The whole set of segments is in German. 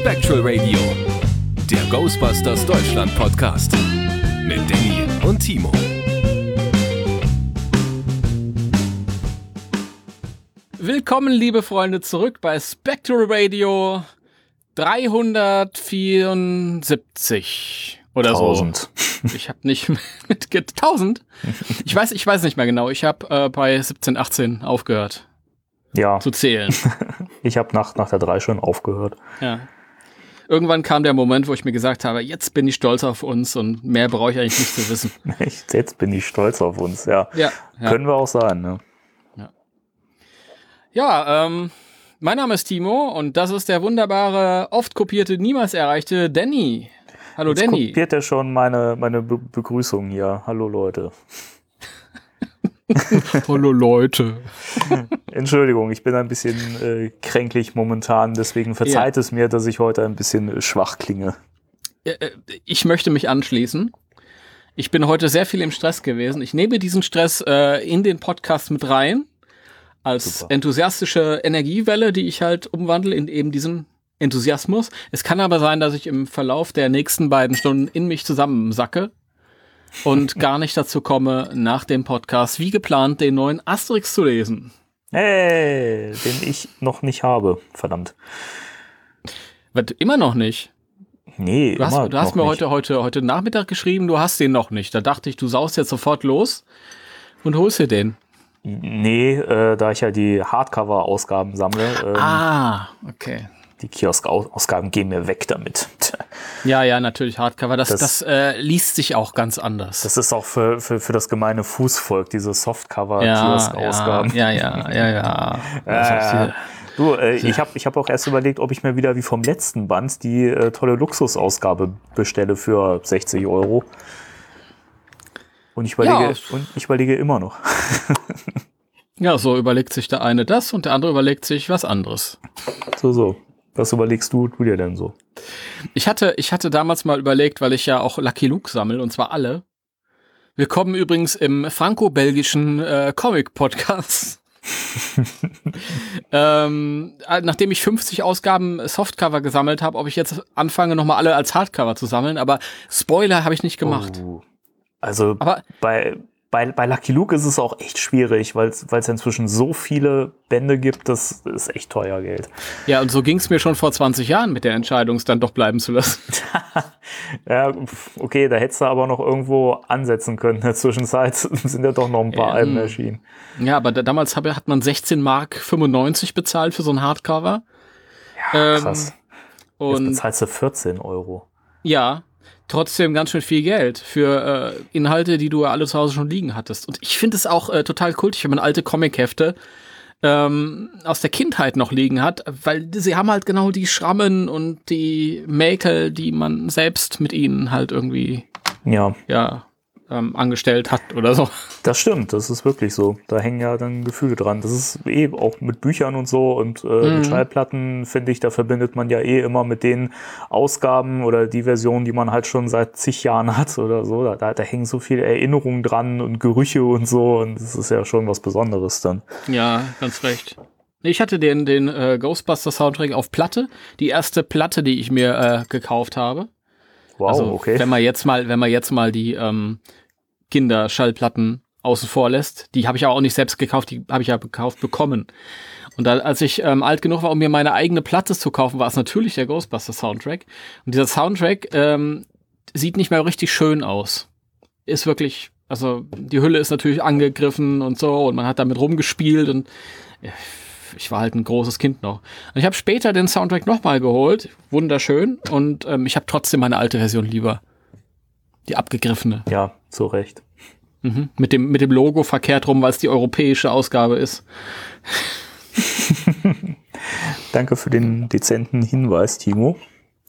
Spectral Radio, der Ghostbusters Deutschland Podcast mit Danny und Timo. Willkommen, liebe Freunde, zurück bei Spectral Radio 374 oder 1000. So. Ich habe nicht mit 1000. Ich weiß nicht mehr genau. Ich habe bei 17, 18 aufgehört. Ja. Zu zählen. Ich habe nach der 3 schon aufgehört. Ja. Irgendwann kam der Moment, wo ich mir gesagt habe, jetzt bin ich stolz auf uns und mehr brauche ich eigentlich nicht zu wissen. Jetzt bin ich stolz auf uns, ja. Ja. Können wir auch sagen, ne? Ja, mein Name ist Timo und das ist der wunderbare, oft kopierte, niemals erreichte Danny. Hallo Jetzt Danny. kopiert er schon meine Begrüßung hier. Hallo Leute. Hallo Leute. Entschuldigung, ich bin ein bisschen kränklich momentan, deswegen verzeiht es mir, dass ich heute ein bisschen schwach klinge. Ich möchte mich anschließen. Ich bin heute sehr viel im Stress gewesen. Ich nehme diesen Stress in den Podcast mit rein, als Super. enthusiastische Energiewelle, die ich halt umwandle in eben diesen Enthusiasmus. Es kann aber sein, dass ich im Verlauf der nächsten beiden Stunden in mich zusammensacke und gar nicht dazu komme, nach dem Podcast wie geplant den neuen Asterix zu lesen. Hey, den ich noch nicht habe. Verdammt. Was, immer noch nicht? Nee, Du hast mir nicht. heute Nachmittag geschrieben, du hast den noch nicht. Da dachte ich, du saust jetzt sofort los und holst dir den. Nee, da ich ja die Hardcover-Ausgaben sammle. Okay. Die Kiosk-Ausgaben gehen mir weg damit. Ja, natürlich Hardcover. Das liest sich auch ganz anders. Das ist auch für das gemeine Fußvolk, diese Softcover-Kiosk-Ausgaben. Ja. Du, ich hab auch erst überlegt, ob ich mir wieder wie vom letzten Band die tolle Luxusausgabe bestelle für 60 €. Und ich überlege immer noch. Ja, so überlegt sich der eine das und der andere überlegt sich was anderes. So. Was überlegst du dir denn so? Ich hatte damals mal überlegt, weil ich ja auch Lucky Luke sammle, und zwar alle. Willkommen übrigens im franco-belgischen Comic-Podcast. Nachdem ich 50 Ausgaben Softcover gesammelt habe, ob ich jetzt anfange, nochmal alle als Hardcover zu sammeln, aber Spoiler habe ich nicht gemacht. Also Aber bei Lucky Luke ist es auch echt schwierig, weil es inzwischen so viele Bände gibt, das ist echt teuer Geld. Ja, und so ging es mir schon vor 20 Jahren mit der Entscheidung, es dann doch bleiben zu lassen. Ja, okay, da hättest du aber noch irgendwo ansetzen können. In der Zwischenzeit sind ja doch noch ein paar Alben erschienen. Ja, aber damals hat man 16,95 Mark bezahlt für so ein Hardcover. Ja, krass. Jetzt Und bezahlst du 14 €. ja, trotzdem ganz schön viel Geld für Inhalte, die du ja alle zu Hause schon liegen hattest. Und ich finde es auch total kultig, wenn man alte Comichefte aus der Kindheit noch liegen hat, weil sie haben halt genau die Schrammen und die Mäkel, die man selbst mit ihnen halt irgendwie angestellt hat oder so. Das stimmt, das ist wirklich so. Da hängen ja dann Gefühle dran. Das ist auch mit Büchern und so und mit Schallplatten, finde ich, da verbindet man ja immer mit den Ausgaben oder die Version, die man halt schon seit zig Jahren hat oder so. Da hängen so viele Erinnerungen dran und Gerüche und so, und das ist ja schon was Besonderes dann. Ja, ganz recht. Ich hatte den Ghostbusters-Soundtrack auf Platte, die erste Platte, die ich mir gekauft habe. Wow, also, okay. Wenn man jetzt mal die Kinderschallplatten außen vor lässt, die habe ich aber auch nicht selbst gekauft, die habe ich ja gekauft bekommen. Und da, als ich alt genug war, um mir meine eigene Platte zu kaufen, war es natürlich der Ghostbusters-Soundtrack. Und dieser Soundtrack sieht nicht mehr richtig schön aus. Ist wirklich, also die Hülle ist natürlich angegriffen und so, und man hat damit rumgespielt, und ich war halt ein großes Kind noch. Und ich habe später den Soundtrack nochmal geholt, wunderschön, und ich habe trotzdem meine alte Version lieber. Die abgegriffene. Ja, zu Recht. Mhm. Mit dem Logo verkehrt rum, weil es die europäische Ausgabe ist. Danke für den dezenten Hinweis, Timo.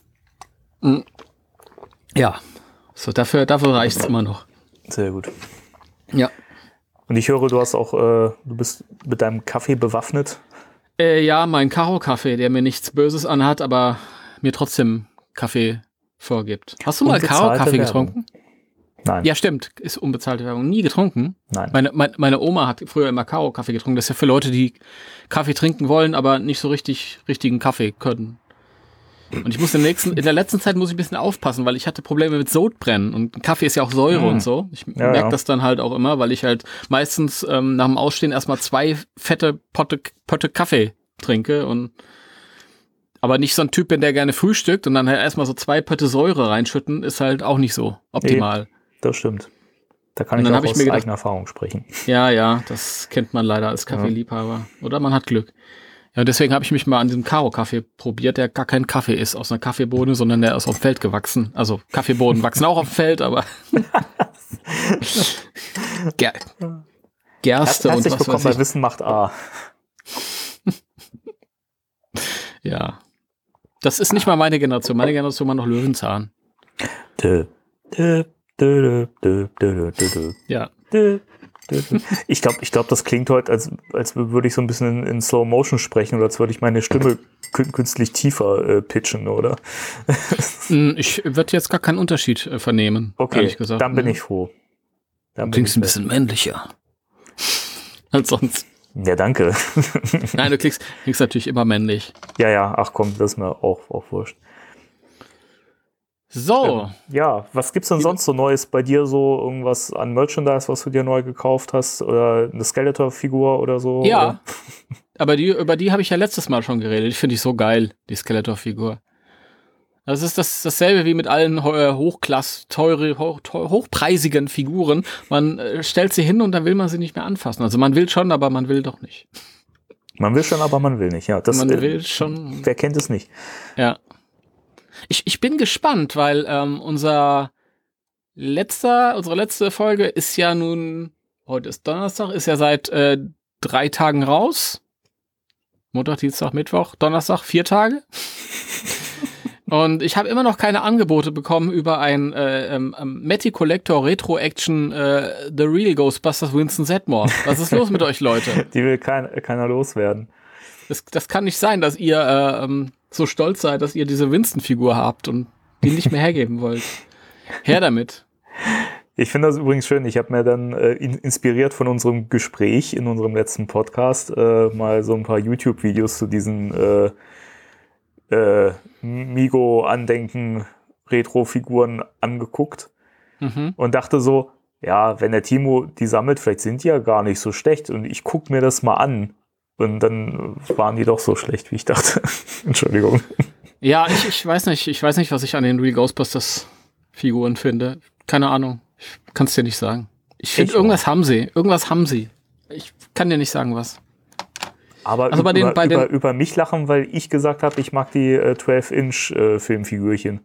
Ja, so dafür reicht es immer noch. Sehr gut. Ja. Und ich höre, du bist mit deinem Kaffee bewaffnet. Ja, mein Karo-Kaffee, der mir nichts Böses anhat, aber mir trotzdem Kaffee vorgibt. Hast du mal Karo-Kaffee getrunken? Nein. Ja, stimmt. Ist unbezahlte Werbung. Nie getrunken. Nein. Meine Oma hat früher immer Karo-Kaffee getrunken. Das ist ja für Leute, die Kaffee trinken wollen, aber nicht so richtigen Kaffee können. Und ich muss in der letzten Zeit muss ich ein bisschen aufpassen, weil ich hatte Probleme mit Sodbrennen und Kaffee ist ja auch Säure und so. Ich merke das dann halt auch immer, weil ich halt meistens nach dem Ausstehen erstmal 2 fette Pötte Kaffee trinke und aber nicht so ein Typ bin, der gerne frühstückt und dann halt erstmal so 2 Pötte Säure reinschütten, ist halt auch nicht so optimal. Nee, das stimmt. Da kann ich auch aus eigener Erfahrung sprechen. Ja, das kennt man leider als Kaffeeliebhaber. Oder man hat Glück. Ja, deswegen habe ich mich mal an diesem Karo-Kaffee probiert, der gar kein Kaffee ist aus einer Kaffeebohne, sondern der ist auf dem Feld gewachsen. Also Kaffeebohnen wachsen auch auf dem Feld, aber Gerste und was willkommen weiß ich. bei Wissen macht A. Ja. Das ist nicht mal meine Generation. Meine Generation war noch Löwenzahn. Ja. Ich glaube, das klingt heute, als würde ich so ein bisschen in Slow Motion sprechen oder als würde ich meine Stimme künstlich tiefer pitchen, oder? Ich würde jetzt gar keinen Unterschied vernehmen. Okay, ehrlich gesagt. dann bin ich froh. Du klingst ein bisschen männlicher als sonst. Ja, danke. Nein, du klingst natürlich immer männlich. Ja, ach komm, das ist mir auch wurscht. So. Ja, was gibt's denn sonst so Neues bei dir? So irgendwas an Merchandise, was du dir neu gekauft hast? Oder eine Skeletor-Figur oder so? Ja, oder? aber über die habe ich ja letztes Mal schon geredet. Die finde ich so geil, die Skeletor-Figur. Das ist dasselbe wie mit allen hochpreisigen Figuren. Man stellt sie hin und dann will man sie nicht mehr anfassen. Also man will schon, aber man will doch nicht. Man will schon, aber man will nicht. Ja, man will schon. Wer kennt es nicht? Ja. Ich bin gespannt, weil unsere letzte Folge ist ja nun, heute ist Donnerstag, ist ja seit 3 Tagen raus. Montag, Dienstag, Mittwoch, Donnerstag, 4 Tage. Und ich habe immer noch keine Angebote bekommen über ein Matty Collector Retro Action The Real Ghostbusters Winston Zedmore. Was ist los mit euch, Leute? Die will keiner loswerden. Das kann nicht sein, dass ihr so stolz seid, dass ihr diese Winston-Figur habt und die nicht mehr hergeben wollt. Her damit. Ich finde das übrigens schön. Ich habe mir dann inspiriert von unserem Gespräch in unserem letzten Podcast mal so ein paar YouTube-Videos zu diesen Migo-Andenken Retro-Figuren angeguckt und dachte so, ja, wenn der Timo die sammelt, vielleicht sind die ja gar nicht so schlecht und ich gucke mir das mal an. Und dann waren die doch so schlecht, wie ich dachte. Entschuldigung. Ja, ich weiß nicht, was ich an den Real Ghostbusters Figuren finde. Keine Ahnung. Ich kann es dir nicht sagen. Ich finde, irgendwas haben sie. Ich kann dir nicht sagen, was. Aber also über mich lachen, weil ich gesagt habe, ich mag die 12-Inch Filmfigürchen.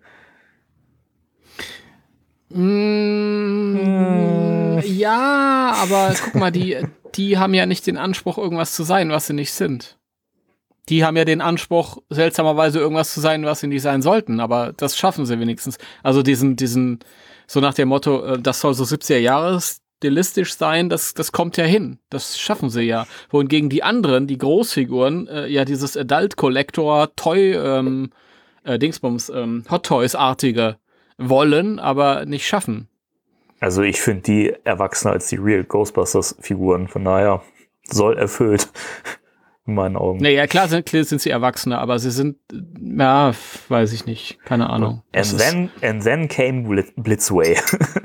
Ja, aber guck mal, die haben ja nicht den Anspruch, irgendwas zu sein, was sie nicht sind. Die haben ja den Anspruch, seltsamerweise irgendwas zu sein, was sie nicht sein sollten, aber das schaffen sie wenigstens. Also diesen so nach dem Motto, das soll so 70er Jahre stilistisch sein, das kommt ja hin. Das schaffen sie ja. Wohingegen die anderen, die Großfiguren, ja dieses Adult Collector Toy Dingsbums Hot Toys-artige wollen, aber nicht schaffen. Also ich finde die erwachsener als die Real Ghostbusters-Figuren. Von daher soll erfüllt. In meinen Augen. Naja, klar sind sie Erwachsene, aber sie sind, ja, weiß ich nicht. Keine Ahnung. And then came Blitzway.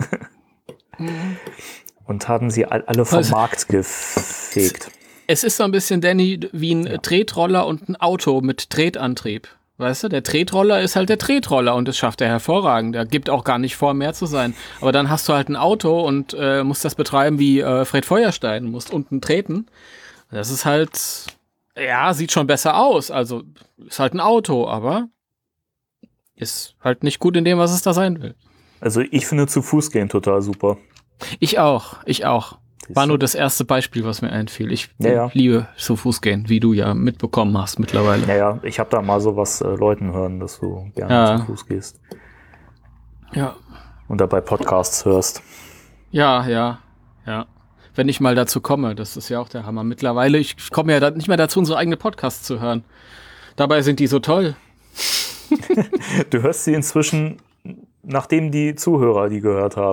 Und haben sie alle vom Markt gefegt. Es ist so ein bisschen, Danny, wie ein Tretroller und ein Auto mit Tretantrieb. Weißt du, der Tretroller ist halt der Tretroller und das schafft er hervorragend. Der gibt auch gar nicht vor, mehr zu sein. Aber dann hast du halt ein Auto und musst das betreiben wie Fred Feuerstein, musst unten treten. Das ist halt, ja, sieht schon besser aus. Also ist halt ein Auto, aber ist halt nicht gut in dem, was es da sein will. Also ich finde zu Fuß gehen total super. Ich auch. War nur das erste Beispiel, was mir einfiel. Ich liebe zu Fuß gehen, wie du ja mitbekommen hast mittlerweile. Ja, ich habe da mal sowas Leuten hören, dass du gerne zu Fuß gehst. Ja. Und dabei Podcasts hörst. Ja. Wenn ich mal dazu komme, das ist ja auch der Hammer. Mittlerweile, ich komme ja nicht mehr dazu, unsere eigenen Podcasts zu hören. Dabei sind die so toll. Du hörst sie inzwischen, nachdem die Zuhörer die gehört haben.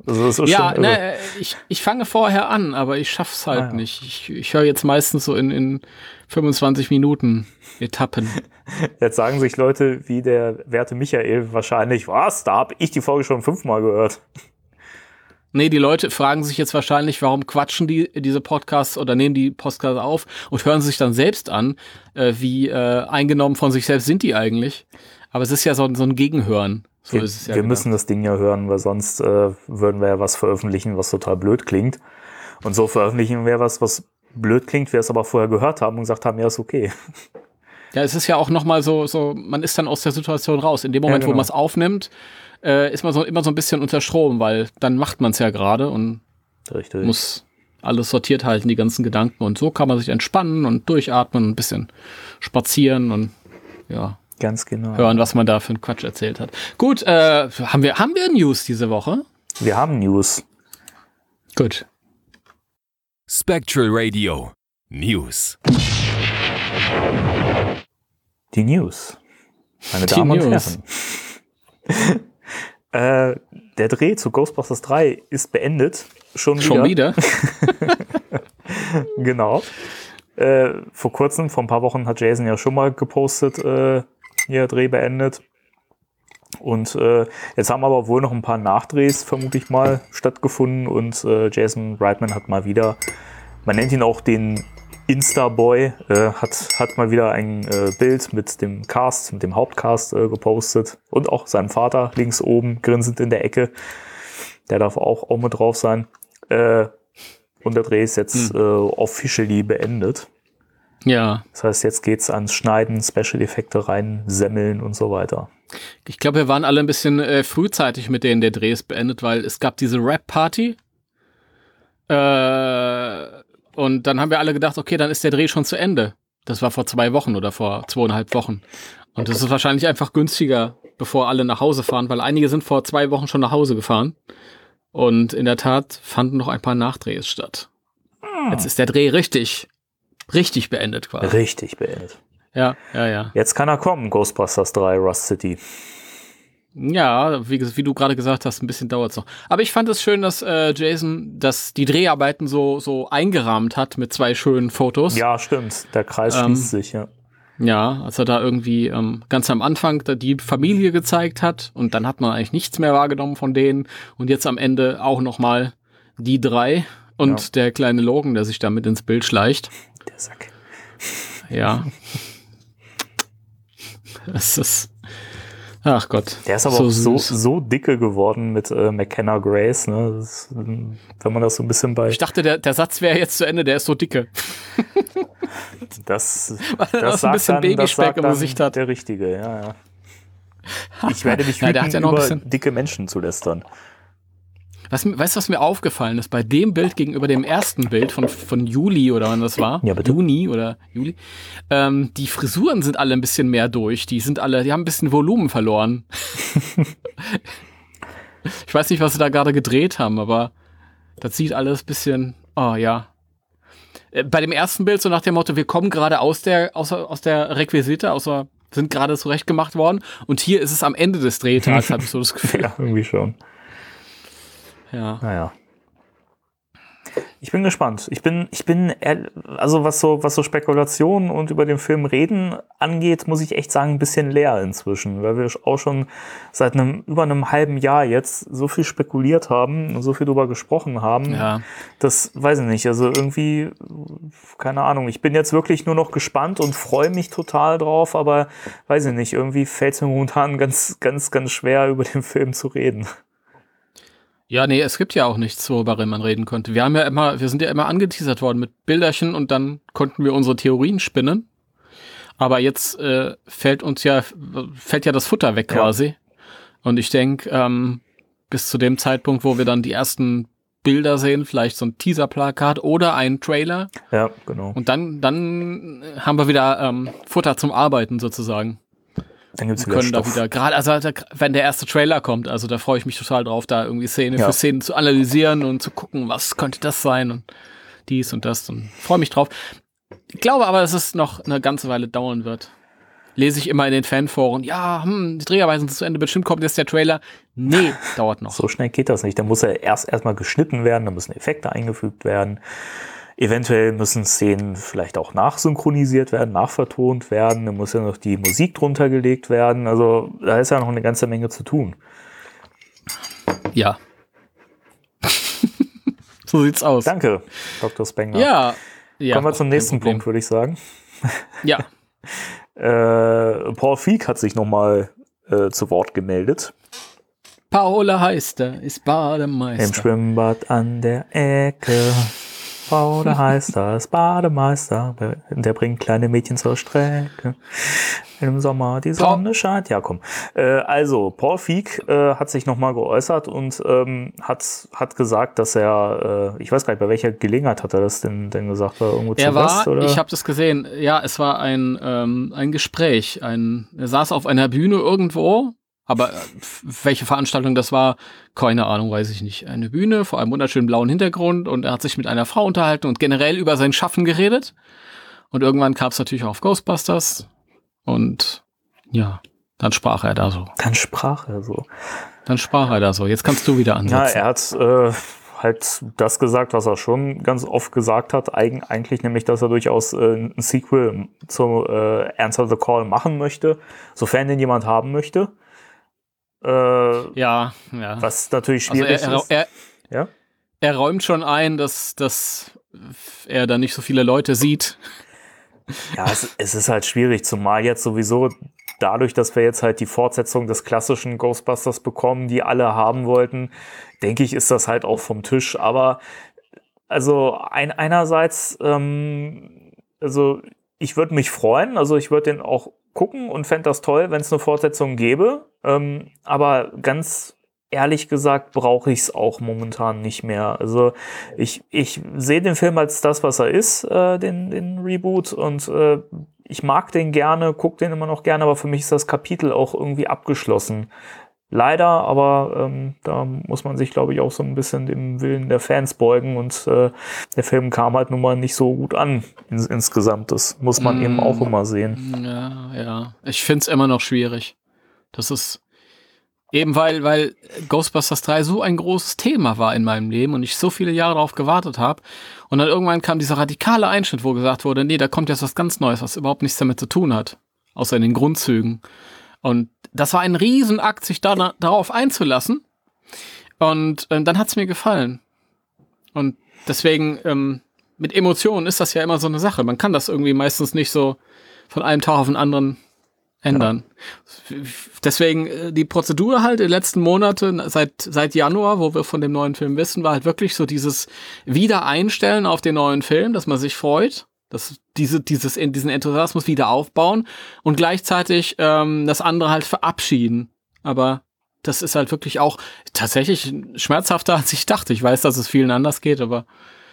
Also das ist Ja, schon irre. ich fange vorher an, aber ich schaff's halt nicht. Ich höre jetzt meistens so in 25 Minuten Etappen. Jetzt sagen sich Leute wie der werte Michael wahrscheinlich, was, da habe ich die Folge schon 5-mal gehört. Nee, die Leute fragen sich jetzt wahrscheinlich, warum quatschen die diese Podcasts oder nehmen die Podcasts auf und hören sich dann selbst an, wie eingenommen von sich selbst sind die eigentlich. Aber es ist ja so ein Gegenhören. So ist es ja. Wir müssen das Ding ja hören, weil sonst würden wir ja was veröffentlichen, was total blöd klingt. Und so veröffentlichen wir was blöd klingt, wir es aber vorher gehört haben und gesagt haben, ja, ist okay. Ja, es ist ja auch nochmal so, man ist dann aus der Situation raus. In dem Moment, wo man es aufnimmt, ist man immer so ein bisschen unter Strom, weil dann macht man es ja gerade und Richtig. muss alles sortiert halten, die ganzen Gedanken. Und so kann man sich entspannen und durchatmen und ein bisschen spazieren und ja, Ganz genau. hören, was man da für einen Quatsch erzählt hat. Gut, haben wir News diese Woche? Wir haben News. Gut. Spectral Radio News. Die News. Meine Damen und News. Herren. Der Dreh zu Ghostbusters 3 ist beendet. Schon wieder? Genau. Vor kurzem, vor ein paar Wochen, hat Jason ja schon mal gepostet, hier Dreh beendet. Und jetzt haben aber wohl noch ein paar Nachdrehs, vermute ich mal, stattgefunden. Und Jason Reitman hat mal wieder, man nennt ihn auch den Insta-Boy, hat mal wieder ein Bild mit dem Cast, mit dem Hauptcast gepostet. Und auch seinem Vater links oben, grinsend in der Ecke. Der darf auch mit drauf sein. Und der Dreh ist jetzt officially beendet. Ja. Das heißt, jetzt geht's ans Schneiden, Special-Effekte rein, semmeln und so weiter. Ich glaube, wir waren alle ein bisschen frühzeitig mit denen der Dreh ist beendet, weil es gab diese Rap-Party. Und dann haben wir alle gedacht, okay, dann ist der Dreh schon zu Ende. Das war vor 2 Wochen oder vor 2,5 Wochen. Und das ist wahrscheinlich einfach günstiger, bevor alle nach Hause fahren, weil einige sind vor 2 Wochen schon nach Hause gefahren. Und in der Tat fanden noch ein paar Nachdrehs statt. Jetzt ist der Dreh richtig beendet quasi. Richtig beendet. Ja. Jetzt kann er kommen, Ghostbusters 3, Rust City. Ja, wie du gerade gesagt hast, ein bisschen dauert's noch. Aber ich fand es schön, dass Jason die Dreharbeiten so eingerahmt hat mit 2 schönen Fotos. Ja, stimmt. Der Kreis schließt sich, ja. Ja, als er da irgendwie ganz am Anfang die Familie gezeigt hat und dann hat man eigentlich nichts mehr wahrgenommen von denen und jetzt am Ende auch nochmal die 3 und der kleine Logan, der sich da mit ins Bild schleicht. Der Sack. Ja. Es ist... Ach Gott. Der ist aber auch so dicke geworden mit McKenna Grace, ne? Wenn man das so ein bisschen bei... Ich dachte, der Satz wäre jetzt zu Ende, der ist so dicke. Das ein bisschen Babyspeck im Gesicht hat. Der Richtige, ja. Ich werde mich der hat ja noch über ein bisschen dicke Menschen zu lästern. Weißt du, was mir aufgefallen ist? Bei dem Bild gegenüber dem ersten Bild von Juli oder wann das war? Ja, bitte. Juni oder Juli. Die Frisuren sind alle ein bisschen mehr durch. Die haben ein bisschen Volumen verloren. Ich weiß nicht, was sie da gerade gedreht haben, aber das sieht alles ein bisschen, ja. Bei dem ersten Bild so nach dem Motto, wir kommen gerade aus der Requisite, sind gerade zurechtgemacht worden und hier ist es am Ende des Drehtags, habe ich so das Gefühl. Ja, irgendwie schon. Ja. Naja. Ich bin gespannt. Also was so Spekulationen und über den Film reden angeht, muss ich echt sagen, ein bisschen leer inzwischen, weil wir auch schon seit über einem halben Jahr jetzt so viel spekuliert haben und so viel drüber gesprochen haben. Ja. Das weiß ich nicht. Also irgendwie, keine Ahnung. Ich bin jetzt wirklich nur noch gespannt und freue mich total drauf, aber weiß ich nicht. Irgendwie fällt es mir momentan ganz, ganz, ganz schwer, über den Film zu reden. Ja, nee, es gibt ja auch nichts, worüber man reden konnte. Wir sind ja immer angeteasert worden mit Bilderchen und dann konnten wir unsere Theorien spinnen. Aber jetzt fällt ja das Futter weg quasi. Und ich denke, bis zu dem Zeitpunkt, wo wir dann die ersten Bilder sehen, vielleicht so ein Teaserplakat oder einen Trailer. Ja, genau. Und dann haben wir wieder Futter zum Arbeiten sozusagen. Dann gibt's können da wieder, gerade wenn der erste Trailer kommt, also da freue ich mich total drauf, da irgendwie Szene für Szene zu analysieren und zu gucken, was könnte das sein und dies und das und freue mich drauf. Ich glaube aber, dass es noch eine ganze Weile dauern wird. lese ich immer in den Fanforen, ja, die Dreharbeiten sind zu Ende, bestimmt kommt jetzt der Trailer. Nee, dauert noch. So schnell geht das nicht. Da muss er erstmal geschnitten werden, da müssen Effekte eingefügt werden. Eventuell müssen Szenen vielleicht auch nachsynchronisiert werden, nachvertont werden. Da muss ja noch die Musik drunter gelegt werden. Also da ist ja noch eine ganze Menge zu tun. Ja. So sieht's aus. Danke, Dr. Spengler. Ja. Kommen wir zum nächsten Punkt, würde ich sagen. Ja. Paul Feig hat sich nochmal zu Wort gemeldet. Paula heißt er, ist Bademeister. Im Schwimmbad an der Ecke. Paula heißt er, ist Bademeister. Der bringt kleine Mädchen zur Strecke. Im Sommer die Sonne scheint. Ja, komm. Also, Paul Feig hat sich nochmal geäußert und hat gesagt, dass er, ich weiß gar nicht, bei welcher Gelegenheit hat er das denn gesagt? War irgendwo zu Gast, oder? Ich habe das gesehen, ja, es war ein Gespräch. Er saß auf einer Bühne irgendwo, aber welche Veranstaltung das war, keine Ahnung, weiß ich nicht. Eine Bühne vor einem wunderschönen blauen Hintergrund und er hat sich mit einer Frau unterhalten und generell über sein Schaffen geredet. Und irgendwann kam es natürlich auch auf Ghostbusters. Und ja, dann sprach er da so. Jetzt kannst du wieder ansetzen. Ja, er hat halt das gesagt, was er schon ganz oft gesagt hat, eigentlich nämlich, dass er durchaus ein Sequel zu Answer the Call machen möchte, sofern den jemand haben möchte. Ja. Was natürlich schwierig ist. Ja? Er räumt schon ein, dass er da nicht so viele Leute sieht. Ja, es ist halt schwierig, zumal jetzt sowieso dadurch, dass wir jetzt halt die Fortsetzung des klassischen Ghostbusters bekommen, die alle haben wollten, denke ich, ist das halt auch vom Tisch. Aber also einerseits, also ich würde mich freuen, also ich würde den auch gucken und fände das toll, wenn es eine Fortsetzung gäbe. Aber ganz ehrlich gesagt brauche ich es auch momentan nicht mehr. Also ich sehe den Film als das, was er ist, den Reboot, und ich mag den gerne, gucke den immer noch gerne, aber für mich ist das Kapitel auch irgendwie abgeschlossen. Leider, aber da muss man sich, glaube ich, auch so ein bisschen dem Willen der Fans beugen, und der Film kam halt nun mal nicht so gut an insgesamt. Das muss man eben auch immer sehen. Ja. Ich finde es immer noch schwierig. Das ist eben, weil Ghostbusters 3 so ein großes Thema war in meinem Leben und ich so viele Jahre darauf gewartet habe. Und dann irgendwann kam dieser radikale Einschnitt, wo gesagt wurde, nee, da kommt jetzt was ganz Neues, was überhaupt nichts damit zu tun hat. Außer in den Grundzügen. Und das war ein Riesenakt, sich darauf einzulassen. Und dann hat es mir gefallen. Und deswegen, mit Emotionen ist das ja immer so eine Sache. Man kann das irgendwie meistens nicht so von einem Tag auf den anderen ändern. Ja. Deswegen die Prozedur halt in den letzten Monaten, seit Januar, wo wir von dem neuen Film wissen, war halt wirklich so dieses Wiedereinstellen auf den neuen Film, dass man sich freut, dass diesen Enthusiasmus wieder aufbauen und gleichzeitig das andere halt verabschieden. Aber das ist halt wirklich auch tatsächlich schmerzhafter, als ich dachte. Ich weiß, dass es vielen anders geht, aber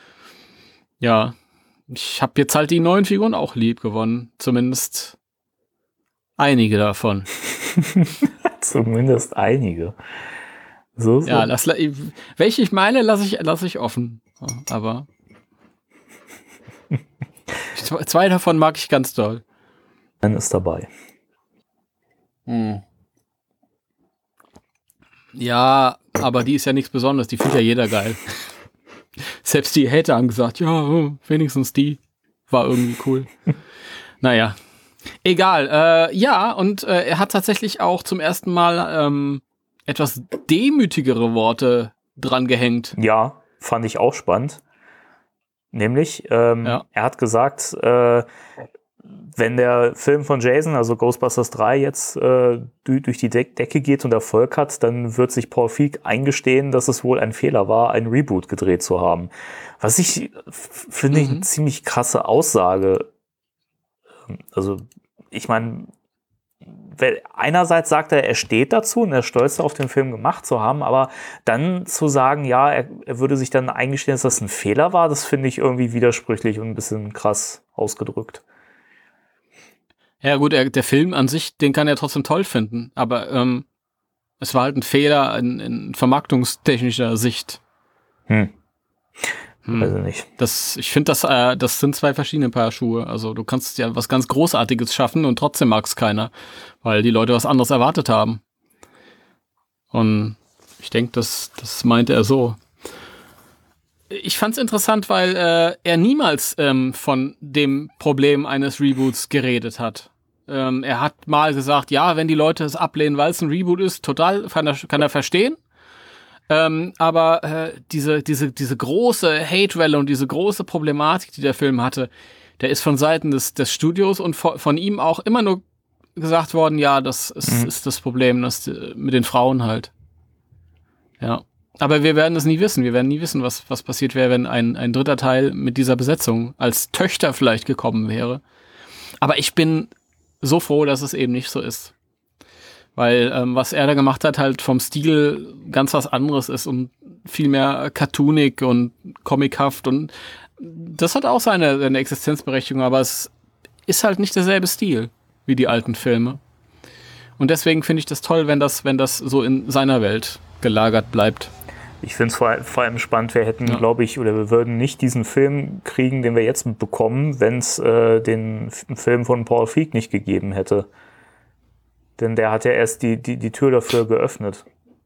ja, ich habe jetzt halt die neuen Figuren auch lieb gewonnen. Zumindest einige davon. Zumindest einige. So. Ja, welche ich meine, lasse ich offen. Aber 2 davon mag ich ganz doll. Dann ist dabei. Ja, aber die ist ja nichts Besonderes. Die findet ja jeder geil. Selbst die Hater haben gesagt, ja, wenigstens die war irgendwie cool. Naja. Egal, ja, und er hat tatsächlich auch zum ersten Mal etwas demütigere Worte dran gehängt. Ja, fand ich auch spannend. Nämlich, er hat gesagt, wenn der Film von Jason, also Ghostbusters 3, jetzt durch die Decke geht und Erfolg hat, dann wird sich Paul Feig eingestehen, dass es wohl ein Fehler war, ein Reboot gedreht zu haben. Was ich finde, eine ziemlich krasse Aussage. Also, ich meine, einerseits sagt er steht dazu und er ist stolz darauf, den Film gemacht zu haben, aber dann zu sagen, ja, er würde sich dann eingestehen, dass das ein Fehler war, das finde ich irgendwie widersprüchlich und ein bisschen krass ausgedrückt. Ja gut, der Film an sich, den kann er trotzdem toll finden, aber es war halt ein Fehler in vermarktungstechnischer Sicht. Weiß ich nicht. Ich finde, das sind zwei verschiedene Paar Schuhe. Also du kannst ja was ganz Großartiges schaffen und trotzdem mag es keiner, weil die Leute was anderes erwartet haben. Und ich denke, das meinte er so. Ich fand es interessant, weil er niemals von dem Problem eines Reboots geredet hat. Er hat mal gesagt, ja, wenn die Leute es ablehnen, weil es ein Reboot ist, total kann er verstehen. Aber diese große Hate-Welle und diese große Problematik, die der Film hatte, der ist von Seiten des Studios und von ihm auch immer nur gesagt worden, ja, das ist das Problem, das mit den Frauen halt. Ja. Aber wir werden es nie wissen. Wir werden nie wissen, was passiert wäre, wenn ein dritter Teil mit dieser Besetzung als Töchter vielleicht gekommen wäre. Aber ich bin so froh, dass es eben nicht so ist. Weil was er da gemacht hat, halt vom Stil ganz was anderes ist und viel mehr cartoonig und comichaft und das hat auch seine Existenzberechtigung, aber es ist halt nicht derselbe Stil wie die alten Filme. Und deswegen finde ich das toll, wenn das so in seiner Welt gelagert bleibt. Ich finde es vor allem spannend, wir hätten, glaube ich, oder wir würden nicht diesen Film kriegen, den wir jetzt bekommen, wenn es den Film von Paul Feig nicht gegeben hätte. Denn der hat ja erst die Tür dafür geöffnet.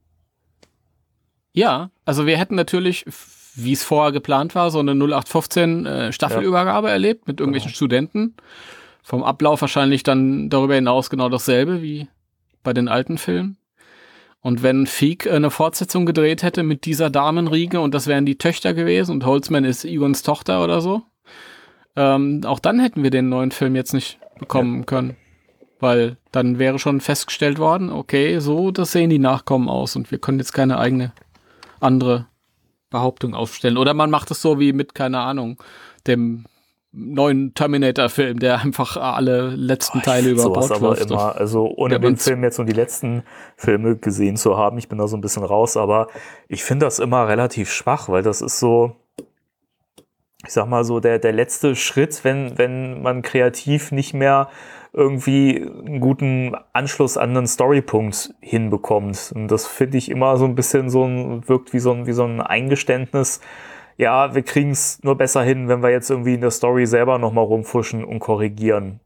Ja, also wir hätten natürlich, wie es vorher geplant war, so eine 0815 Staffelübergabe erlebt mit irgendwelchen Studenten. Vom Ablauf wahrscheinlich dann darüber hinaus genau dasselbe wie bei den alten Filmen. Und wenn Feig eine Fortsetzung gedreht hätte mit dieser Damenriege und das wären die Töchter gewesen und Holtzman ist Egons Tochter oder so, auch dann hätten wir den neuen Film jetzt nicht bekommen können. Weil dann wäre schon festgestellt worden, okay, so, das sehen die Nachkommen aus und wir können jetzt keine eigene andere Behauptung aufstellen. Oder man macht es so wie mit, keine Ahnung, dem neuen Terminator-Film, der einfach alle letzten Teile über Bord wirft. Aber immer, also ohne den Film jetzt nur die letzten Filme gesehen zu haben, ich bin da so ein bisschen raus, aber ich finde das immer relativ schwach, weil das ist so, ich sag mal so, der letzte Schritt, wenn man kreativ nicht mehr irgendwie einen guten Anschluss an einen Storypunkt hinbekommt. Und das finde ich immer so ein bisschen wirkt wie so ein Eingeständnis. Ja, wir kriegen es nur besser hin, wenn wir jetzt irgendwie in der Story selber nochmal rumfuschen und korrigieren.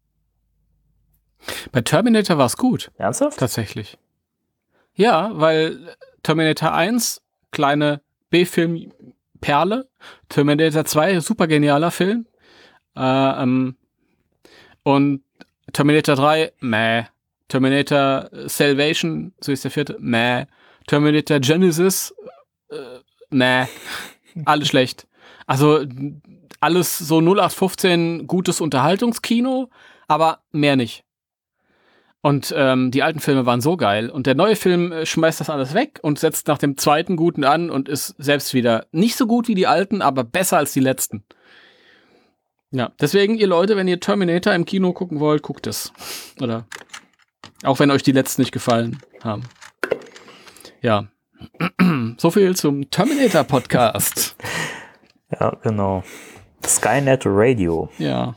Bei Terminator war es gut. Ernsthaft? Tatsächlich. Ja, weil Terminator 1, kleine B-Film-Perle. Terminator 2, super genialer Film. Und Terminator 3, meh. Terminator Salvation, so ist der vierte, meh. Terminator Genesis, meh. Alles schlecht. Also alles so 0815 gutes Unterhaltungskino, aber mehr nicht. Und die alten Filme waren so geil. Und der neue Film schmeißt das alles weg und setzt nach dem zweiten guten an und ist selbst wieder nicht so gut wie die alten, aber besser als die letzten. Ja, deswegen, ihr Leute, wenn ihr Terminator im Kino gucken wollt, guckt es. Oder auch wenn euch die letzten nicht gefallen haben. Ja. So viel zum Terminator-Podcast. Ja, genau. Skynet Radio. Ja.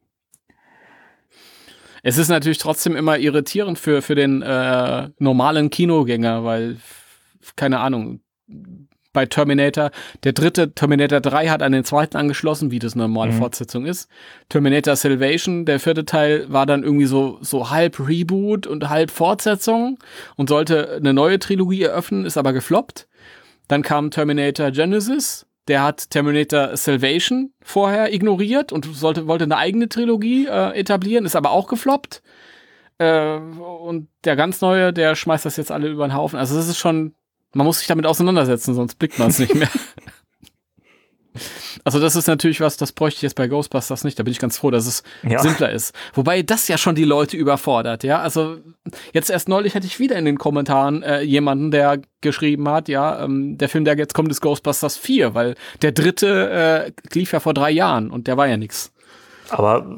Es ist natürlich trotzdem immer irritierend für den normalen Kinogänger, weil, keine Ahnung, bei Terminator, der dritte Terminator 3 hat an den zweiten angeschlossen, wie das eine normale Fortsetzung ist. Terminator Salvation, der vierte Teil, war dann irgendwie so halb Reboot und halb Fortsetzung und sollte eine neue Trilogie eröffnen, ist aber gefloppt. Dann kam Terminator Genesis, der hat Terminator Salvation vorher ignoriert und wollte eine eigene Trilogie etablieren, ist aber auch gefloppt. Und der ganz neue, der schmeißt das jetzt alle über den Haufen. Also das ist schon, man muss sich damit auseinandersetzen, sonst blickt man es nicht mehr. Also das ist natürlich was, das bräuchte ich jetzt bei Ghostbusters nicht. Da bin ich ganz froh, dass es simpler ist. Wobei das ja schon die Leute überfordert, ja. Also jetzt erst neulich hatte ich wieder in den Kommentaren jemanden, der geschrieben hat, ja, der Film, der jetzt kommt, ist Ghostbusters 4, weil der dritte lief ja vor 3 Jahren und der war ja nix. Aber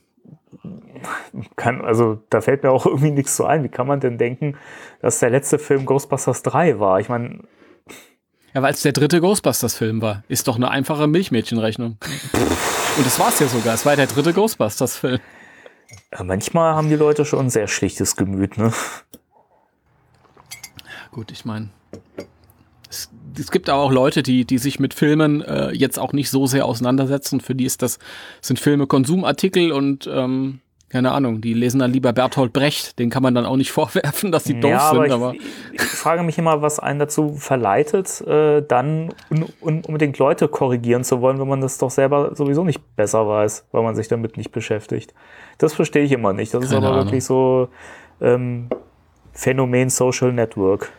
also da fällt mir auch irgendwie nichts so ein. Wie kann man denn denken, dass der letzte Film Ghostbusters 3 war? Ich meine, ja, weil es der dritte Ghostbusters-Film war. Ist doch eine einfache Milchmädchenrechnung. Und das war's ja sogar. Es war der dritte Ghostbusters-Film. Ja, manchmal haben die Leute schon ein sehr schlichtes Gemüt, ne? Gut, ich meine, es es gibt auch Leute, die sich mit Filmen jetzt auch nicht so sehr auseinandersetzen. Für die sind Filme Konsumartikel und keine Ahnung, die lesen dann lieber Bertolt Brecht. Den kann man dann auch nicht vorwerfen, dass sie doof sind. Aber ich frage mich immer, was einen dazu verleitet, dann unbedingt Leute korrigieren zu wollen, wenn man das doch selber sowieso nicht besser weiß, weil man sich damit nicht beschäftigt. Das verstehe ich immer nicht. Das ist aber wirklich so Phänomen Social Network.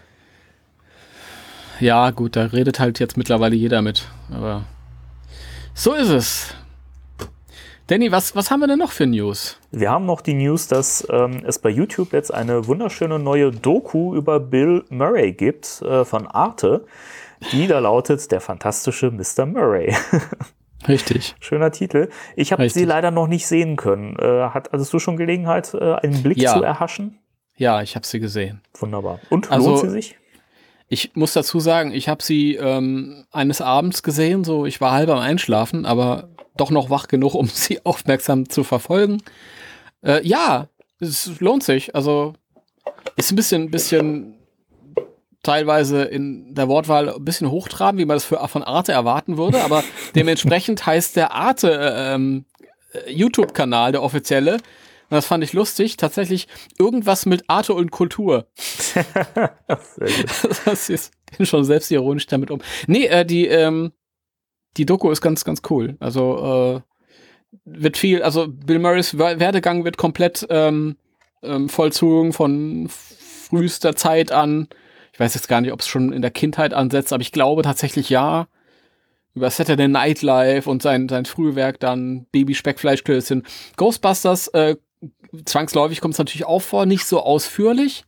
ja, gut, da redet halt jetzt mittlerweile jeder mit. Aber so ist es. Danny, was haben wir denn noch für News? Wir haben noch die News, dass es bei YouTube jetzt eine wunderschöne neue Doku über Bill Murray gibt von Arte, die da lautet Der fantastische Mr. Murray. Richtig. Schöner Titel. Ich habe sie leider noch nicht sehen können. Hattest du schon Gelegenheit, einen Blick zu erhaschen? Ja, ich habe sie gesehen. Wunderbar. Und lohnt sie sich? Ich muss dazu sagen, ich habe sie eines Abends gesehen, so ich war halb am Einschlafen, aber doch noch wach genug, um sie aufmerksam zu verfolgen. Ja, es lohnt sich. Also ist ein bisschen teilweise in der Wortwahl ein bisschen hochtrabend, wie man das von Arte erwarten würde, aber dementsprechend heißt der Arte YouTube-Kanal, der offizielle, und das fand ich lustig, tatsächlich irgendwas mit Arte und Kultur. Sehr gut. Das ist schon selbstironisch damit um. Nee, die Doku ist ganz, ganz cool. Also wird viel, also Bill Murrays Werdegang wird komplett vollzogen von frühester Zeit an. Ich weiß jetzt gar nicht, ob es schon in der Kindheit ansetzt, aber ich glaube tatsächlich ja. Über Saturday Night Live und sein Frühwerk dann, Baby Speckfleischklößchen. Ghostbusters, zwangsläufig kommt es natürlich auch vor, nicht so ausführlich.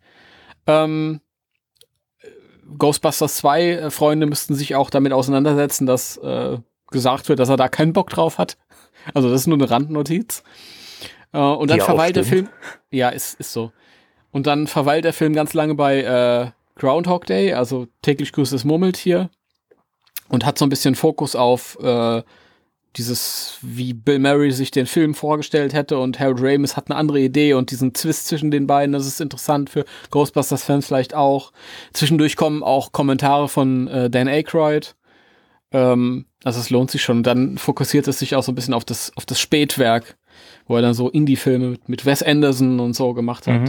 Ghostbusters 2 Freunde müssten sich auch damit auseinandersetzen, dass gesagt wird, dass er da keinen Bock drauf hat. Also das ist nur eine Randnotiz. Und dann verweilt der Film. Ja, ist so. Und dann verweilt der Film ganz lange bei Groundhog Day, also täglich grüßt das Murmeltier. Und hat so ein bisschen Fokus auf dieses, wie Bill Murray sich den Film vorgestellt hätte, und Harold Ramis hat eine andere Idee und diesen Twist zwischen den beiden, das ist interessant für Ghostbusters-Fans vielleicht auch. Zwischendurch kommen auch Kommentare von Dan Aykroyd. Also es lohnt sich schon. Und dann fokussiert es sich auch so ein bisschen auf das Spätwerk, wo er dann so Indie-Filme mit Wes Anderson und so gemacht hat.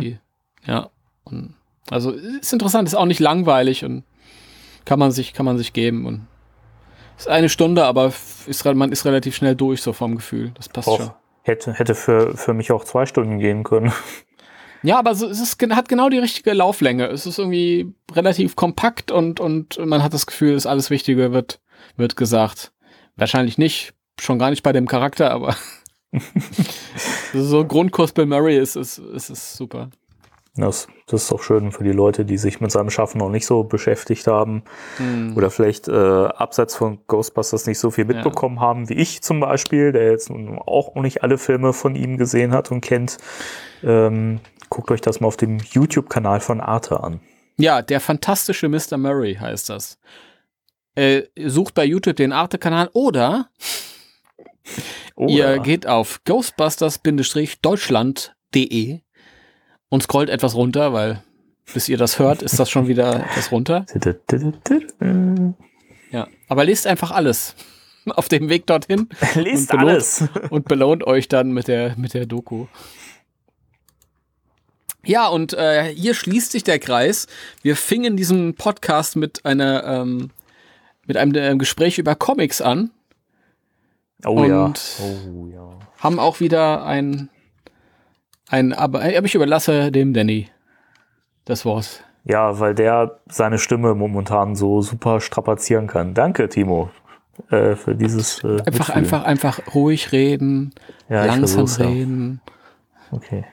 Also ist interessant, ist auch nicht langweilig und kann man sich geben. Und ist eine Stunde, aber man ist relativ schnell durch, so vom Gefühl. Das passt schon. Hätte für mich auch 2 Stunden gehen können. Ja, aber hat genau die richtige Lauflänge. Es ist irgendwie relativ kompakt und man hat das Gefühl, dass alles Wichtige wird gesagt. Wahrscheinlich nicht, schon gar nicht bei dem Charakter, aber so ein Grundkurs Bill Murray ist super. Das ist doch schön für die Leute, die sich mit seinem Schaffen noch nicht so beschäftigt haben oder vielleicht abseits von Ghostbusters nicht so viel mitbekommen haben, wie ich zum Beispiel, der jetzt nun auch noch nicht alle Filme von ihm gesehen hat und kennt. Guckt euch das mal auf dem YouTube-Kanal von Arte an. Ja, der fantastische Mr. Murray heißt das. Sucht bei YouTube den Arte-Kanal oder ihr geht auf ghostbusters-deutschland.de und scrollt etwas runter, weil bis ihr das hört, ist das schon wieder etwas runter. Ja, aber lest einfach alles auf dem Weg dorthin. Lest alles. Und belohnt euch dann mit der Doku. Ja, und hier schließt sich der Kreis. Wir fingen diesen Podcast mit einem Gespräch über Comics an. Und haben auch wieder aber ich überlasse dem Danny das Wort. Ja, weil der seine Stimme momentan so super strapazieren kann. Danke, Timo, für dieses einfach ruhig reden, langsam reden. Okay.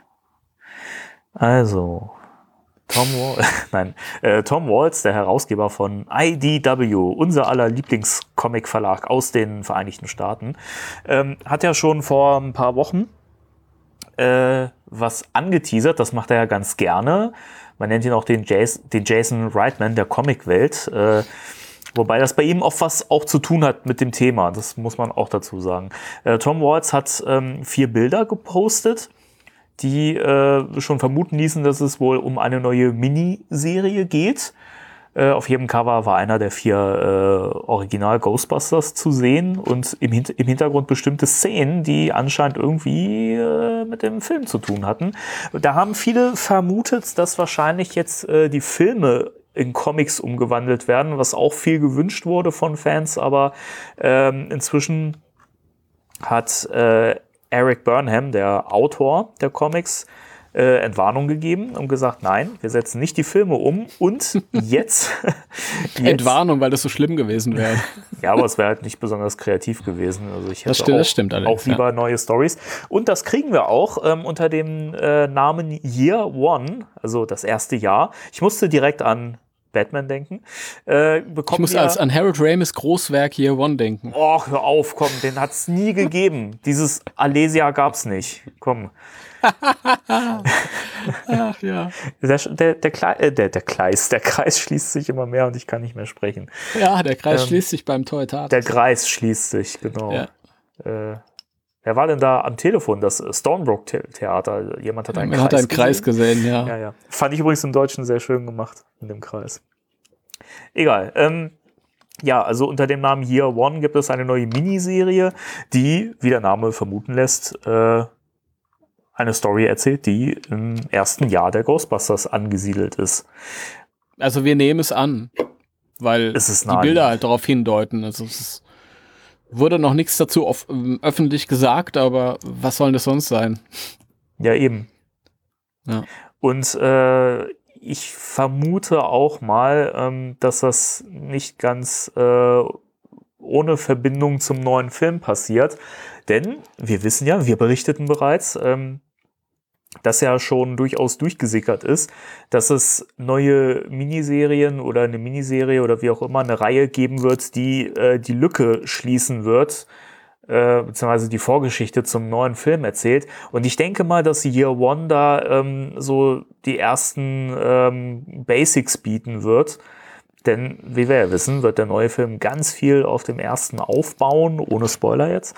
Also, Tom Waltz, der Herausgeber von IDW, unser aller Lieblingscomic-Verlag aus den Vereinigten Staaten, hat ja schon vor ein paar Wochen was angeteasert, das macht er ja ganz gerne. Man nennt ihn auch den Jason Reitman der Comicwelt, wobei das bei ihm oft was auch zu tun hat mit dem Thema, das muss man auch dazu sagen. Tom Waltz hat 4 Bilder gepostet, die schon vermuten ließen, dass es wohl um eine neue Miniserie geht. Auf jedem Cover war einer der 4 Original-Ghostbusters zu sehen und im Hintergrund bestimmte Szenen, die anscheinend irgendwie mit dem Film zu tun hatten. Da haben viele vermutet, dass wahrscheinlich jetzt die Filme in Comics umgewandelt werden, was auch viel gewünscht wurde von Fans, aber inzwischen hat Eric Burnham, der Autor der Comics, Entwarnung gegeben und gesagt, nein, wir setzen nicht die Filme um und jetzt Entwarnung, weil das so schlimm gewesen wäre. Ja, aber es wäre halt nicht besonders kreativ gewesen. Also ich hätte das stimmt allerdings, auch lieber neue Stories. Und das kriegen wir auch unter dem Namen Year One, also das erste Jahr. Ich musste direkt an Batman denken. Ich muss an Harold Ramis Großwerk Year One denken. Oh, hör auf, komm, den hat es nie gegeben. Dieses Alesia gab's nicht. Komm. Ach, ja. Der Kreis schließt sich immer mehr und ich kann nicht mehr sprechen. Ja, der Kreis schließt sich beim Toyota. Der Kreis schließt sich, genau. Ja. Wer war denn da am Telefon? Das Stormbrook Theater. Jemand hat einen Kreis gesehen, ja. Ja. Fand ich übrigens im Deutschen sehr schön gemacht, in dem Kreis. Egal. Ja, also unter dem Namen Year One gibt es eine neue Miniserie, die, wie der Name vermuten lässt, eine Story erzählt, die im ersten Jahr der Ghostbusters angesiedelt ist. Also wir nehmen es an, weil die Bilder halt darauf hindeuten. Also es wurde noch nichts dazu öffentlich gesagt, aber was soll das sonst sein? Ja, eben. Ja. Und ich vermute auch mal, dass das nicht ganz ohne Verbindung zum neuen Film passiert. Denn wir wissen ja, wir berichteten bereits, dass ja schon durchaus durchgesickert ist, dass es neue Miniserien oder eine Miniserie oder wie auch immer eine Reihe geben wird, die die Lücke schließen wird, beziehungsweise die Vorgeschichte zum neuen Film erzählt. Und ich denke mal, dass Year One da so die ersten Basics bieten wird. Denn, wie wir ja wissen, wird der neue Film ganz viel auf dem ersten aufbauen, ohne Spoiler jetzt.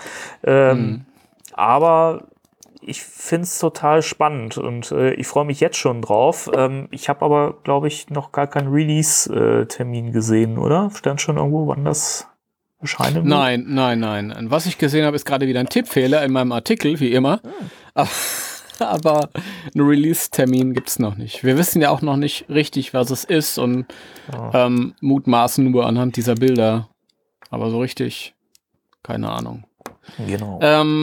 Aber ich finde es total spannend und ich freue mich jetzt schon drauf. Ich habe aber, glaube ich, noch gar keinen Release-Termin gesehen, oder? Stand schon irgendwo, wann das erscheinen wird? Nein. Was ich gesehen habe, ist gerade wieder ein Tippfehler in meinem Artikel, wie immer. Aber einen Release-Termin gibt es noch nicht. Wir wissen ja auch noch nicht richtig, was es ist und mutmaßen nur anhand dieser Bilder. Aber so richtig, keine Ahnung. Genau.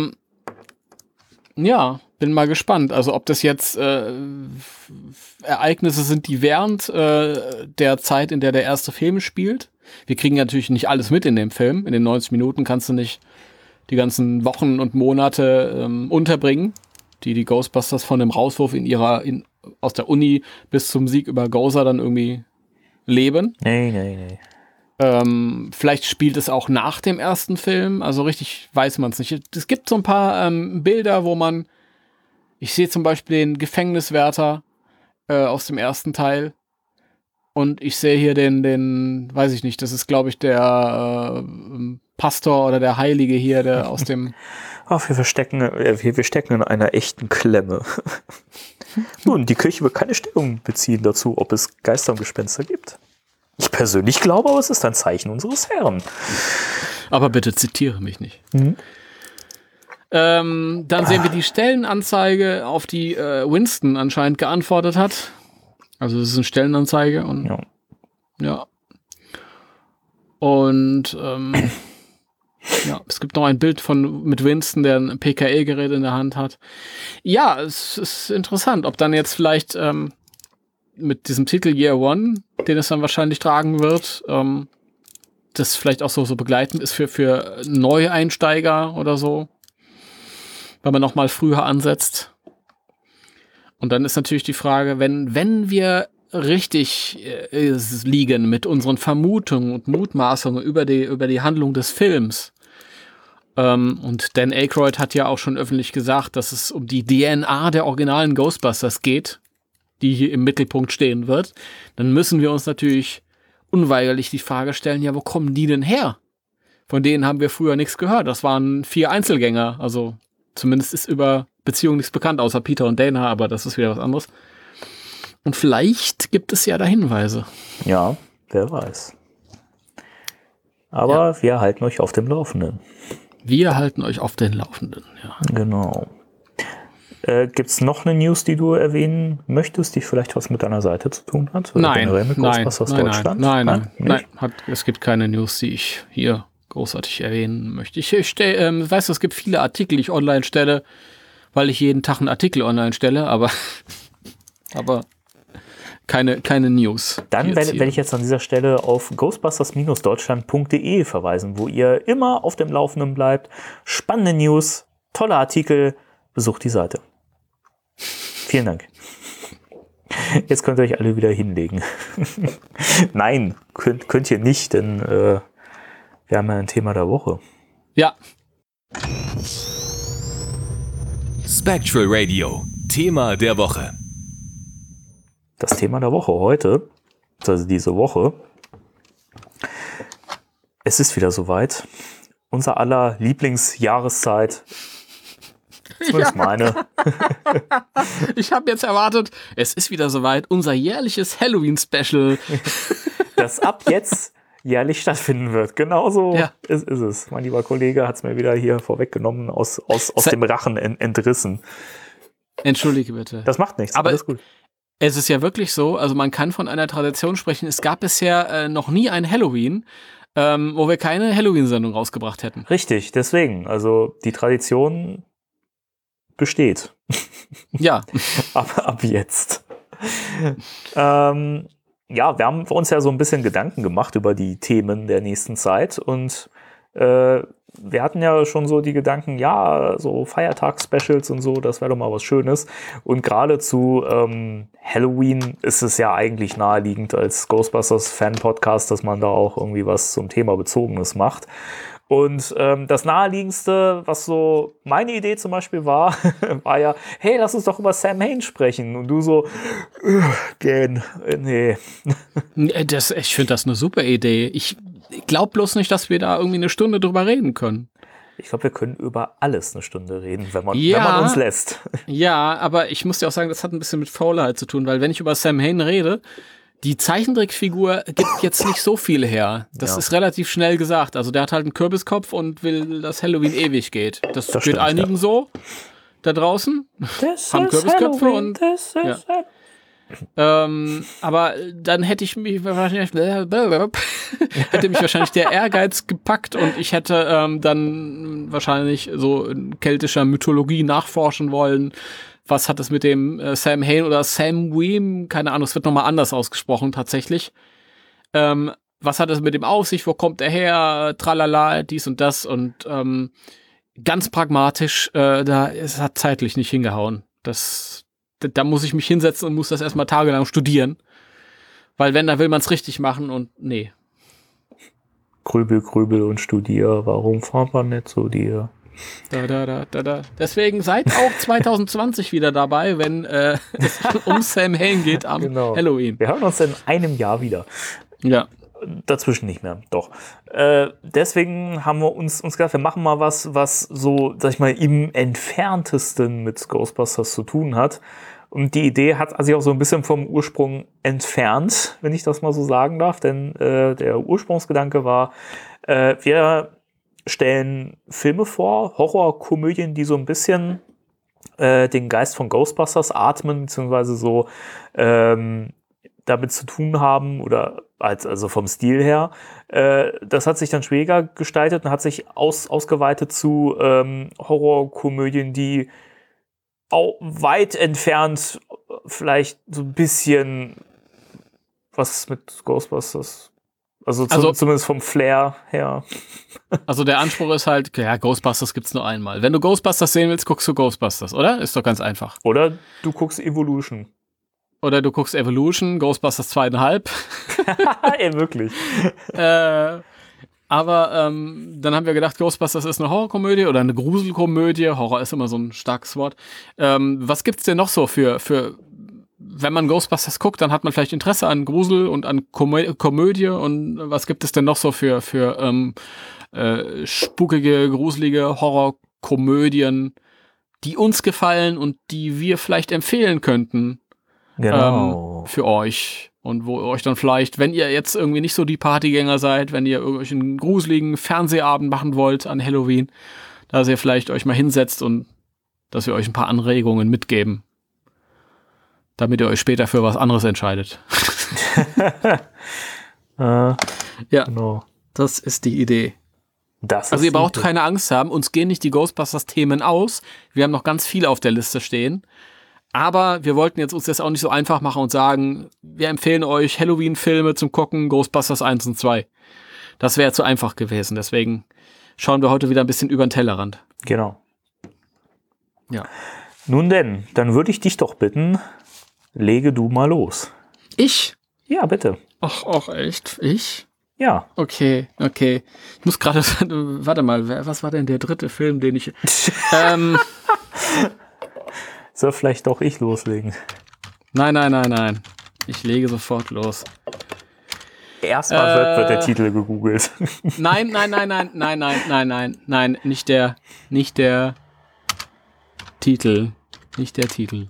Ja, bin mal gespannt. Also ob das jetzt Ereignisse sind, die während der Zeit, in der der erste Film spielt. Wir kriegen natürlich nicht alles mit in dem Film. In den 90 Minuten kannst du nicht die ganzen Wochen und Monate unterbringen, die Ghostbusters von dem Rauswurf aus der Uni bis zum Sieg über Gozer dann irgendwie leben. Nee. Vielleicht spielt es auch nach dem ersten Film, also richtig weiß man es nicht. Es gibt so ein paar Bilder, wo ich sehe zum Beispiel den Gefängniswärter aus dem ersten Teil und ich sehe hier den, weiß ich nicht, das ist glaube ich der Pastor oder der Heilige hier, der aus dem... Ach, wir stecken in einer echten Klemme. Nun, die Kirche wird keine Stellung beziehen dazu, ob es Geister und Gespenster gibt. Ich persönlich glaube, aber es ist ein Zeichen unseres Herrn. Aber bitte zitiere mich nicht. Dann sehen wir die Stellenanzeige, auf die Winston anscheinend geantwortet hat. Also es ist eine Stellenanzeige und ja. Und ja, es gibt noch ein Bild mit Winston, der ein PKE-Gerät in der Hand hat. Ja, es ist interessant, ob dann jetzt vielleicht mit diesem Titel Year One, den es dann wahrscheinlich tragen wird, das vielleicht auch so begleitend ist für Neueinsteiger oder so, wenn man nochmal früher ansetzt. Und dann ist natürlich die Frage, wenn wir richtig liegen mit unseren Vermutungen und Mutmaßungen über die Handlung des Films, und Dan Aykroyd hat ja auch schon öffentlich gesagt, dass es um die DNA der originalen Ghostbusters geht, die hier im Mittelpunkt stehen wird, dann müssen wir uns natürlich unweigerlich die Frage stellen, ja, wo kommen die denn her? Von denen haben wir früher nichts gehört. Das waren 4 Einzelgänger. Also zumindest ist über Beziehungen nichts bekannt, außer Peter und Dana, aber das ist wieder was anderes. Und vielleicht gibt es ja da Hinweise. Ja, Wer weiß. Aber wir halten euch auf dem Laufenden. Wir halten euch auf den Laufenden, ja. Genau. Gibt es noch eine News, die du erwähnen möchtest, die vielleicht was mit deiner Seite zu tun hat? Oder generell mit Ghostbusters Deutschland? Nein. Es gibt keine News, die ich hier großartig erwähnen möchte. Ich weiß, es gibt viele Artikel, die ich online stelle, weil ich jeden Tag einen Artikel online stelle, aber keine News. Dann werde ich jetzt an dieser Stelle auf ghostbusters-deutschland.de verweisen, wo ihr immer auf dem Laufenden bleibt. Spannende News, tolle Artikel, besucht die Seite. Vielen Dank. Jetzt könnt ihr euch alle wieder hinlegen. Nein, könnt ihr nicht, denn wir haben ja ein Thema der Woche. Ja. Spectral Radio, Thema der Woche. Das Thema der Woche heute, also diese Woche, es ist wieder soweit. Unser aller Lieblingsjahreszeit. Zumindest meine. Ich habe jetzt erwartet, es ist wieder soweit, unser jährliches Halloween-Special. Das ab jetzt jährlich stattfinden wird. Genauso ist es. Mein lieber Kollege hat es mir wieder hier vorweggenommen, aus dem Rachen entrissen. Entschuldige bitte. Das macht nichts, aber alles gut. Es ist ja wirklich so, also man kann von einer Tradition sprechen. Es gab bisher noch nie ein Halloween, wo wir keine Halloween-Sendung rausgebracht hätten. Richtig, deswegen. Also die Tradition besteht. Ja. ab jetzt. Ja, wir haben uns ja so ein bisschen Gedanken gemacht über die Themen der nächsten Zeit und wir hatten ja schon so die Gedanken, ja, so Feiertags-Specials und so, das wäre doch mal was Schönes. Und gerade zu Halloween ist es ja eigentlich naheliegend als Ghostbusters-Fan-Podcast, dass man da auch irgendwie was zum Thema Bezogenes macht. Und das Naheliegendste, was so meine Idee zum Beispiel war, war ja, hey, lass uns doch über Sam Hain sprechen. Und du so, nee. Ich finde das eine super Idee. Ich glaube bloß nicht, dass wir da irgendwie eine Stunde drüber reden können. Ich glaube, wir können über alles eine Stunde reden, wenn man uns lässt. Ja, aber ich muss dir auch sagen, das hat ein bisschen mit Faulheit zu tun, weil wenn ich über Sam Hain rede, die Zeichentrickfigur gibt jetzt nicht so viel her. Das ist relativ schnell gesagt. Also der hat halt einen Kürbiskopf und will, dass Halloween ewig geht. Das geht stimmt, einigen so da draußen. Haben Kürbisköpfe Halloween, und aber dann hätte mich wahrscheinlich der Ehrgeiz gepackt und ich hätte dann wahrscheinlich so in keltischer Mythologie nachforschen wollen. Was hat es mit dem Sam Hain oder Sam Weem, keine Ahnung, es wird nochmal anders ausgesprochen tatsächlich. Was hat es mit dem auf sich, wo kommt er her, tralala, dies und das und ganz pragmatisch, es hat zeitlich nicht hingehauen. Da muss ich mich hinsetzen und muss das erstmal tagelang studieren. Weil wenn, dann will man es richtig machen und nee. Grübel und studier, warum fahrt man nicht zu dir? Da. Deswegen seid auch 2020 wieder dabei, wenn es um Sam Hain geht am Halloween. Wir hören uns in einem Jahr wieder. Ja. Dazwischen nicht mehr, doch. Deswegen haben wir uns gedacht, wir machen mal was so, sag ich mal, im Entferntesten mit Ghostbusters zu tun hat. Und die Idee hat sich auch so ein bisschen vom Ursprung entfernt, wenn ich das mal so sagen darf. Denn der Ursprungsgedanke war, wir stellen Filme vor, Horrorkomödien, die so ein bisschen den Geist von Ghostbusters atmen, beziehungsweise so damit zu tun haben, oder also vom Stil her. Das hat sich dann schwieriger gestaltet und hat sich ausgeweitet zu Horrorkomödien, die auch weit entfernt vielleicht so ein bisschen was mit Ghostbusters, also zumindest vom Flair her. Also der Anspruch ist halt, ja, Ghostbusters gibt's nur einmal. Wenn du Ghostbusters sehen willst, guckst du Ghostbusters, oder? Ist doch ganz einfach. Oder du guckst Evolution. Ghostbusters 2,5. Ja, wirklich. Aber dann haben wir gedacht, Ghostbusters ist eine Horrorkomödie oder eine Gruselkomödie. Horror ist immer so ein starkes Wort. Was gibt's denn noch so für wenn man Ghostbusters guckt, dann hat man vielleicht Interesse an Grusel und an Komödie. Und was gibt es denn noch so für spukige, gruselige Horrorkomödien, die uns gefallen und die wir vielleicht empfehlen könnten? Genau. für euch. Und wo ihr euch dann vielleicht, wenn ihr jetzt irgendwie nicht so die Partygänger seid, wenn ihr irgendwelchen gruseligen Fernsehabend machen wollt an Halloween, dass ihr vielleicht euch mal hinsetzt und dass wir euch ein paar Anregungen mitgeben, damit ihr euch später für was anderes entscheidet. Ja, genau. Das ist die Idee. Also ihr braucht keine Angst haben, uns gehen nicht die Ghostbusters-Themen aus. Wir haben noch ganz viele auf der Liste stehen. Aber wir wollten uns das auch nicht so einfach machen und sagen, wir empfehlen euch Halloween-Filme zum Gucken, Ghostbusters 1 und 2. Das wäre zu einfach gewesen. Deswegen schauen wir heute wieder ein bisschen über den Tellerrand. Genau. Ja. Nun denn, dann würde ich dich doch bitten, lege du mal los. Ich? Ja, bitte. Ach, echt? Ich? Ja. Okay. Ich muss gerade, warte mal, was war denn der dritte Film, den ich... Soll vielleicht doch ich loslegen? Nein. Ich lege sofort los. Erstmal wird der Titel gegoogelt. Nein, nicht der Titel. Nicht der Titel.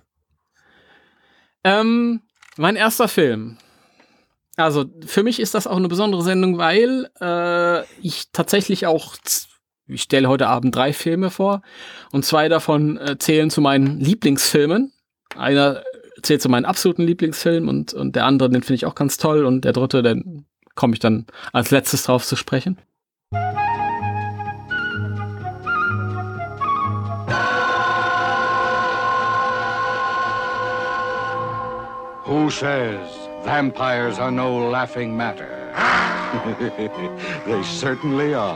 Mein erster Film. Also für mich ist das auch eine besondere Sendung, weil ich tatsächlich auch, ich stelle heute Abend 3 Filme vor und 2 davon zählen zu meinen Lieblingsfilmen. Einer zählt zu meinen absoluten Lieblingsfilmen und der andere, den finde ich auch ganz toll und der dritte, den komme ich dann als letztes drauf zu sprechen. Who says vampires are no laughing matter? They certainly are.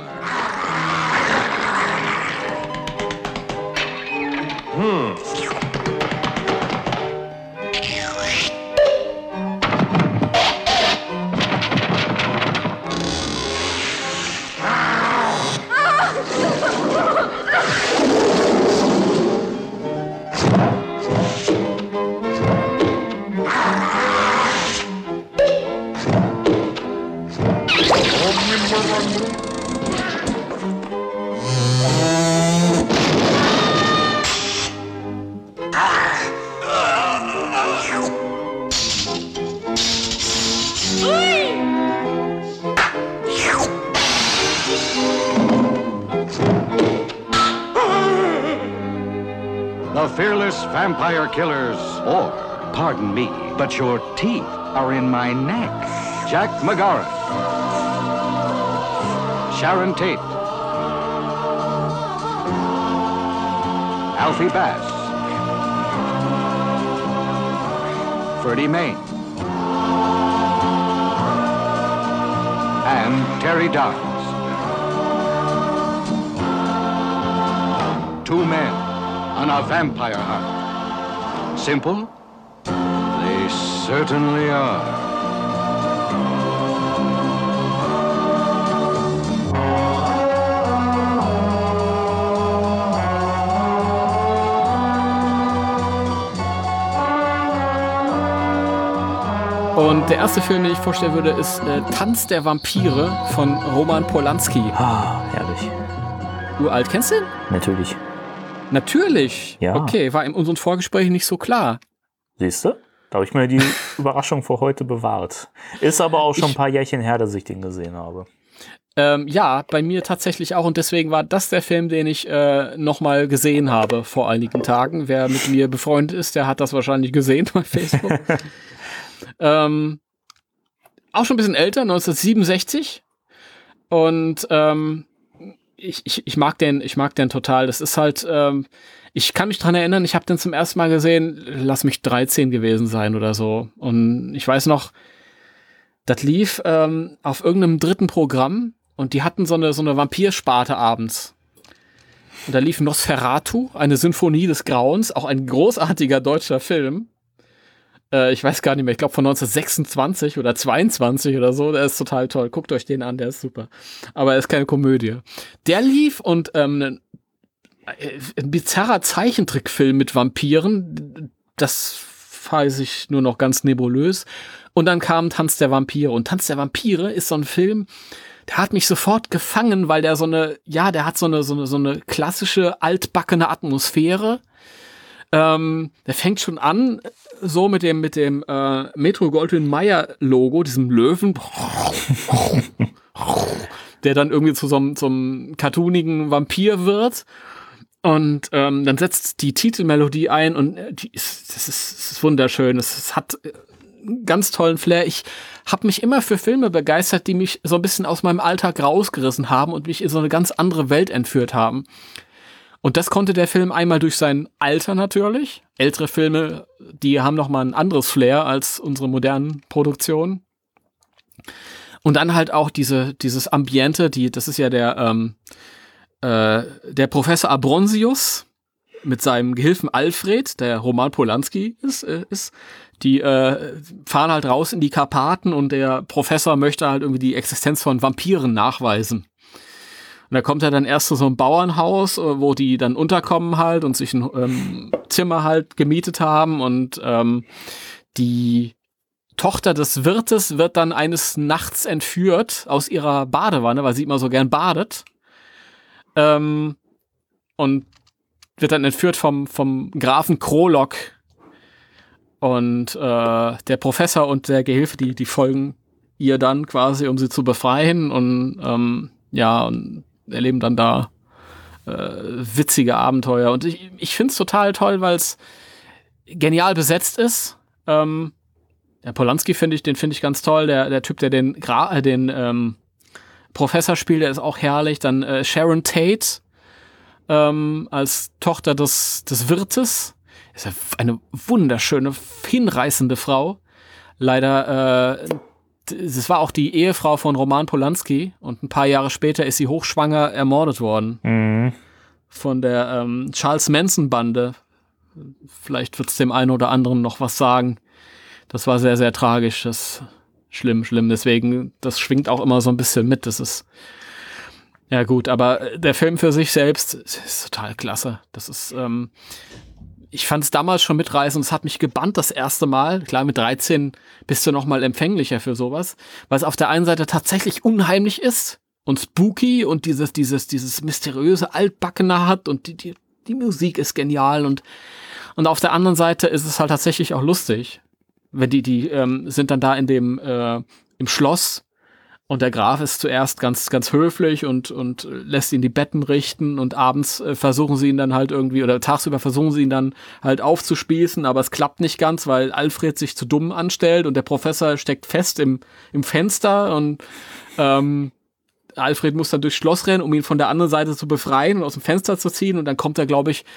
The fearless vampire killers, or, pardon me, but your teeth are in my neck. Jack McGarrett, Sharon Tate, Alfie Bass, Freddie Mayne, and Terry Downs. 2 men on a vampire hunt. Simple? They certainly are. Und der erste Film, den ich vorstellen würde, ist Tanz der Vampire von Roman Polanski. Ah, herrlich. Uralt, kennst du den? Natürlich. Natürlich? Ja. Okay, war in unseren Vorgesprächen nicht so klar. Siehst du? Da habe ich mir die Überraschung für heute bewahrt. Ist aber auch schon ein paar Jährchen her, dass ich den gesehen habe. Ja, bei mir tatsächlich auch. Und deswegen war das der Film, den ich nochmal gesehen habe vor einigen Tagen. Wer mit mir befreundet ist, der hat das wahrscheinlich gesehen bei Facebook. Auch schon ein bisschen älter, 1967. Und ich mag den total. Das ist halt, ich kann mich dran erinnern, ich habe den zum ersten Mal gesehen, lass mich 13 gewesen sein oder so. Und ich weiß noch, das lief auf irgendeinem dritten Programm und die hatten so eine Vampirsparte abends. Und da lief Nosferatu, eine Sinfonie des Grauens, auch ein großartiger deutscher Film. Ich weiß gar nicht mehr, ich glaube von 1926 oder 22 oder so, der ist total toll. Guckt euch den an, der ist super. Aber er ist keine Komödie. Der lief und ein bizarrer Zeichentrickfilm mit Vampiren, das weiß ich nur noch ganz nebulös. Und dann kam Tanz der Vampire. Und Tanz der Vampire ist so ein Film, der hat mich sofort gefangen, weil der der hat so eine klassische altbackene Atmosphäre. Der fängt schon an, so mit dem Metro-Goldwyn-Mayer-Logo, diesem Löwen, der dann irgendwie zu so einem cartoonigen Vampir wird. Und dann setzt die Titelmelodie ein und das ist wunderschön. Es hat einen ganz tollen Flair. Ich habe mich immer für Filme begeistert, die mich so ein bisschen aus meinem Alltag rausgerissen haben und mich in so eine ganz andere Welt entführt haben. Und das konnte der Film einmal durch sein Alter natürlich. Ältere Filme, die haben noch mal ein anderes Flair als unsere modernen Produktionen. Und dann halt auch dieses Ambiente, das ist ja der Professor Abronsius mit seinem Gehilfen Alfred, der Roman Polanski ist. Die fahren halt raus in die Karpaten und der Professor möchte halt irgendwie die Existenz von Vampiren nachweisen. Und da kommt er dann erst zu so einem Bauernhaus, wo die dann unterkommen halt und sich ein Zimmer halt gemietet haben. Und die Tochter des Wirtes wird dann eines Nachts entführt aus ihrer Badewanne, weil sie immer so gern badet. Und wird dann entführt vom Grafen Krolok. Und der Professor und der Gehilfe, die folgen ihr dann quasi, um sie zu befreien. Und und erleben dann da witzige Abenteuer. Und ich finde es total toll, weil es genial besetzt ist. Der Polanski den finde ich ganz toll. Der Typ, der den Professor spielt, der ist auch herrlich. Dann Sharon Tate als Tochter des Wirtes. Ist ja eine wunderschöne, hinreißende Frau. Leider das war auch die Ehefrau von Roman Polanski und ein paar Jahre später ist sie hochschwanger ermordet worden. Von der Charles Manson-Bande. Vielleicht wird es dem einen oder anderen noch was sagen. Das war sehr, sehr tragisch. Das ist schlimm. Deswegen, das schwingt auch immer so ein bisschen mit. Das ist ja gut, aber der Film für sich selbst ist total klasse. Das ist ich fand es damals schon mitreißend, es hat mich gebannt das erste Mal. Klar, mit 13 bist du noch mal empfänglicher für sowas, weil es auf der einen Seite tatsächlich unheimlich ist und spooky und dieses mysteriöse Altbackene hat und die Musik ist genial und auf der anderen Seite ist es halt tatsächlich auch lustig, wenn die sind dann da in dem im Schloss. Und der Graf ist zuerst ganz, ganz höflich und lässt ihn die Betten richten und abends versuchen sie ihn dann halt irgendwie, oder tagsüber versuchen sie ihn dann halt aufzuspießen, aber es klappt nicht ganz, weil Alfred sich zu dumm anstellt und der Professor steckt fest im Fenster und Alfred muss dann durchs Schloss rennen, um ihn von der anderen Seite zu befreien und aus dem Fenster zu ziehen und dann kommt er, glaube ich,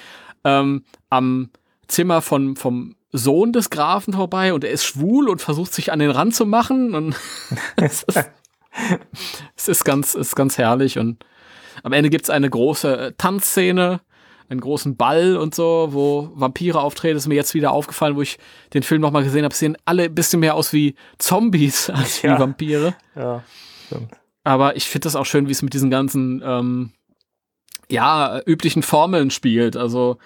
am Zimmer vom Sohn des Grafen vorbei und er ist schwul und versucht sich an den Rand zu machen und es ist ganz herrlich und am Ende gibt's eine große Tanzszene, einen großen Ball und so, wo Vampire auftreten. Das ist mir jetzt wieder aufgefallen, wo ich den Film nochmal gesehen habe. Sehen alle ein bisschen mehr aus wie Zombies als wie Vampire. Ja, stimmt. Aber ich finde das auch schön, wie es mit diesen ganzen üblichen Formeln spielt. Also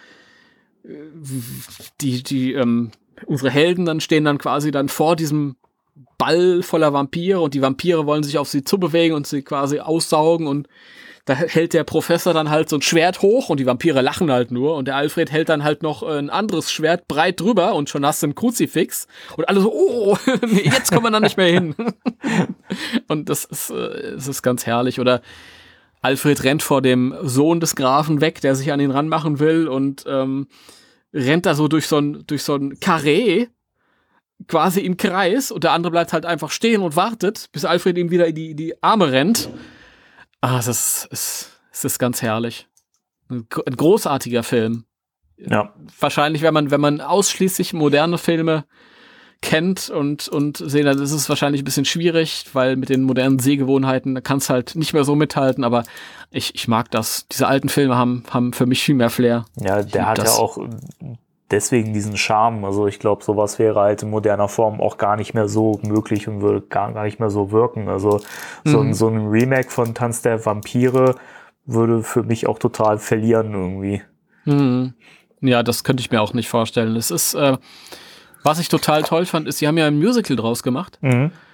unsere Helden dann stehen dann quasi dann vor diesem Ball voller Vampire und die Vampire wollen sich auf sie zubewegen und sie quasi aussaugen und da hält der Professor dann halt so ein Schwert hoch und die Vampire lachen halt nur und der Alfred hält dann halt noch ein anderes Schwert breit drüber und schon hast du ein Kruzifix und alle so, oh, nee, jetzt kommen wir da nicht mehr hin. Und das ist ganz herrlich. Oder Alfred rennt vor dem Sohn des Grafen weg, der sich an ihn ranmachen will und rennt da so durch so ein Karree quasi im Kreis und der andere bleibt halt einfach stehen und wartet, bis Alfred ihm wieder in die Arme rennt. Es ist ganz herrlich. Ein großartiger Film. Ja. Wahrscheinlich, wenn man ausschließlich moderne Filme kennt und sehen, dann ist es wahrscheinlich ein bisschen schwierig, weil mit den modernen Sehgewohnheiten, da kannst du halt nicht mehr so mithalten, aber ich mag das. Diese alten Filme haben für mich viel mehr Flair. Ja, der hat ja auch deswegen diesen Charme. Also ich glaube, sowas wäre halt in moderner Form auch gar nicht mehr so möglich und würde gar nicht mehr so wirken. Also so ein Remake von Tanz der Vampire würde für mich auch total verlieren irgendwie. Ja, das könnte ich mir auch nicht vorstellen. Es ist, was ich total toll fand, ist, sie haben ja ein Musical draus gemacht.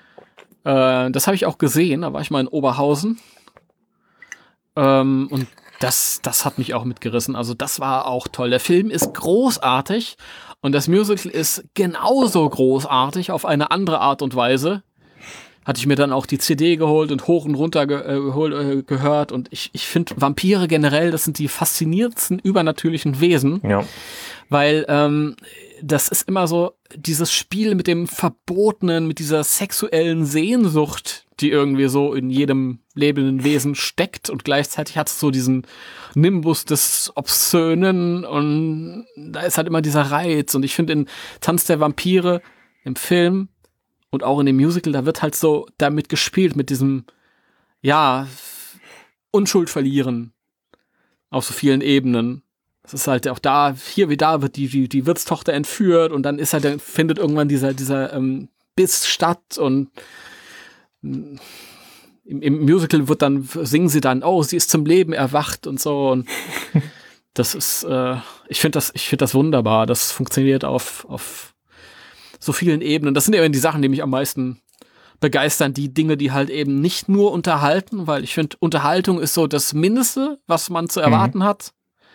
Das habe ich auch gesehen, da war ich mal in Oberhausen. Und das hat mich auch mitgerissen. Also das war auch toll. Der Film ist großartig und das Musical ist genauso großartig auf eine andere Art und Weise. Hatte ich mir dann auch die CD geholt und hoch und runter gehört. Und ich finde Vampire generell, das sind die faszinierendsten übernatürlichen Wesen. Ja. Weil das ist immer so dieses Spiel mit dem Verbotenen, mit dieser sexuellen Sehnsucht, die irgendwie so in jedem lebenden Wesen steckt. Und gleichzeitig hat es so diesen Nimbus des Obszönen. Und da ist halt immer dieser Reiz. Und ich finde in Tanz der Vampire im Film und auch in dem Musical, da wird halt so damit gespielt, mit diesem, ja, Unschuld verlieren auf so vielen Ebenen. Es ist halt auch da, hier wie da wird die Wirtstochter entführt und dann ist halt, dann findet irgendwann dieser Biss statt und im Musical singen sie dann, oh, sie ist zum Leben erwacht und so und das ist, ich finde das wunderbar. Das funktioniert auf so vielen Ebenen. Das sind eben die Sachen, die mich am meisten begeistern, die Dinge, die halt eben nicht nur unterhalten, weil ich finde, Unterhaltung ist so das Mindeste, was man zu erwarten hat.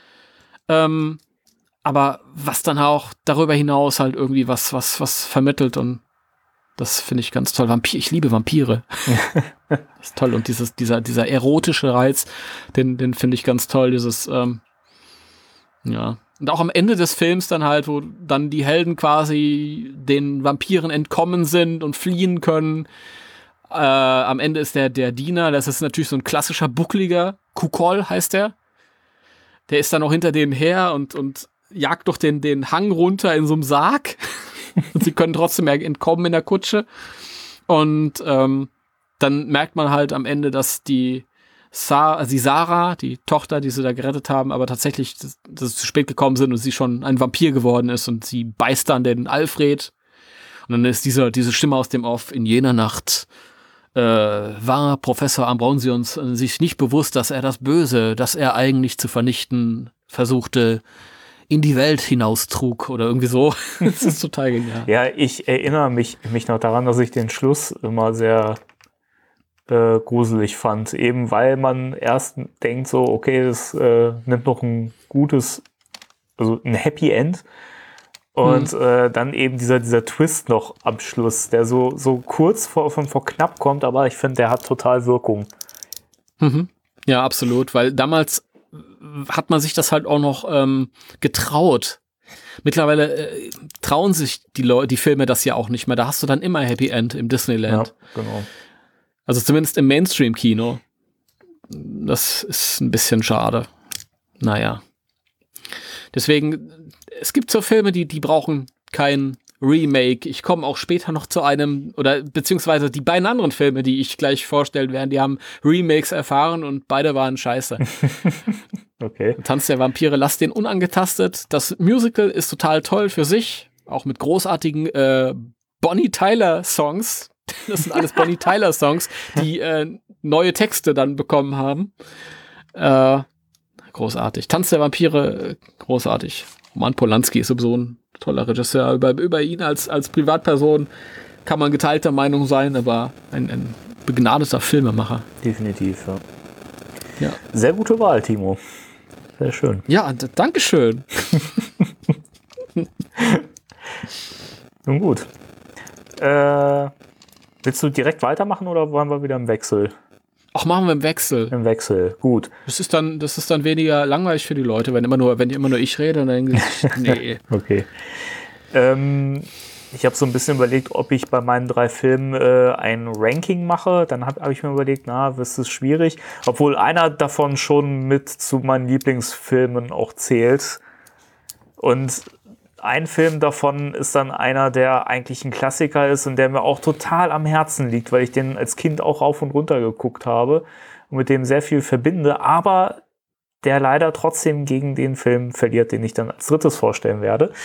Aber was dann auch darüber hinaus halt irgendwie was vermittelt und das finde ich ganz toll. Ich liebe Vampire. Das ist toll. Und dieser erotische Reiz, den finde ich ganz toll. Dieses, ja. Und auch am Ende des Films dann halt, wo dann die Helden quasi den Vampiren entkommen sind und fliehen können. Am Ende ist der Diener, das ist natürlich so ein klassischer Buckliger, Kukol heißt der. Der ist dann auch hinter denen her und jagt durch den Hang runter in so einem Sarg. Und sie können trotzdem entkommen in der Kutsche. Und dann merkt man halt am Ende, dass die Sarah, die Tochter, die sie da gerettet haben, aber tatsächlich, dass sie zu spät gekommen sind und sie schon ein Vampir geworden ist und sie beißt dann den Alfred. Und dann ist diese Stimme aus dem Off: In jener Nacht war Professor Ambrosions sich nicht bewusst, dass er das Böse, das er eigentlich zu vernichten versuchte, in die Welt hinaustrug oder irgendwie so. Das ist total genial. Ja, ich erinnere mich noch daran, dass ich den Schluss immer sehr gruselig fand, eben weil man erst denkt so, okay, das nimmt noch ein gutes, also ein Happy End und dann eben dieser Twist noch am Schluss, der so kurz vor knapp kommt, aber ich finde, der hat total Wirkung. Mhm. Ja, absolut, weil damals hat man sich das halt auch noch getraut. Mittlerweile trauen sich die Filme das ja auch nicht mehr. Da hast du dann immer Happy End im Disneyland. Ja, genau. Also zumindest im Mainstream-Kino. Das ist ein bisschen schade. Naja. Deswegen, es gibt so Filme, die brauchen kein Remake. Ich komme auch später noch zu einem, oder beziehungsweise die beiden anderen Filme, die ich gleich vorstellen werde, die haben Remakes erfahren und beide waren scheiße. Okay. Tanz der Vampire, lasst den unangetastet. Das Musical ist total toll für sich, auch mit großartigen Bonnie Tyler-Songs. Das sind alles Bonnie Tyler-Songs, die neue Texte dann bekommen haben. Großartig. Tanz der Vampire, großartig. Roman Polanski ist sowieso ein toller Regisseur. Über ihn als Privatperson kann man geteilter Meinung sein, aber ein begnadeter Filmemacher. Definitiv, ja. Ja. Sehr gute Wahl, Timo. Sehr schön. Ja, dankeschön. Nun gut. Willst du direkt weitermachen oder wollen wir wieder im Wechsel? Ach, machen wir im Wechsel. Im Wechsel, gut. Das ist dann weniger langweilig für die Leute, wenn immer nur ich rede, dann denke ich, nee. Okay. Ich habe so ein bisschen überlegt, ob ich bei meinen 3 Filmen ein Ranking mache. Dann hab ich mir überlegt, das ist schwierig. Obwohl einer davon schon mit zu meinen Lieblingsfilmen auch zählt. Und ein Film davon ist dann einer, der eigentlich ein Klassiker ist und der mir auch total am Herzen liegt, weil ich den als Kind auch rauf und runter geguckt habe und mit dem sehr viel verbinde, aber der leider trotzdem gegen den Film verliert, den ich dann als drittes vorstellen werde.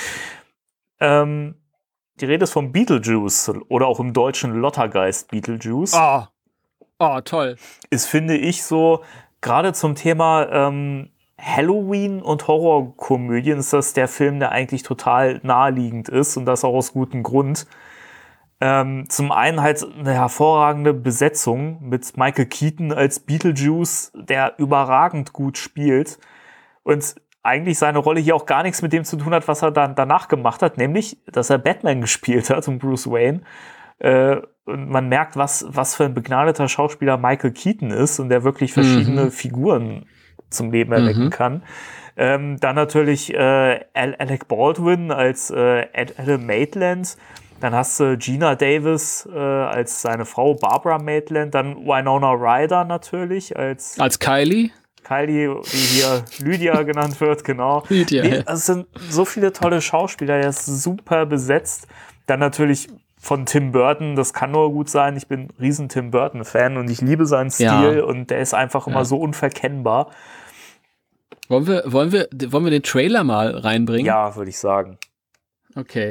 Die Rede ist von Beetlejuice oder auch im Deutschen Lottergeist Beetlejuice. Oh, toll. Ist, finde ich, so gerade zum Thema Halloween und Horrorkomödien ist das der Film, der eigentlich total naheliegend ist und das auch aus gutem Grund. Zum einen halt eine hervorragende Besetzung mit Michael Keaton als Beetlejuice, der überragend gut spielt und eigentlich seine Rolle hier auch gar nichts mit dem zu tun hat, was er dann danach gemacht hat, nämlich, dass er Batman gespielt hat und Bruce Wayne. Und man merkt, was für ein begnadeter Schauspieler Michael Keaton ist und der wirklich verschiedene Figuren zum Leben erwecken kann. Dann natürlich Alec Baldwin als Adam Maitland. Dann hast du Gina Davis als seine Frau Barbara Maitland. Dann Winona Ryder natürlich als Kylie, die hier Lydia genannt wird, genau. Lydia, ja. Es sind so viele tolle Schauspieler, der ist super besetzt. Dann natürlich von Tim Burton, das kann nur gut sein. Ich bin ein riesen Tim Burton-Fan und ich liebe seinen Stil und der ist einfach immer so unverkennbar. Wollen wir den Trailer mal reinbringen? Ja, würde ich sagen. Okay.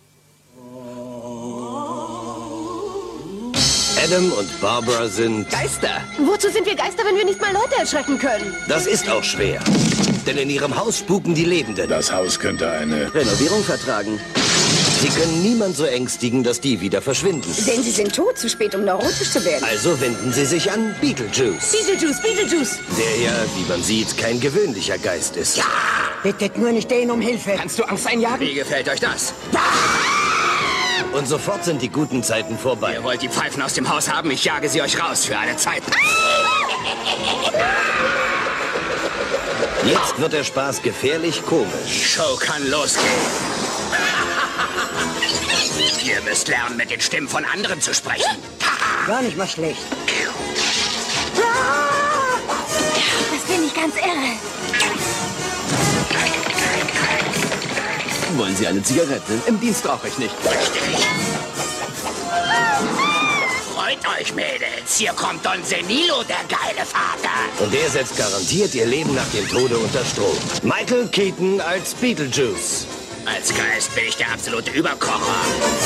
Adam und Barbara sind Geister. Wozu sind wir Geister, wenn wir nicht mal Leute erschrecken können? Das ist auch schwer. Denn in ihrem Haus spuken die Lebenden. Das Haus könnte eine Renovierung vertragen. Sie können niemand so ängstigen, dass die wieder verschwinden. Denn sie sind tot, zu spät, um neurotisch zu werden. Also wenden sie sich an Beetlejuice. Beetlejuice! Der ja, wie man sieht, kein gewöhnlicher Geist ist. Ja! Bittet nur nicht den um Hilfe. Kannst du Angst einjagen? Wie gefällt euch das? Und sofort sind die guten Zeiten vorbei. Ihr wollt die Pfeifen aus dem Haus haben? Ich jage sie euch raus für alle Zeiten. Jetzt wird der Spaß gefährlich komisch. Die Show kann losgehen. Ihr müsst lernen, mit den Stimmen von anderen zu sprechen. Gar nicht mal schlecht. Das bin ich ganz irre. Wollen Sie eine Zigarette? Im Dienst rauche ich nicht. Richtig. Freut euch, Mädels. Hier kommt Don Senilo, der geile Vater. Und der setzt garantiert ihr Leben nach dem Tode unter Strom. Michael Keaton als Beetlejuice. Als Geist bin ich der absolute Überkocher.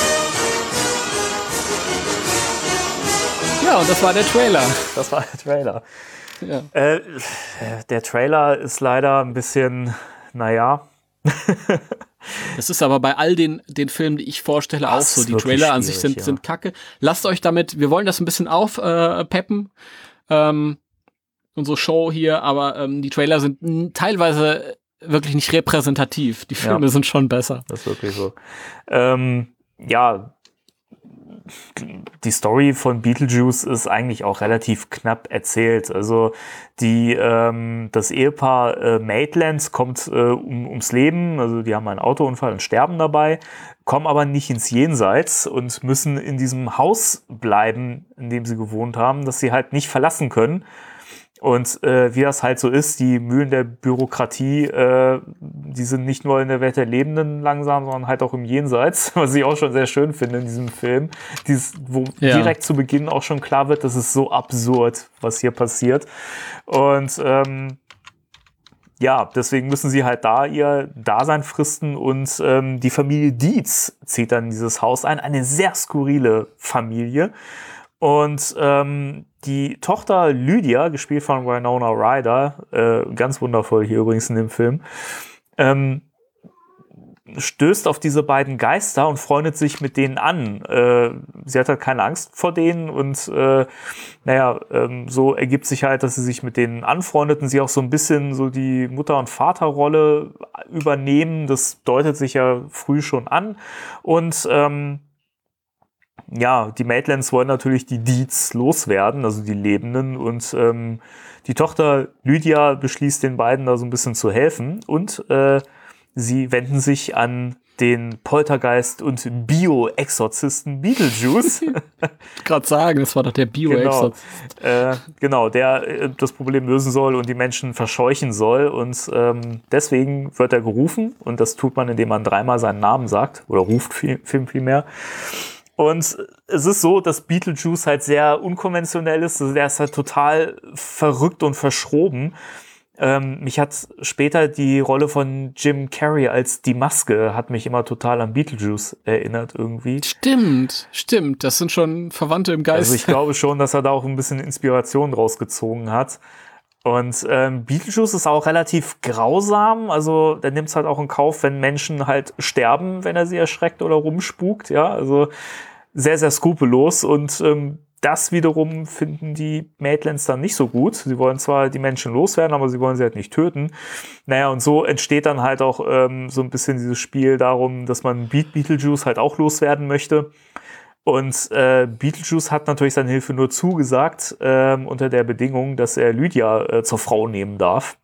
Ja, und das war der Trailer. Das war der Trailer. Ja. Der Trailer ist leider ein bisschen, naja. Das ist aber bei all den Filmen, die ich vorstelle, auch so. Die Trailer an sich sind kacke. Lasst euch damit, wir wollen das ein bisschen aufpeppen, unsere Show hier, aber die Trailer sind teilweise wirklich nicht repräsentativ. Die Filme sind schon besser. Das ist wirklich so. Ja, die Story von Beetlejuice ist eigentlich auch relativ knapp erzählt. Also das Ehepaar Maitland kommt ums Leben, also die haben einen Autounfall und sterben dabei, kommen aber nicht ins Jenseits und müssen in diesem Haus bleiben, in dem sie gewohnt haben, das sie halt nicht verlassen können. Und wie das halt so ist, die Mühlen der Bürokratie, die sind nicht nur in der Welt der Lebenden langsam, sondern halt auch im Jenseits, was ich auch schon sehr schön finde in diesem Film, wo direkt zu Beginn auch schon klar wird, das ist so absurd, was hier passiert. Und ja, deswegen müssen sie halt da ihr Dasein fristen und die Familie Dietz zieht dann in dieses Haus ein, eine sehr skurrile Familie. Und die Tochter Lydia, gespielt von Winona Ryder, ganz wundervoll hier übrigens in dem Film, stößt auf diese beiden Geister und freundet sich mit denen an. Sie hat halt keine Angst vor denen und so ergibt sich halt, dass sie sich mit denen anfreundet und sie auch so ein bisschen so die Mutter- und Vaterrolle übernehmen. Das deutet sich ja früh schon an und ja, die Maitlands wollen natürlich die Dietz loswerden, also die Lebenden. Und die Tochter Lydia beschließt den beiden da so ein bisschen zu helfen. Und sie wenden sich an den Poltergeist und Bio-Exorzisten Beetlejuice. Gerade sagen, das war doch der Bio-Exorzist. Genau, der das Problem lösen soll und die Menschen verscheuchen soll. Und deswegen wird er gerufen. Und das tut man, indem man dreimal seinen Namen sagt. Oder ruft vielmehr. Und es ist so, dass Beetlejuice halt sehr unkonventionell ist. Also der ist halt total verrückt und verschroben. Mich hat später die Rolle von Jim Carrey als die Maske, hat mich immer total an Beetlejuice erinnert irgendwie. Stimmt. Das sind schon Verwandte im Geist. Also ich glaube schon, dass er da auch ein bisschen Inspiration draus gezogen hat. Und Beetlejuice ist auch relativ grausam, also der nimmt es halt auch in Kauf, wenn Menschen halt sterben, wenn er sie erschreckt oder rumspukt, ja, also sehr, sehr skrupellos und das wiederum finden die Maitlands dann nicht so gut. Sie wollen zwar die Menschen loswerden, aber sie wollen sie halt nicht töten. Naja, und so entsteht dann halt auch so ein bisschen dieses Spiel darum, dass man Beetlejuice halt auch loswerden möchte. Und Beetlejuice hat natürlich seine Hilfe nur zugesagt, unter der Bedingung, dass er Lydia zur Frau nehmen darf.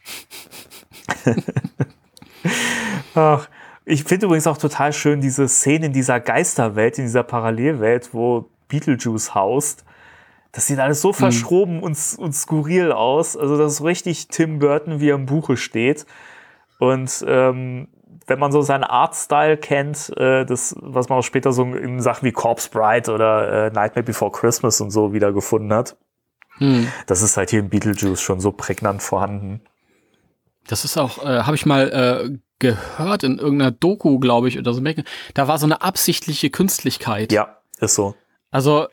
Ach, ich finde übrigens auch total schön diese Szene in dieser Geisterwelt, in dieser Parallelwelt, wo Beetlejuice haust. Das sieht alles so verschroben und skurril aus. Also das ist richtig Tim Burton, wie er im Buche steht. Und wenn man so seinen Artstyle kennt, das, was man auch später so in Sachen wie Corpse Bride oder Nightmare Before Christmas und so wiedergefunden hat, das ist halt hier in Beetlejuice schon so prägnant vorhanden. Das ist auch, habe ich mal gehört in irgendeiner Doku, glaube ich, oder so. Da war so eine absichtliche Künstlichkeit. Ja, ist so. Also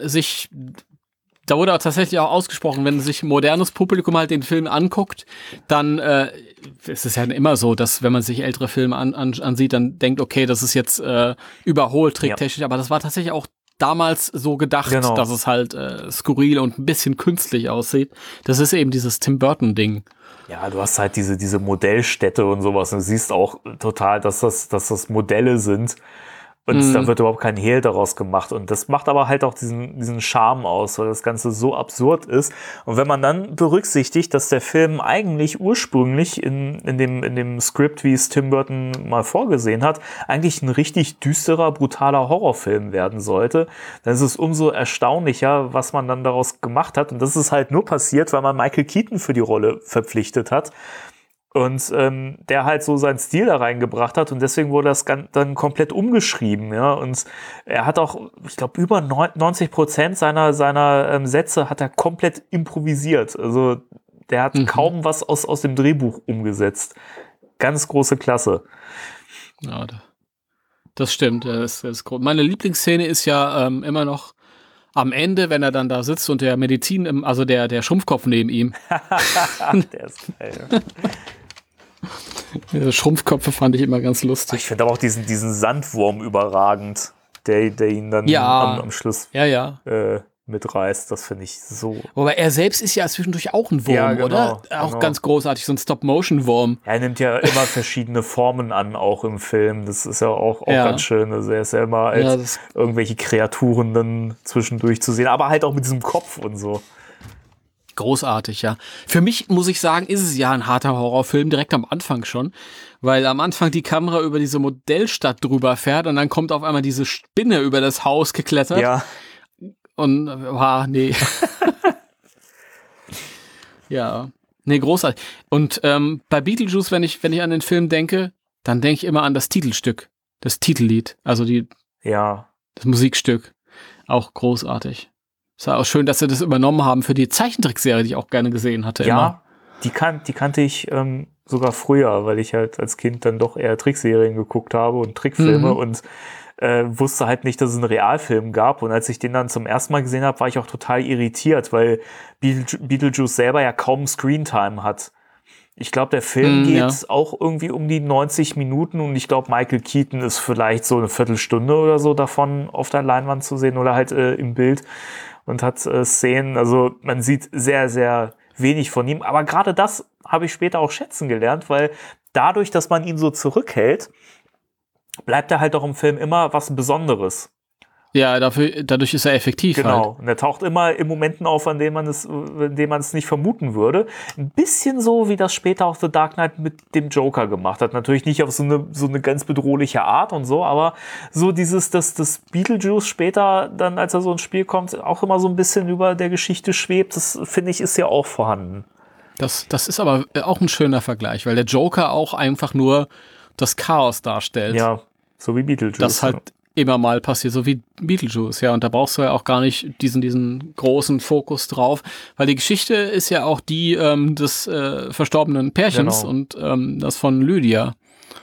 da wurde auch tatsächlich auch ausgesprochen, wenn sich ein modernes Publikum halt den Film anguckt, dann ist es ja immer so, dass wenn man sich ältere Filme ansieht, dann denkt, okay, das ist jetzt überholt, tricktechnisch, aber das war tatsächlich auch damals so gedacht, dass es halt skurril und ein bisschen künstlich aussieht. Das ist eben dieses Tim Burton-Ding. Ja, du hast halt diese Modellstädte und sowas und du siehst auch total, dass das Modelle sind. Und da wird überhaupt kein Hehl daraus gemacht. Und das macht aber halt auch diesen Charme aus, weil das Ganze so absurd ist. Und wenn man dann berücksichtigt, dass der Film eigentlich ursprünglich in dem Skript, wie es Tim Burton mal vorgesehen hat, eigentlich ein richtig düsterer, brutaler Horrorfilm werden sollte, dann ist es umso erstaunlicher, was man dann daraus gemacht hat. Und das ist halt nur passiert, weil man Michael Keaton für die Rolle verpflichtet hat. Und der halt so seinen Stil da reingebracht hat und deswegen wurde das dann komplett umgeschrieben, ja. Und er hat auch, ich glaube, über 90% seiner Sätze hat er komplett improvisiert. Also der hat kaum was aus dem Drehbuch umgesetzt. Ganz große Klasse. Ja, das stimmt. Das ist groß. Meine Lieblingsszene ist ja immer noch am Ende, wenn er dann da sitzt und der also der Schrumpfkopf neben ihm. Der ist geil. Schrumpfköpfe fand ich immer ganz lustig. Ich finde aber auch diesen Sandwurm überragend, der ihn dann am Schluss mitreißt. Das finde ich so. Aber er selbst ist ja zwischendurch auch ein Wurm, oder? Auch ganz großartig, so ein Stop-Motion-Wurm. Er nimmt ja immer verschiedene Formen an, auch im Film. Das ist ja auch ganz schön. Also er ist ja immer als irgendwelche Kreaturen dann zwischendurch zu sehen, aber halt auch mit diesem Kopf und so. Großartig, ja. Für mich, muss ich sagen, ist es ja ein harter Horrorfilm, direkt am Anfang schon, weil am Anfang die Kamera über diese Modellstadt drüber fährt und dann kommt auf einmal diese Spinne über das Haus geklettert. Ja. Und, nee. Ja. Nee, großartig. Und bei Beetlejuice, wenn ich an den Film denke, dann denke ich immer an das Titelstück, das Titellied, also das Musikstück. Auch großartig. Es war auch schön, dass sie das übernommen haben für die Zeichentrickserie, die ich auch gerne gesehen hatte. Ja, immer. Die kannte ich sogar früher, weil ich halt als Kind dann doch eher Trickserien geguckt habe und Trickfilme und wusste halt nicht, dass es einen Realfilm gab. Und als ich den dann zum ersten Mal gesehen habe, war ich auch total irritiert, weil Beetlejuice selber ja kaum Screentime hat. Ich glaube, der Film geht auch irgendwie um die 90 Minuten und ich glaube, Michael Keaton ist vielleicht so eine Viertelstunde oder so davon auf der Leinwand zu sehen oder halt im Bild. Und hat Szenen, also man sieht sehr, sehr wenig von ihm. Aber gerade das habe ich später auch schätzen gelernt, weil dadurch, dass man ihn so zurückhält, bleibt er halt auch im Film immer was Besonderes. Ja, dadurch ist er effektiv. Genau. Halt. Und er taucht immer in Momenten auf, in denen man es nicht vermuten würde. Ein bisschen so, wie das später auch The Dark Knight mit dem Joker gemacht hat. Natürlich nicht auf so eine ganz bedrohliche Art und so, aber so das Beetlejuice später dann, als er so ins Spiel kommt, auch immer so ein bisschen über der Geschichte schwebt. Das, finde ich, ist ja auch vorhanden. Das ist aber auch ein schöner Vergleich, weil der Joker auch einfach nur das Chaos darstellt. Ja, so wie Beetlejuice. Das halt immer mal passiert, so wie Beetlejuice, ja, und da brauchst du ja auch gar nicht diesen großen Fokus drauf, weil die Geschichte ist ja auch die des verstorbenen Pärchens und das von Lydia.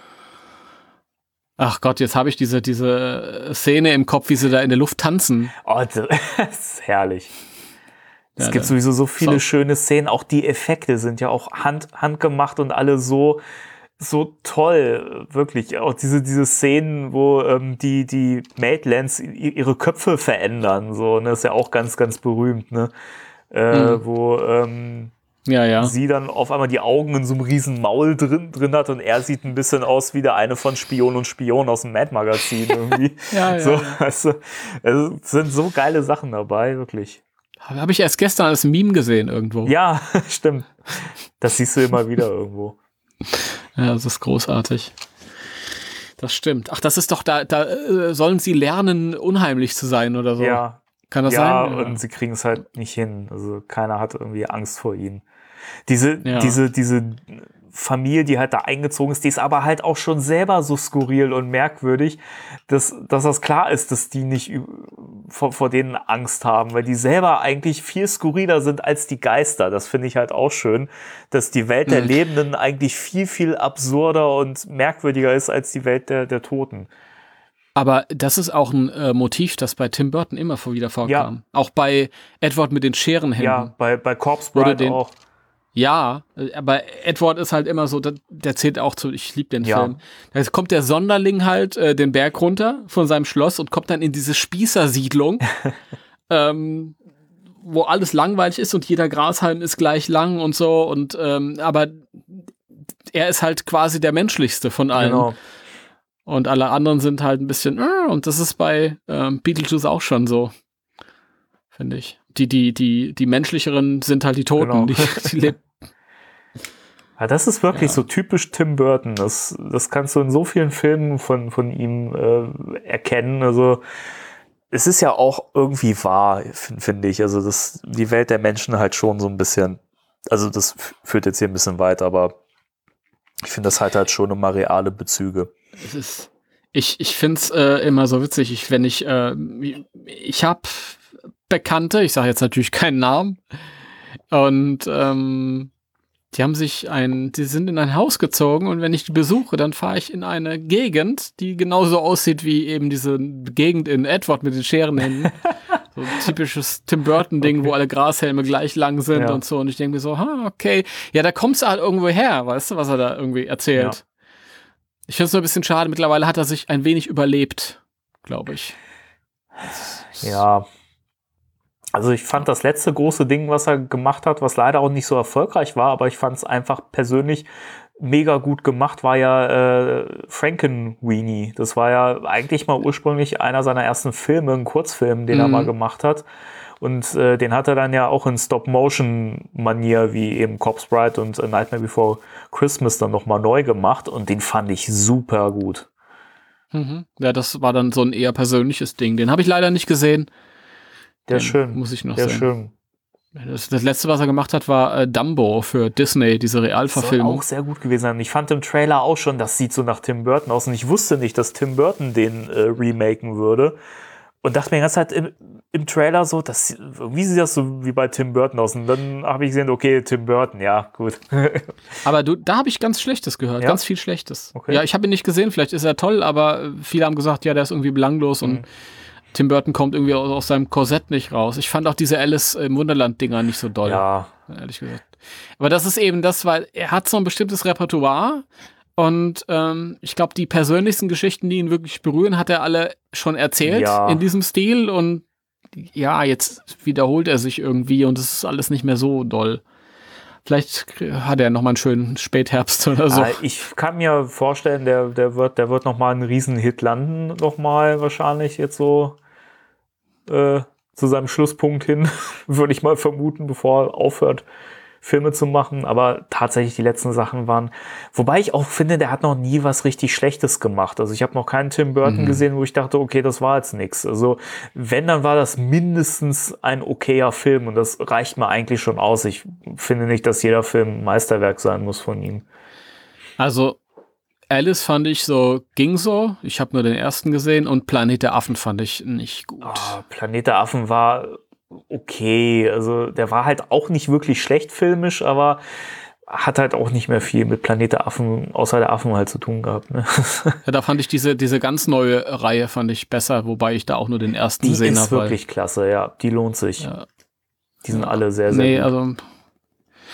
Ach Gott, jetzt habe ich diese Szene im Kopf, wie sie da in der Luft tanzen. Oh, das ist herrlich. Es gibt sowieso so viele schöne Szenen, auch die Effekte sind ja auch handgemacht und alle so so toll, wirklich. Auch diese Szenen, wo die Maitlands ihre Köpfe verändern, so, ne, ist ja auch ganz, ganz berühmt, ne? Wo sie dann auf einmal die Augen in so einem riesen Maul drin hat und er sieht ein bisschen aus wie der eine von Spion und Spion aus dem Mad-Magazin irgendwie. So, also, es sind so geile Sachen dabei, wirklich. Habe ich erst gestern als Meme gesehen irgendwo. Ja, stimmt. Das siehst du immer wieder irgendwo. Ja, das ist großartig. Das stimmt. Ach, das ist doch, da sollen sie lernen, unheimlich zu sein oder so. Ja. Kann das sein? Ja, und sie kriegen es halt nicht hin. Also keiner hat irgendwie Angst vor ihnen. Diese Familie, die halt da eingezogen ist, die ist aber halt auch schon selber so skurril und merkwürdig, dass das klar ist, dass die nicht vor denen Angst haben, weil die selber eigentlich viel skurriler sind als die Geister. Das finde ich halt auch schön, dass die Welt der Lebenden eigentlich viel, viel absurder und merkwürdiger ist als die Welt der Toten. Aber das ist auch ein Motiv, das bei Tim Burton immer wieder vorkam. Ja. Auch bei Edward mit den Scherenhänden. Ja, bei Corpse Bride auch. Ja, aber Edward ist halt immer so, der zählt auch zu, ich liebe den Film. Da kommt der Sonderling halt den Berg runter von seinem Schloss und kommt dann in diese Spießersiedlung, wo alles langweilig ist und jeder Grashalm ist gleich lang und so. Und aber er ist halt quasi der menschlichste von allen. Genau. Und alle anderen sind halt ein bisschen, und das ist bei Beetlejuice auch schon so, finde ich. Die menschlicheren sind halt die Toten, Genau. die leben. Ja, das ist wirklich so typisch Tim Burton. Das kannst du in so vielen Filmen von ihm erkennen. Also es ist ja auch irgendwie wahr, finde ich. Also die Welt der Menschen halt schon so ein bisschen, also das führt jetzt hier ein bisschen weit, aber ich finde, das halt schon immer reale Bezüge. Ich finde es immer so witzig, ich habe Bekannte, ich sage jetzt natürlich keinen Namen, und die sind in ein Haus gezogen, und wenn ich die besuche, dann fahre ich in eine Gegend, die genauso aussieht wie eben diese Gegend in Edward mit den Scherenhänden. So ein typisches Tim Burton-Ding, wo alle Grashelme gleich lang sind und so. Und ich denke mir so, okay, ja, da kommst du halt irgendwo her, weißt du, was er da irgendwie erzählt. Ja. Ich finde es nur ein bisschen schade, mittlerweile hat er sich ein wenig überlebt, glaube ich. Ja. Also ich fand das letzte große Ding, was er gemacht hat, was leider auch nicht so erfolgreich war, aber ich fand es einfach persönlich mega gut gemacht, war ja Frankenweenie. Das war ja eigentlich mal ursprünglich einer seiner ersten Filme, ein Kurzfilm, den er mal gemacht hat. Und den hat er dann ja auch in Stop-Motion-Manier, wie eben Corpse Bride und A Nightmare Before Christmas, dann nochmal neu gemacht. Und den fand ich super gut. Ja, das war dann so ein eher persönliches Ding. Den habe ich leider nicht gesehen. Der ist schön. Muss ich noch sehen. Schön. Das letzte, was er gemacht hat, war Dumbo für Disney, diese Realverfilmung. Soll auch sehr gut gewesen sein. Ich fand im Trailer auch schon, das sieht so nach Tim Burton aus. Und ich wusste nicht, dass Tim Burton den remaken würde. Und dachte mir ganz halt im Trailer so, wie sieht das so wie bei Tim Burton aus? Und dann habe ich gesehen, okay, Tim Burton, ja, gut. Aber da habe ich ganz Schlechtes gehört, ganz viel Schlechtes. Okay. Ja, ich habe ihn nicht gesehen, vielleicht ist er toll, aber viele haben gesagt, ja, der ist irgendwie belanglos und Tim Burton kommt irgendwie aus seinem Korsett nicht raus. Ich fand auch diese Alice im Wunderland-Dinger nicht so doll, ehrlich gesagt. Aber das ist eben das, weil er hat so ein bestimmtes Repertoire und ich glaube, die persönlichsten Geschichten, die ihn wirklich berühren, hat er alle schon erzählt in diesem Stil und ja, jetzt wiederholt er sich irgendwie und es ist alles nicht mehr so doll. Vielleicht hat er nochmal einen schönen Spätherbst oder so. Ich kann mir vorstellen, der wird nochmal einen Riesenhit landen, nochmal wahrscheinlich jetzt so zu seinem Schlusspunkt hin, würde ich mal vermuten, bevor er aufhört, Filme zu machen. Aber tatsächlich die letzten Sachen waren, wobei ich auch finde, der hat noch nie was richtig Schlechtes gemacht. Also ich habe noch keinen Tim Burton gesehen, wo ich dachte, okay, das war jetzt nix. Also wenn, dann war das mindestens ein okayer Film und das reicht mir eigentlich schon aus. Ich finde nicht, dass jeder Film ein Meisterwerk sein muss von ihm. Also Alice fand ich so, ging so. Ich habe nur den ersten gesehen und Planet der Affen fand ich nicht gut. Planet der Affen war okay. Also der war halt auch nicht wirklich schlecht filmisch, aber hat halt auch nicht mehr viel mit Planet der Affen, außer der Affen halt zu tun gehabt. Ne? Ja, da fand ich diese ganz neue Reihe fand ich besser, wobei ich da auch nur den ersten gesehen habe. Die ist wirklich klasse, ja. Die lohnt sich. Ja. Die sind alle sehr, sehr gut. Also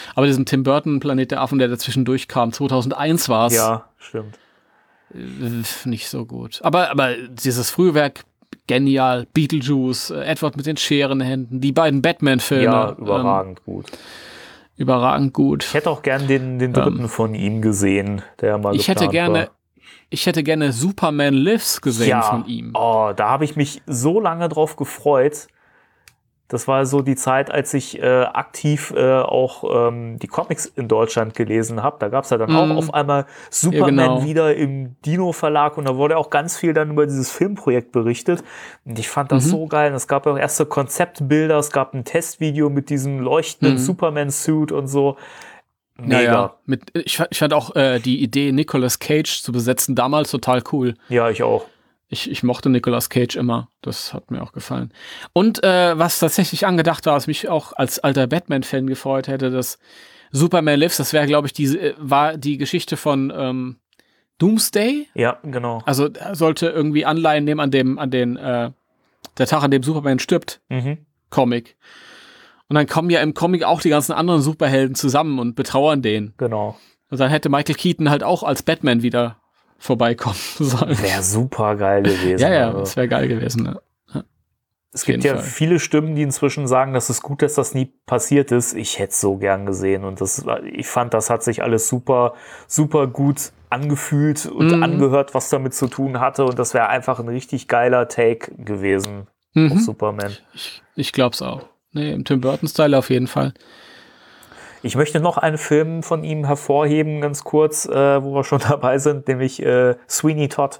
Aber diesen Tim Burton Planet der Affen, der dazwischen durchkam, 2001 war es. Ja, stimmt. Nicht so gut. Aber dieses Frühwerk, genial. Beetlejuice, Edward mit den Scherenhänden, die beiden Batman-Filme. Ja, überragend gut. Überragend gut. Ich hätte auch gern den dritten von ihm gesehen, der mal Ich hätte geplant war. Ich hätte gerne Superman Lives gesehen Ja, von ihm. Oh, da habe ich mich so lange drauf gefreut. Das war so die Zeit, als ich aktiv auch die Comics in Deutschland gelesen habe. Da gab es ja dann auch auf einmal Superman wieder im Dino-Verlag und da wurde auch ganz viel dann über dieses Filmprojekt berichtet. Und ich fand das so geil. Es gab auch erste Konzeptbilder, es gab ein Testvideo mit diesem leuchtenden Superman-Suit und so. Mega. Ja. Ich fand auch die Idee, Nicolas Cage zu besetzen, damals total cool. Ja, ich auch. Ich mochte Nicolas Cage immer. Das hat mir auch gefallen. Und was tatsächlich angedacht war, was mich auch als alter Batman-Fan gefreut hätte, dass Superman Lives, das wäre, glaube ich, war die Geschichte von Doomsday. Ja, genau. Also er sollte irgendwie Anleihen nehmen an den der Tag, an dem Superman stirbt, Comic. Und dann kommen ja im Comic auch die ganzen anderen Superhelden zusammen und betrauern den. Genau. Und dann hätte Michael Keaton halt auch als Batman wieder vorbeikommen sollen. Wäre super geil gewesen. Ja, also. das wäre geil gewesen. Ja. Es gibt ja viele Stimmen, die inzwischen sagen, dass es gut, dass das nie passiert ist. Ich hätte es so gern gesehen und ich fand, das hat sich alles super, super gut angefühlt und angehört, was damit zu tun hatte und das wäre einfach ein richtig geiler Take gewesen auf Superman. Ich glaub's auch. Nee, im Tim Burton-Style auf jeden Fall. Ich möchte noch einen Film von ihm hervorheben, ganz kurz, wo wir schon dabei sind, nämlich Sweeney Todd.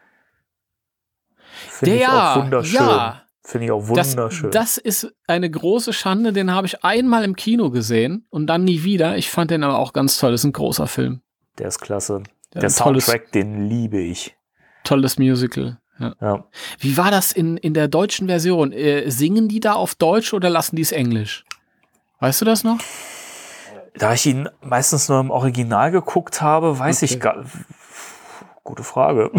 Finde ich auch wunderschön. Ja. Finde ich auch wunderschön. Das ist eine große Schande, den habe ich einmal im Kino gesehen und dann nie wieder. Ich fand den aber auch ganz toll. Das ist ein großer Film. Der ist klasse. Ja, der Soundtrack, den liebe ich. Tolles Musical. Ja. Wie war das in der deutschen Version? Singen die da auf Deutsch oder lassen die es Englisch? Weißt du das noch? Da ich ihn meistens nur im Original geguckt habe, weiß ich gar nicht. Gute Frage.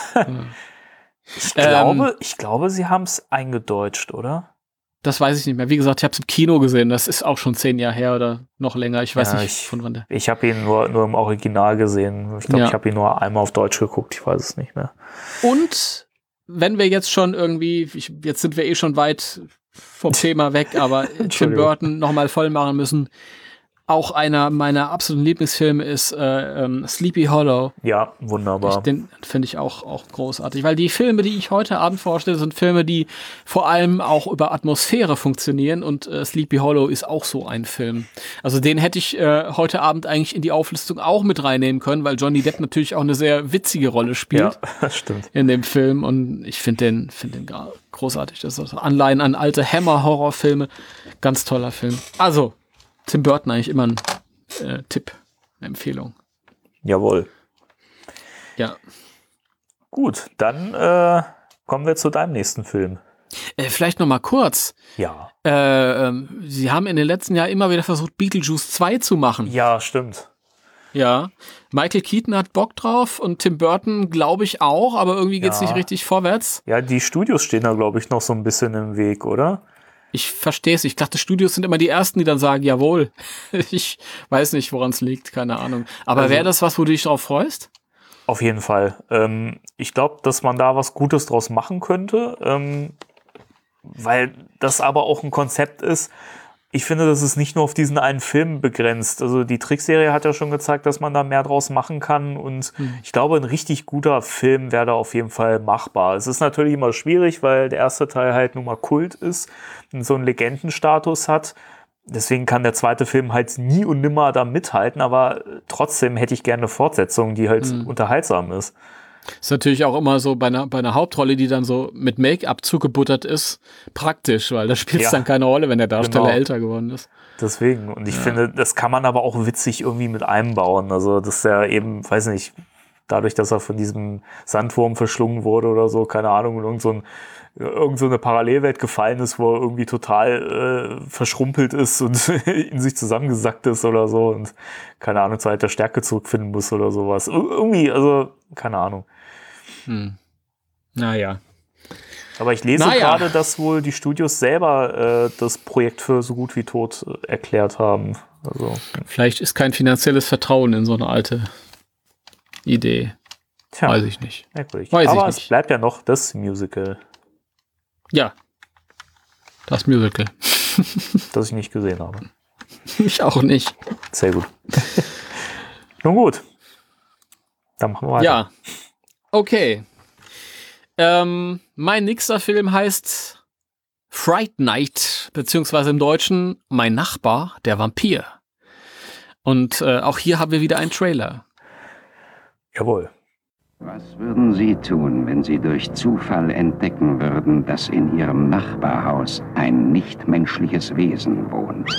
Ich glaube, sie haben es eingedeutscht, oder? Das weiß ich nicht mehr. Wie gesagt, ich habe es im Kino gesehen. Das ist auch schon 10 Jahre her oder noch länger. Ich weiß nicht, von wann der. Ich habe ihn nur im Original gesehen. Ich glaube, ich habe ihn nur einmal auf Deutsch geguckt. Ich weiß es nicht mehr. Und wenn wir jetzt schon irgendwie, jetzt sind wir eh schon weit vom Thema weg, aber Tim Burton nochmal voll machen müssen. Auch einer meiner absoluten Lieblingsfilme ist Sleepy Hollow. Ja, wunderbar. Den finde ich auch großartig, weil die Filme, die ich heute Abend vorstelle, sind Filme, die vor allem auch über Atmosphäre funktionieren und Sleepy Hollow ist auch so ein Film. Also den hätte ich heute Abend eigentlich in die Auflistung auch mit reinnehmen können, weil Johnny Depp natürlich auch eine sehr witzige Rolle spielt. Ja, das stimmt. In dem Film und ich finde den großartig. Das ist Anleihen an alte Hammer-Horrorfilme. Ganz toller Film. Also, Tim Burton eigentlich immer ein Tipp, eine Empfehlung. Jawohl. Ja. Gut, dann kommen wir zu deinem nächsten Film. Vielleicht noch mal kurz. Ja. Sie haben in den letzten Jahren immer wieder versucht, Beetlejuice 2 zu machen. Ja, stimmt. Ja. Michael Keaton hat Bock drauf und Tim Burton glaube ich auch, aber irgendwie geht's nicht richtig vorwärts. Ja, die Studios stehen da, glaube ich, noch so ein bisschen im Weg, oder? Ich verstehe es. Ich dachte, Studios sind immer die Ersten, die dann sagen, jawohl. Ich weiß nicht, woran es liegt, keine Ahnung. Aber wäre das was, wo du dich drauf freust? Auf jeden Fall. Ich glaube, dass man da was Gutes draus machen könnte, weil das aber auch ein Konzept ist. Ich finde, das ist nicht nur auf diesen einen Film begrenzt. Also die Trickserie hat ja schon gezeigt, dass man da mehr draus machen kann. Und ich glaube, ein richtig guter Film wäre da auf jeden Fall machbar. Es ist natürlich immer schwierig, weil der erste Teil halt nun mal Kult ist und so einen Legendenstatus hat. Deswegen kann der zweite Film halt nie und nimmer da mithalten. Aber trotzdem hätte ich gerne eine Fortsetzung, die halt unterhaltsam ist. Ist natürlich auch immer so bei einer Hauptrolle, die dann so mit Make-up zugebuttert ist, praktisch, weil da spielt es dann keine Rolle, wenn der Darsteller älter geworden ist. Deswegen. Und ich finde, das kann man aber auch witzig irgendwie mit einbauen. Also, dass der eben, weiß nicht, dadurch, dass er von diesem Sandwurm verschlungen wurde oder so, keine Ahnung, in irgend so eine Parallelwelt gefallen ist, wo er irgendwie total verschrumpelt ist und in sich zusammengesackt ist oder so und keine Ahnung, zur alter Stärke zurückfinden muss oder sowas. Irgendwie, also, keine Ahnung. Naja. Aber ich lese gerade, dass wohl die Studios selber das Projekt für so gut wie tot erklärt haben. Also. Vielleicht ist kein finanzielles Vertrauen in so eine alte Idee. Tja, weiß ich nicht. Merkwürdig. Aber es bleibt ja noch das Musical. Ja, das Musical. Das ich nicht gesehen habe. Ich auch nicht. Sehr gut. Nun gut. Dann machen wir weiter. Ja, okay. Mein nächster Film heißt Fright Night, beziehungsweise im Deutschen Mein Nachbar, der Vampir. Und auch hier haben wir wieder einen Trailer. Jawohl. Was würden Sie tun, wenn Sie durch Zufall entdecken würden, dass in Ihrem Nachbarhaus ein nichtmenschliches Wesen wohnt?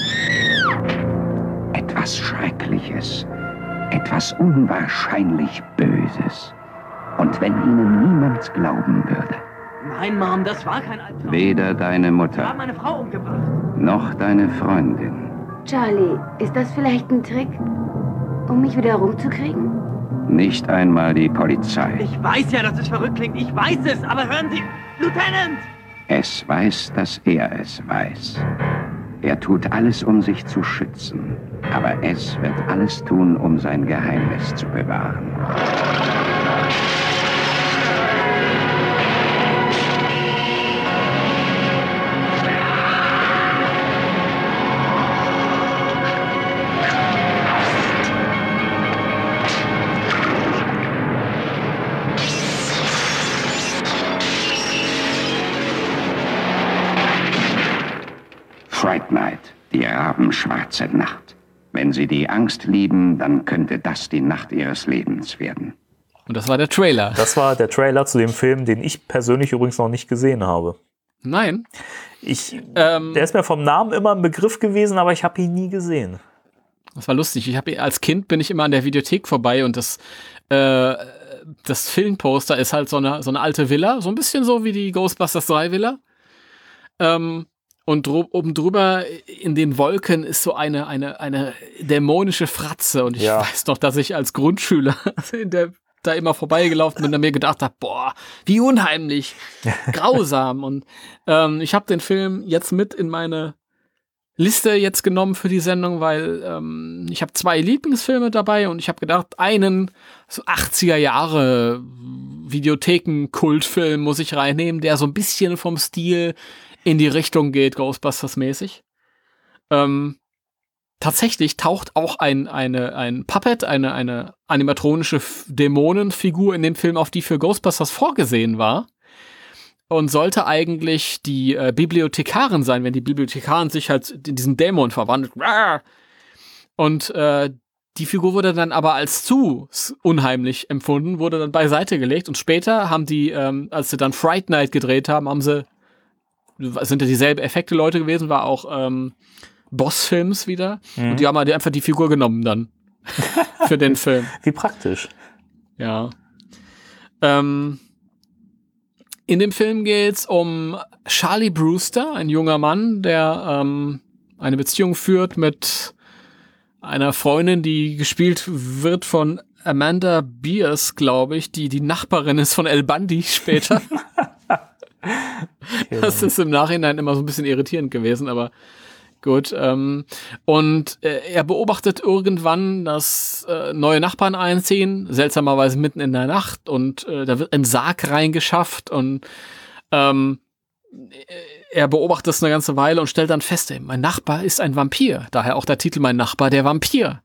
Etwas Schreckliches, etwas unwahrscheinlich Böses. Und wenn Ihnen niemand glauben würde? Nein, Mom, das war kein Albtraum. Weder deine Mutter, Ich habe meine Frau umgebracht. noch deine Freundin. Charlie, ist das vielleicht ein Trick, um mich wieder rumzukriegen? Nicht einmal die Polizei. Ich weiß ja, dass es verrückt klingt. Ich weiß es, aber hören Sie, Lieutenant! Es weiß, dass er es weiß. Er tut alles, um sich zu schützen. Aber es wird alles tun, um sein Geheimnis zu bewahren. Fright Night, die rabenschwarze Nacht. Wenn Sie die Angst lieben, dann könnte das die Nacht Ihres Lebens werden. Und das war der Trailer. Das war der Trailer zu dem Film, den ich persönlich übrigens noch nicht gesehen habe. Nein. Der ist mir vom Namen immer ein Begriff gewesen, aber ich habe ihn nie gesehen. Das war lustig. Als Kind bin ich immer an der Videothek vorbei und das Filmposter ist halt so eine alte Villa, so ein bisschen so wie die Ghostbusters 3 Villa. Und oben drüber in den Wolken ist so eine dämonische Fratze. Und ich weiß noch, dass ich als Grundschüler da immer vorbeigelaufen bin und mir gedacht habe, boah, wie unheimlich, grausam. Und ich habe den Film jetzt mit in meine Liste jetzt genommen für die Sendung, weil ich habe 2 Lieblingsfilme dabei und ich habe gedacht, einen so 80er Jahre Videotheken-Kultfilm muss ich reinnehmen, der so ein bisschen vom Stil in die Richtung geht, Ghostbusters-mäßig. Tatsächlich taucht auch ein Puppet, eine animatronische Dämonenfigur in dem Film auf, die für Ghostbusters vorgesehen war. Und sollte eigentlich die Bibliothekarin sein, wenn die Bibliothekarin sich halt in diesen Dämon verwandelt. Und die Figur wurde dann aber als zu unheimlich empfunden, wurde dann beiseite gelegt. Und später haben die, als sie dann Fright Night gedreht haben, sind ja dieselben Effekte-Leute gewesen, war auch Boss-Films wieder. Und die haben halt einfach die Figur genommen dann für den Film. Wie praktisch. Ja. In dem Film geht's um Charlie Brewster, ein junger Mann, der eine Beziehung führt mit einer Freundin, die gespielt wird von Amanda Beers, glaube ich, die Nachbarin ist von El Bundy später. Das ist im Nachhinein immer so ein bisschen irritierend gewesen, aber gut. Und er beobachtet irgendwann, dass neue Nachbarn einziehen, seltsamerweise mitten in der Nacht, und da wird ein Sarg reingeschafft und er beobachtet das eine ganze Weile und stellt dann fest, mein Nachbar ist ein Vampir. Daher auch der Titel Mein Nachbar, der Vampir.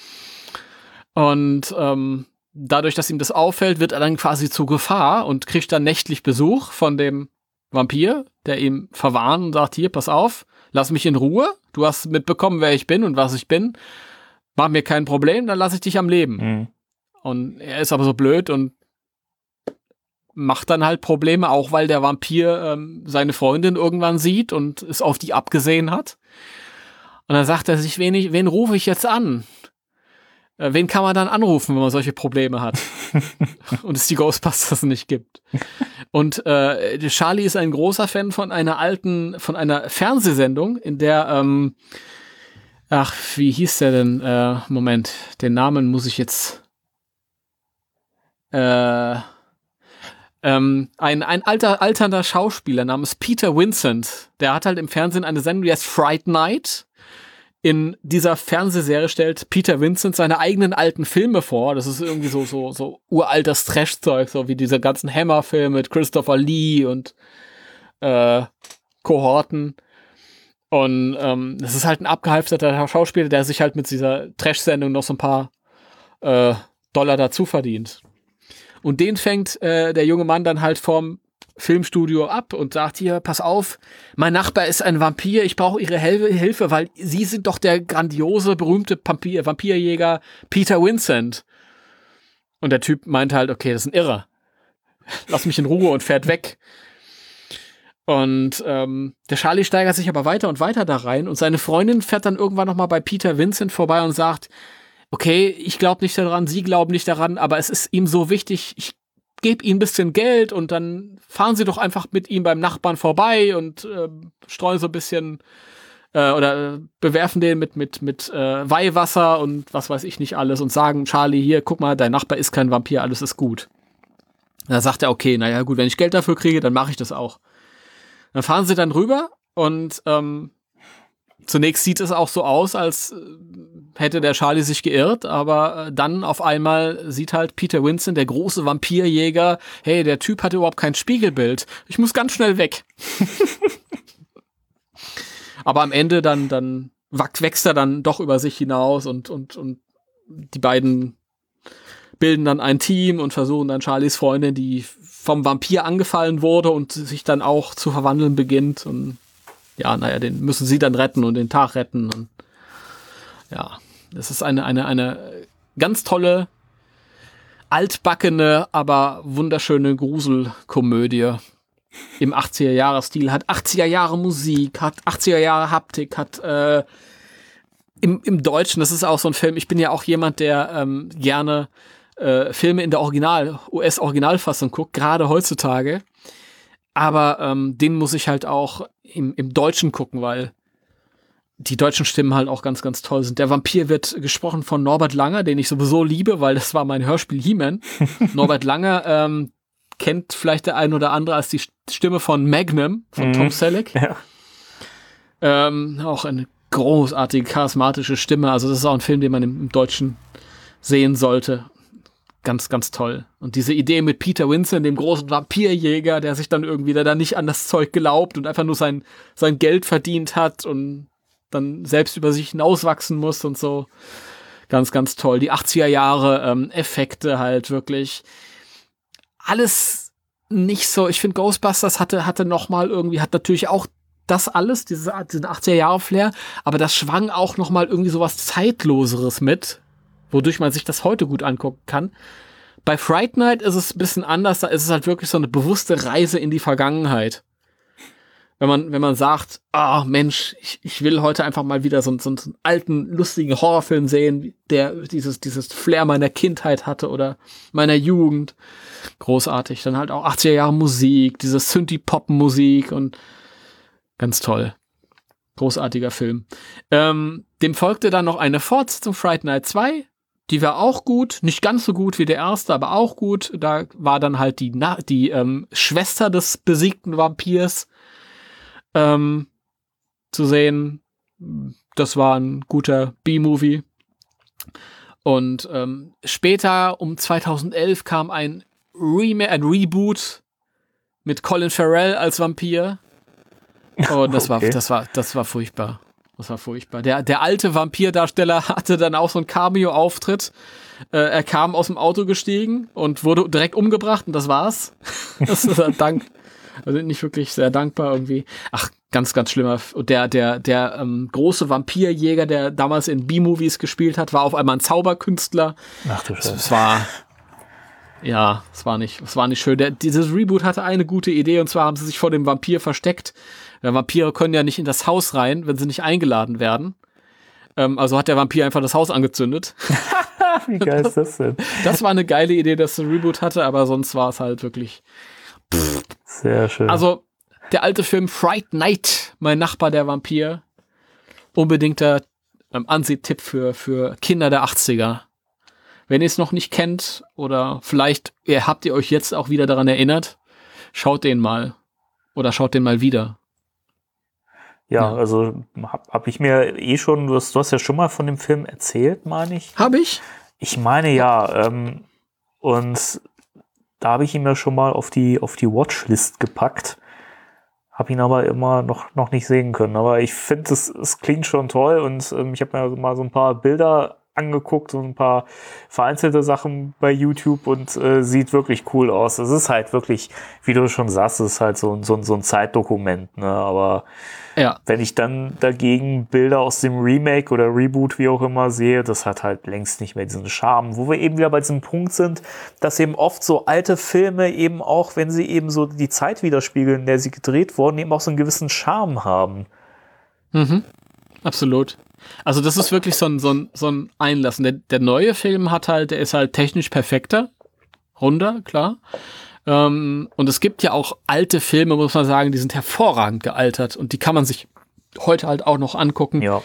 Und dadurch, dass ihm das auffällt, wird er dann quasi zur Gefahr und kriegt dann nächtlich Besuch von dem Vampir, der ihm verwarnt und sagt, hier, pass auf, lass mich in Ruhe, du hast mitbekommen, wer ich bin und was ich bin, mach mir kein Problem, dann lasse ich dich am Leben. Und er ist aber so blöd und macht dann halt Probleme, auch weil der Vampir seine Freundin irgendwann sieht und es auf die abgesehen hat. Und dann sagt er sich, wen rufe ich jetzt an? Wen kann man dann anrufen, wenn man solche Probleme hat? Und es die Ghostbusters nicht gibt. Und Charlie ist ein großer Fan von einer Fernsehsendung, in der, wie hieß der denn? Moment, den Namen muss ich jetzt, Ein alternder Schauspieler namens Peter Vincent, der hat halt im Fernsehen eine Sendung, die heißt Fright Night. In dieser Fernsehserie stellt Peter Vincent seine eigenen alten Filme vor. Das ist irgendwie so uraltes Trash-Zeug, so wie diese ganzen Hammer-Filme mit Christopher Lee und Kohorten. Und das ist halt ein abgehalfterter Schauspieler, der sich halt mit dieser Trash-Sendung noch so ein paar Dollar dazu verdient. Und den fängt der junge Mann dann halt vom Filmstudio ab und sagt, hier, pass auf, mein Nachbar ist ein Vampir, ich brauche Ihre Hilfe, weil Sie sind doch der grandiose, berühmte Vampirjäger Peter Vincent. Und der Typ meint halt, okay, das ist ein Irrer. Lass mich in Ruhe und fährt weg. Und der Charlie steigert sich aber weiter und weiter da rein und seine Freundin fährt dann irgendwann nochmal bei Peter Vincent vorbei und sagt, okay, ich glaube nicht daran, Sie glauben nicht daran, aber es ist ihm so wichtig, ich gebe ihm ein bisschen Geld und dann fahren Sie doch einfach mit ihm beim Nachbarn vorbei und streuen so ein bisschen oder bewerfen den mit Weihwasser und was weiß ich nicht alles und sagen, Charlie, hier, guck mal, dein Nachbar ist kein Vampir, alles ist gut. Da sagt er, okay, naja gut, wenn ich Geld dafür kriege, dann mache ich das auch. Dann fahren sie dann rüber und zunächst sieht es auch so aus, als hätte der Charlie sich geirrt, aber dann auf einmal sieht halt Peter Vincent, der große Vampirjäger, hey, der Typ hatte überhaupt kein Spiegelbild. Ich muss ganz schnell weg. Aber am Ende dann wächst er dann doch über sich hinaus und die beiden bilden dann ein Team und versuchen dann Charlies Freundin, die vom Vampir angefallen wurde und sich dann auch zu verwandeln beginnt und ja, naja, den müssen sie dann retten und den Tag retten. Und ja, das ist eine ganz tolle, altbackene, aber wunderschöne Gruselkomödie im 80er-Jahre-Stil. Hat 80er-Jahre Musik, hat 80er-Jahre Haptik, hat im Deutschen, das ist auch so ein Film, ich bin ja auch jemand, der gerne Filme in der US-Originalfassung guckt, gerade heutzutage. Aber den muss ich halt auch im Deutschen gucken, weil die deutschen Stimmen halt auch ganz, ganz toll sind. Der Vampir wird gesprochen von Norbert Langer, den ich sowieso liebe, weil das war mein Hörspiel He-Man. Norbert Langer kennt vielleicht der ein oder andere als die Stimme von Magnum, von Tom Selleck. Ja. Auch eine großartige, charismatische Stimme. Also das ist auch ein Film, den man im Deutschen sehen sollte. Ganz, ganz toll. Und diese Idee mit Peter Vincent, dem großen Vampirjäger, der sich dann irgendwie da nicht an das Zeug glaubt und einfach nur sein Geld verdient hat und dann selbst über sich hinauswachsen muss und so. Ganz, ganz toll. Die 80er Jahre Effekte halt wirklich. Alles nicht so. Ich finde, Ghostbusters hatte noch mal irgendwie, hat natürlich auch das alles, diesen 80er Jahre Flair, aber das schwang auch noch mal irgendwie sowas Zeitloseres mit, wodurch man sich das heute gut angucken kann. Bei Fright Night ist es ein bisschen anders, da ist es halt wirklich so eine bewusste Reise in die Vergangenheit. Wenn man sagt, Mensch, ich will heute einfach mal wieder so einen alten, lustigen Horrorfilm sehen, der dieses Flair meiner Kindheit hatte oder meiner Jugend. Großartig. Dann halt auch 80er Jahre Musik, diese Synthie-Pop-Musik und ganz toll. Großartiger Film. Dem folgte dann noch eine Fortsetzung, Fright Night 2. Die war auch gut. Nicht ganz so gut wie der erste, aber auch gut. Da war dann halt die Schwester des besiegten Vampirs zu sehen. Das war ein guter B-Movie. Und später, um 2011, kam ein Reboot mit Colin Farrell als Vampir. Und das war furchtbar. Das war furchtbar. Der alte Vampirdarsteller hatte dann auch so einen Cameo-Auftritt. Er kam aus dem Auto gestiegen und wurde direkt umgebracht und das war's. Das ist also nicht wirklich sehr dankbar irgendwie. Ach, ganz, ganz schlimmer. Und der große Vampirjäger, der damals in B-Movies gespielt hat, war auf einmal ein Zauberkünstler. Ach du Scheiße. Es war nicht schön. Dieses Reboot hatte eine gute Idee und zwar haben sie sich vor dem Vampir versteckt. Vampire können ja nicht in das Haus rein, wenn sie nicht eingeladen werden. Also hat der Vampir einfach das Haus angezündet. Wie geil ist das denn? Das war eine geile Idee, dass ein Reboot hatte, aber sonst war es halt wirklich sehr schön. Also der alte Film Fright Night, mein Nachbar der Vampir. Unbedingter Ansehtipp für Kinder der 80er. Wenn ihr es noch nicht kennt oder vielleicht habt ihr euch jetzt auch wieder daran erinnert, schaut den mal oder schaut den mal wieder. Ja, also hab ich mir schon, du hast ja schon mal von dem Film erzählt, meine ich. Habe ich? Ich meine ja, und da habe ich ihn ja schon mal auf die Watchlist gepackt. Habe ihn aber immer noch nicht sehen können. Aber ich finde, es klingt schon toll und ich habe mir mal so ein paar Bilder angeguckt und ein paar vereinzelte Sachen bei YouTube und sieht wirklich cool aus. Es ist halt wirklich, wie du schon sagst, es ist halt so ein Zeitdokument, ne? Aber wenn ich dann dagegen Bilder aus dem Remake oder Reboot, wie auch immer, sehe, das hat halt längst nicht mehr diesen Charme. Wo wir eben wieder bei diesem Punkt sind, dass eben oft so alte Filme eben auch, wenn sie eben so die Zeit widerspiegeln, in der sie gedreht wurden, eben auch so einen gewissen Charme haben. Mhm. Absolut. Also das ist wirklich so ein Einlassen. Der neue Film der ist halt technisch perfekter, runder, klar. Und es gibt ja auch alte Filme, muss man sagen, die sind hervorragend gealtert und die kann man sich heute halt auch noch angucken. Ja.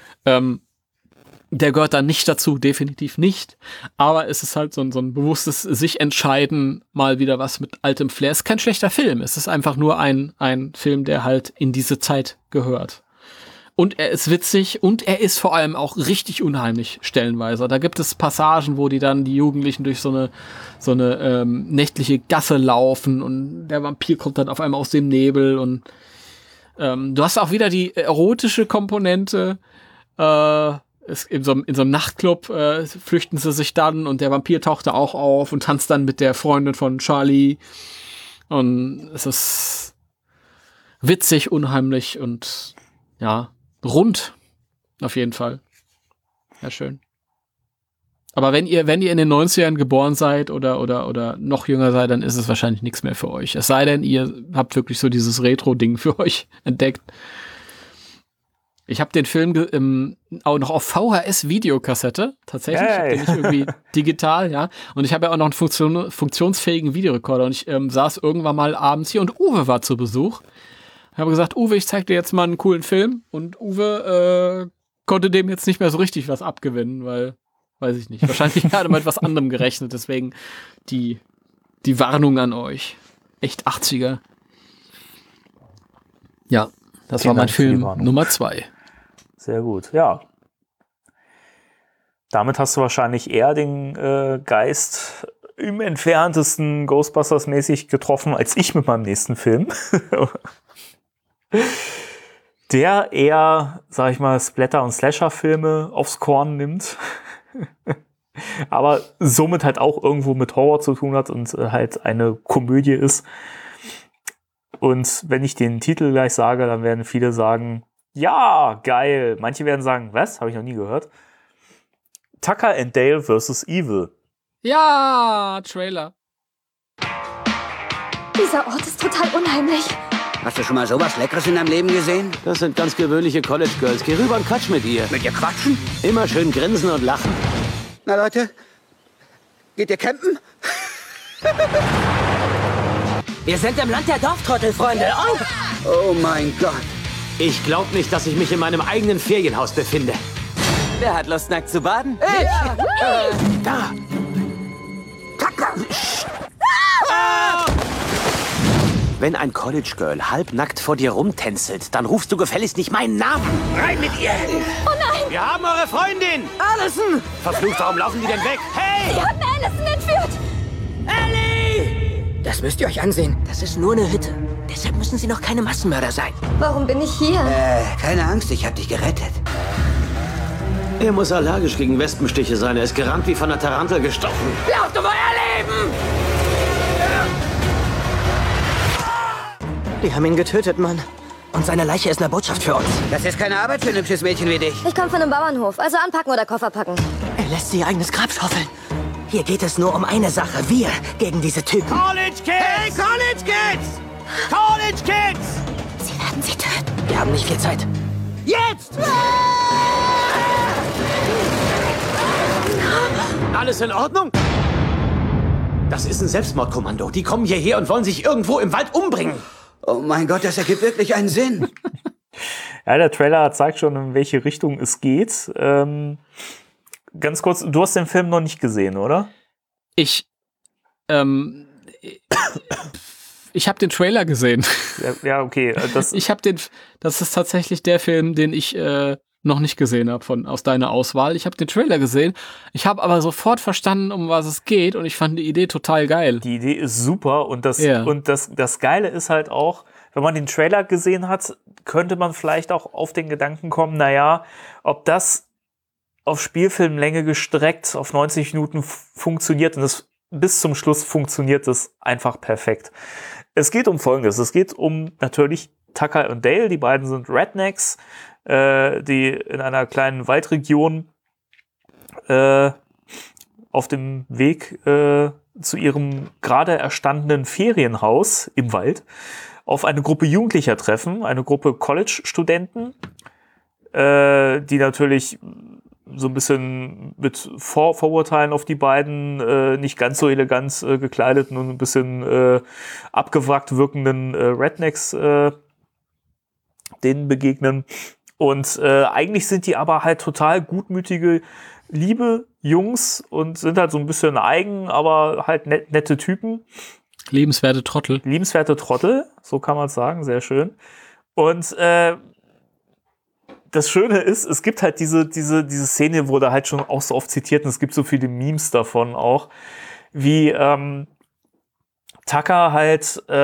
Der gehört da nicht dazu, definitiv nicht. Aber es ist halt so ein bewusstes sich entscheiden, mal wieder was mit altem Flair. Es ist kein schlechter Film. Es ist einfach nur ein Film, der halt in diese Zeit gehört. Und er ist witzig und er ist vor allem auch richtig unheimlich stellenweise. Da gibt es Passagen, wo die Jugendlichen durch so eine nächtliche Gasse laufen und der Vampir kommt dann auf einmal aus dem Nebel und du hast auch wieder die erotische Komponente. In so einem Nachtclub flüchten sie sich dann und der Vampir taucht da auch auf und tanzt dann mit der Freundin von Charlie. Und es ist witzig, unheimlich und ja, rund, auf jeden Fall. Ja, schön. Aber wenn ihr in den 90ern geboren seid oder noch jünger seid, dann ist es wahrscheinlich nichts mehr für euch. Es sei denn, ihr habt wirklich so dieses Retro-Ding für euch entdeckt. Ich habe den Film auch noch auf VHS-Videokassette, tatsächlich. Ich habe den nicht irgendwie digital, ja. Und ich habe ja auch noch einen funktionsfähigen Videorekorder. Und ich saß irgendwann mal abends hier und Uwe war zu Besuch. Ich habe gesagt, Uwe, ich zeig dir jetzt mal einen coolen Film. Und Uwe konnte dem jetzt nicht mehr so richtig was abgewinnen, weil, weiß ich nicht, wahrscheinlich gerade mit etwas anderem gerechnet. Deswegen die Warnung an euch. Echt 80er. Ja, das war mein Film Nummer 2. Sehr gut, ja. Damit hast du wahrscheinlich eher den Geist im entferntesten Ghostbusters-mäßig getroffen, als ich mit meinem nächsten Film. Der eher, sag ich mal, Splatter- und Slasher-Filme aufs Korn nimmt. Aber somit halt auch irgendwo mit Horror zu tun hat und halt eine Komödie ist. Und wenn ich den Titel gleich sage, dann werden viele sagen, ja, geil. Manche werden sagen, was? Habe ich noch nie gehört. Tucker and Dale vs. Evil. Ja, Trailer. Dieser Ort ist total unheimlich. Hast du schon mal sowas Leckeres in deinem Leben gesehen? Das sind ganz gewöhnliche College Girls. Geh rüber und quatsch mit ihr. Mit ihr quatschen? Immer schön grinsen und lachen. Na Leute, geht ihr campen? Wir sind im Land der Dorftrottel, Freunde. Oh mein Gott. Ich glaube nicht, dass ich mich in meinem eigenen Ferienhaus befinde. Wer hat Lust, nackt zu baden? Ich! Da! Wenn ein College Girl halbnackt vor dir rumtänzelt, dann rufst du gefälligst nicht meinen Namen. Rein mit ihr! Oh nein! Wir haben eure Freundin! Allison! Verflucht, warum laufen die denn weg? Hey! Sie haben Allison entführt! Ellie! Das müsst ihr euch ansehen. Das ist nur eine Hütte. Deshalb müssen sie noch keine Massenmörder sein. Warum bin ich hier? Keine Angst, ich hab dich gerettet. Er muss allergisch gegen Wespenstiche sein. Er ist gerannt wie von einer Tarantel gestochen. Lauft um euer Leben! Die haben ihn getötet, Mann. Und seine Leiche ist eine Botschaft für uns. Das ist keine Arbeit für ein hübsches Mädchen wie dich. Ich komme von einem Bauernhof, also anpacken oder Koffer packen. Er lässt sie ihr eigenes Grab schaufeln. Hier geht es nur um eine Sache. Wir gegen diese Typen. College Kids! Hey, College Kids! College Kids! Sie werden sie töten. Wir haben nicht viel Zeit. Jetzt! Alles in Ordnung? Das ist ein Selbstmordkommando. Die kommen hierher und wollen sich irgendwo im Wald umbringen. Oh mein Gott, das ergibt wirklich einen Sinn. Ja, der Trailer zeigt schon, in welche Richtung es geht. ganz kurz, du hast den Film noch nicht gesehen, oder? Ich habe den Trailer gesehen. Ja, okay. Das ist tatsächlich der Film, den ich noch nicht gesehen habe aus deiner Auswahl. Ich habe den Trailer gesehen. Ich habe aber sofort verstanden, um was es geht und ich fand die Idee total geil. Die Idee ist super und das Geile ist halt auch, wenn man den Trailer gesehen hat, könnte man vielleicht auch auf den Gedanken kommen, naja, ob das auf Spielfilmlänge gestreckt auf 90 Minuten funktioniert und bis zum Schluss funktioniert das einfach perfekt. Es geht um Folgendes. Es geht um natürlich Tucker und Dale. Die beiden sind Rednecks, die in einer kleinen Waldregion auf dem Weg zu ihrem gerade erstandenen Ferienhaus im Wald auf eine Gruppe Jugendlicher treffen, eine Gruppe College-Studenten, die natürlich so ein bisschen mit Vorurteilen auf die beiden nicht ganz so elegant gekleideten und ein bisschen abgewrackt wirkenden Rednecks denen begegnen. Und eigentlich sind die aber halt total gutmütige, liebe Jungs und sind halt so ein bisschen eigen, aber halt nette Typen. Liebenswerte Trottel. Liebenswerte Trottel, so kann man es sagen, sehr schön. Und das Schöne ist, es gibt halt diese Szene, wurde halt schon auch so oft zitiert und es gibt so viele Memes davon auch, wie Tucker halt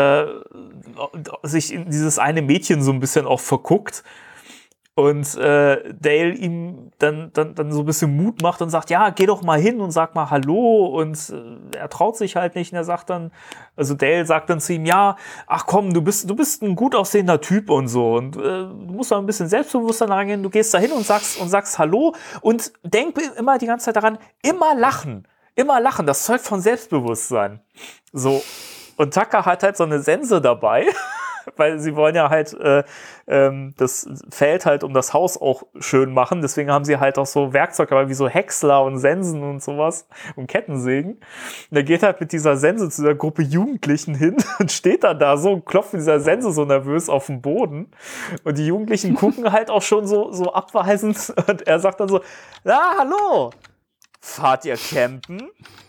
sich in dieses eine Mädchen so ein bisschen auch verguckt und Dale ihm dann so ein bisschen Mut macht und sagt, ja, geh doch mal hin und sag mal Hallo und er traut sich halt nicht und er sagt dann, also Dale sagt dann zu ihm, ja, ach komm, du bist ein gut aussehender Typ und so und du musst da ein bisschen selbstbewusster rangehen, du gehst da hin und sagst Hallo und denk immer die ganze Zeit daran, immer lachen, das zeugt von Selbstbewusstsein. So, und Tucker hat halt so eine Sense dabei, weil sie wollen ja halt das Feld halt um das Haus auch schön machen. Deswegen haben sie halt auch so Werkzeuge wie so Häcksler und Sensen und sowas und Kettensägen. Und er geht halt mit dieser Sense zu der Gruppe Jugendlichen hin und steht dann da so und klopft mit dieser Sense so nervös auf den Boden. Und die Jugendlichen gucken halt auch schon so abweisend. Und er sagt dann so, na, hallo, fahrt ihr campen?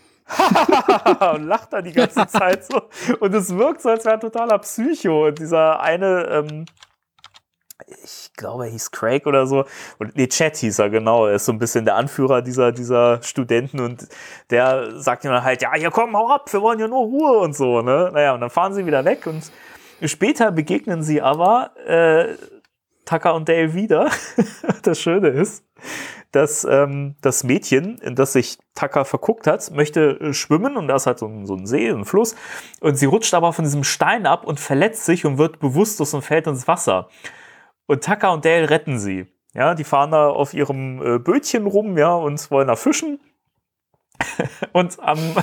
Und lacht da die ganze Zeit so. Und es wirkt so, als wäre ein totaler Psycho. Und dieser eine, ich glaube, er hieß Craig oder so. Und nee, Chad hieß er, genau. Er ist so ein bisschen der Anführer dieser Studenten. Und der sagt ihm dann halt, ja, hier komm, hau ab, wir wollen ja nur Ruhe und so. Ne? Naja, und dann fahren sie wieder weg. Und später begegnen sie aber Tucker und Dale wieder. Das Schöne ist, dass das Mädchen, in das sich Tucker verguckt hat, möchte schwimmen und da ist halt so ein See, ein Fluss und sie rutscht aber von diesem Stein ab und verletzt sich und wird bewusstlos und fällt ins Wasser. Und Tucker und Dale retten sie. Ja, die fahren da auf ihrem Bötchen rum, ja, und wollen da fischen. Und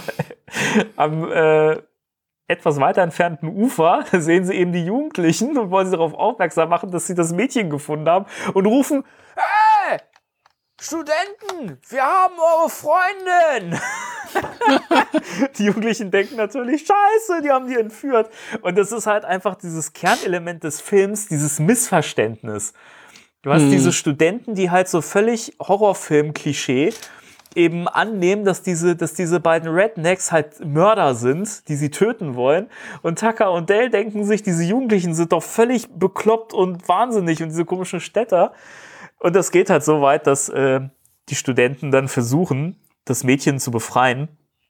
am etwas weiter entfernten Ufer sehen sie eben die Jugendlichen und wollen sie darauf aufmerksam machen, dass sie das Mädchen gefunden haben und rufen, hey! Studenten, wir haben eure Freundin! Die Jugendlichen denken natürlich, scheiße, die haben die entführt. Und das ist halt einfach dieses Kernelement des Films, dieses Missverständnis. Du hast diese Studenten, die halt so völlig Horrorfilm-Klischee eben annehmen, dass diese beiden Rednecks halt Mörder sind, die sie töten wollen. Und Tucker und Dale denken sich, diese Jugendlichen sind doch völlig bekloppt und wahnsinnig und diese komischen Städter. Und das geht halt so weit, dass die Studenten dann versuchen, das Mädchen zu befreien.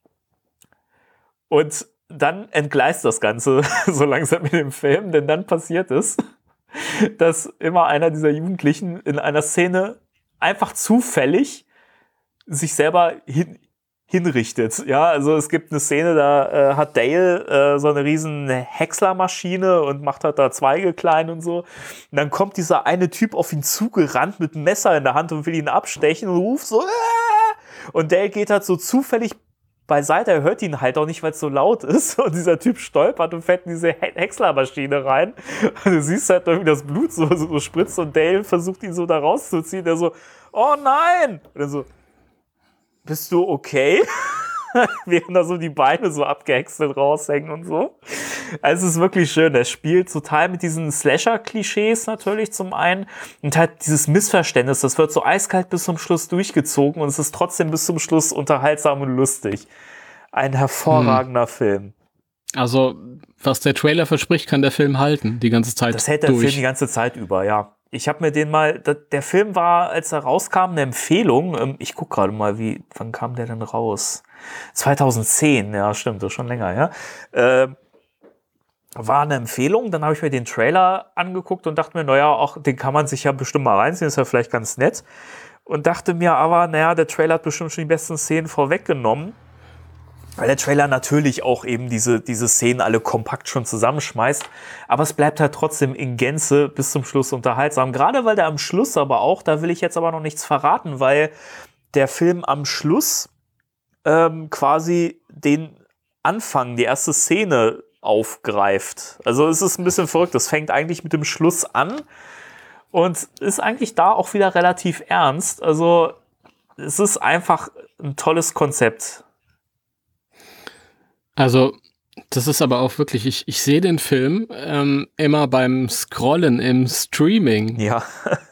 Und dann entgleist das Ganze so langsam in dem Film, denn dann passiert es, dass immer einer dieser Jugendlichen in einer Szene einfach zufällig sich selber hinrichtet. Ja, also es gibt eine Szene, da hat Dale so eine riesen Häckslermaschine und macht halt da Zweige klein und so. Und dann kommt dieser eine Typ auf ihn zugerannt mit einem Messer in der Hand und will ihn abstechen und ruft so, und Dale geht halt so zufällig beiseite, er hört ihn halt auch nicht, weil es so laut ist. Und dieser Typ stolpert und fährt in diese Häckslermaschine rein. Und du siehst halt, wie das Blut so spritzt und Dale versucht ihn so da rauszuziehen. Der so, oh nein! Und dann so, bist du okay? während da so die Beine so abgehäckselt raushängen und so. Also es ist wirklich schön. Er spielt total mit diesen Slasher-Klischees natürlich zum einen und halt dieses Missverständnis, das wird so eiskalt bis zum Schluss durchgezogen und es ist trotzdem bis zum Schluss unterhaltsam und lustig. Ein hervorragender Film. Also, was der Trailer verspricht, kann der Film halten, die ganze Zeit. Das hält der Film die ganze Zeit über, ja. Ich habe mir den mal, der Film war, als er rauskam, eine Empfehlung. Ich gucke gerade mal, wann kam der denn raus? 2010, ja, stimmt, das ist schon länger, ja. War eine Empfehlung, dann habe ich mir den Trailer angeguckt und dachte mir, naja, auch den kann man sich ja bestimmt mal reinziehen, ist ja vielleicht ganz nett. Und dachte mir aber, naja, der Trailer hat bestimmt schon die besten Szenen vorweggenommen. Weil der Trailer natürlich auch eben diese Szenen alle kompakt schon zusammenschmeißt. Aber es bleibt halt trotzdem in Gänze bis zum Schluss unterhaltsam. Gerade weil der am Schluss aber auch, da will ich jetzt aber noch nichts verraten, weil der Film am Schluss quasi den Anfang, die erste Szene aufgreift. Also es ist ein bisschen verrückt. Das fängt eigentlich mit dem Schluss an und ist eigentlich da auch wieder relativ ernst. Also es ist einfach ein tolles Konzept. Also, das ist aber auch wirklich, ich sehe den Film immer beim Scrollen im Streaming. Ja.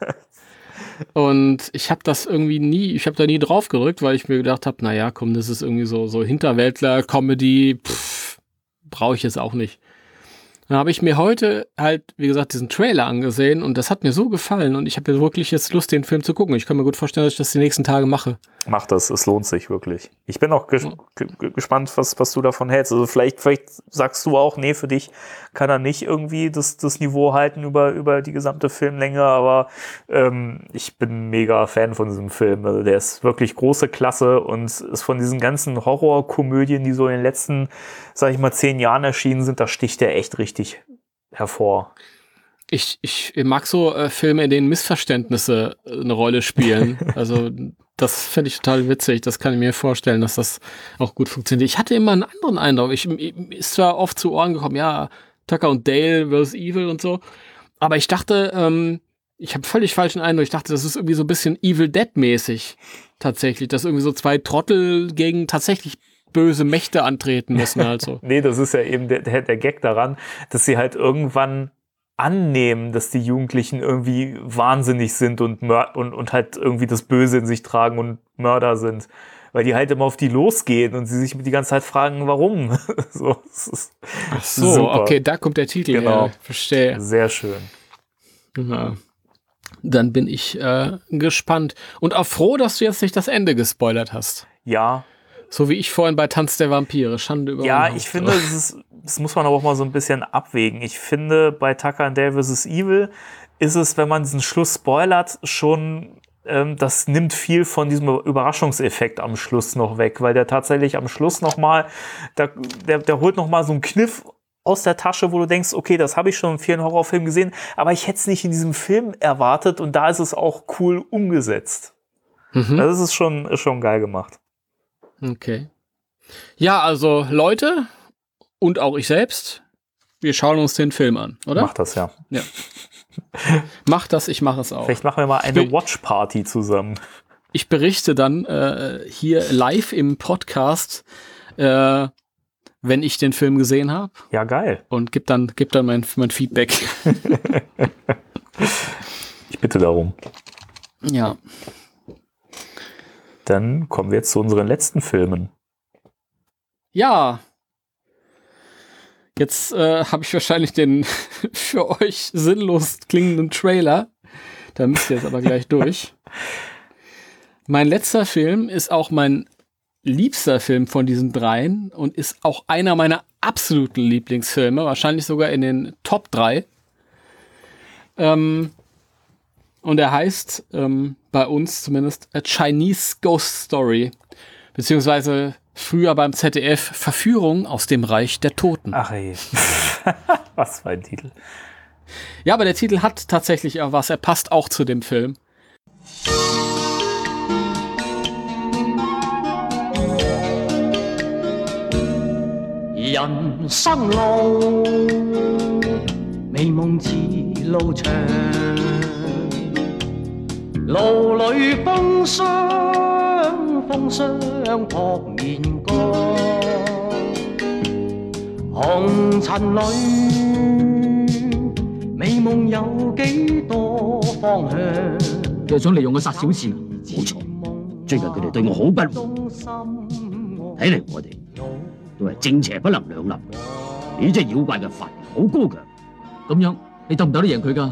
Und ich habe das irgendwie ich habe da nie drauf gerückt, weil ich mir gedacht habe, naja, komm, das ist irgendwie so Hinterwäldler-Comedy, brauche ich jetzt auch nicht. Dann habe ich mir heute halt, wie gesagt, diesen Trailer angesehen und das hat mir so gefallen und ich habe wirklich jetzt Lust, den Film zu gucken. Ich kann mir gut vorstellen, dass ich das die nächsten Tage mache. Mach das, es lohnt sich wirklich. Ich bin auch gespannt, was du davon hältst. Also vielleicht sagst du auch, nee, für dich kann er nicht irgendwie das Niveau halten über die gesamte Filmlänge, aber ich bin mega Fan von diesem Film. Also der ist wirklich große Klasse und ist von diesen ganzen Horrorkomödien, die so in den letzten, sag ich mal, 10 Jahren erschienen sind, da sticht der echt richtig hervor. Ich mag so Filme, in denen Missverständnisse eine Rolle spielen. Also das finde ich total witzig. Das kann ich mir vorstellen, dass das auch gut funktioniert. Ich hatte immer einen anderen Eindruck. Ist zwar oft zu Ohren gekommen, ja, Tucker und Dale vs. Evil und so. Aber ich dachte, ich habe völlig falschen Eindruck. Ich dachte, das ist irgendwie so ein bisschen Evil Dead-mäßig tatsächlich. Dass irgendwie so 2 Trottel gegen tatsächlich böse Mächte antreten müssen. Also. Nee, das ist ja eben der Gag daran, dass sie halt irgendwann annehmen, dass die Jugendlichen irgendwie wahnsinnig sind und halt irgendwie das Böse in sich tragen und Mörder sind. Weil die halt immer auf die losgehen und sie sich die ganze Zeit fragen, warum. Ach so, super. Okay, da kommt der Titel genau. her. Verstehe. Sehr schön. Ja. Dann bin ich gespannt. Und auch froh, dass du jetzt nicht das Ende gespoilert hast. Ja. So wie ich vorhin bei Tanz der Vampire. Schande über Ja, ich finde, das muss man aber auch mal so ein bisschen abwägen. Ich finde, bei Tucker and Dale vs. Evil ist es, wenn man diesen Schluss spoilert, schon, das nimmt viel von diesem Überraschungseffekt am Schluss noch weg, weil der tatsächlich am Schluss nochmal, der holt nochmal so einen Kniff aus der Tasche, wo du denkst, okay, das habe ich schon in vielen Horrorfilmen gesehen, aber ich hätte es nicht in diesem Film erwartet und da ist es auch cool umgesetzt. Das ist schon geil gemacht. Okay. Ja, also Leute und auch ich selbst, wir schauen uns den Film an, oder? Mach das, ja. Mach das, ich mache es auch. Vielleicht machen wir mal eine Watch-Party zusammen. Ich berichte dann hier live im Podcast, wenn ich den Film gesehen habe. Ja, geil. Und gib dann mein Feedback. Ich bitte darum. Ja. Dann kommen wir jetzt zu unseren letzten Filmen. Ja. Jetzt habe ich wahrscheinlich den für euch sinnlos klingenden Trailer. Da müsst ihr jetzt aber gleich durch. Mein letzter Film ist auch mein liebster Film von diesen dreien und ist auch einer meiner absoluten Lieblingsfilme, wahrscheinlich sogar in den Top 3. Und er heißt bei uns zumindest A Chinese Ghost Story, beziehungsweise früher beim ZDF Verführung aus dem Reich der Toten. Ach ey, was für ein Titel. Ja, aber der Titel hat tatsächlich auch was, er passt auch zu dem Film. 人生路，美夢似路長，路裏風霜撲面幹。 紅塵裏，美夢有幾多方向？ 又想利用我殺小智，冇錯。最近佢哋對我好不和，睇嚟我哋都係正邪不能兩立。呢隻妖怪嘅法力好高強，咁樣你鬥唔鬥得贏佢㗎？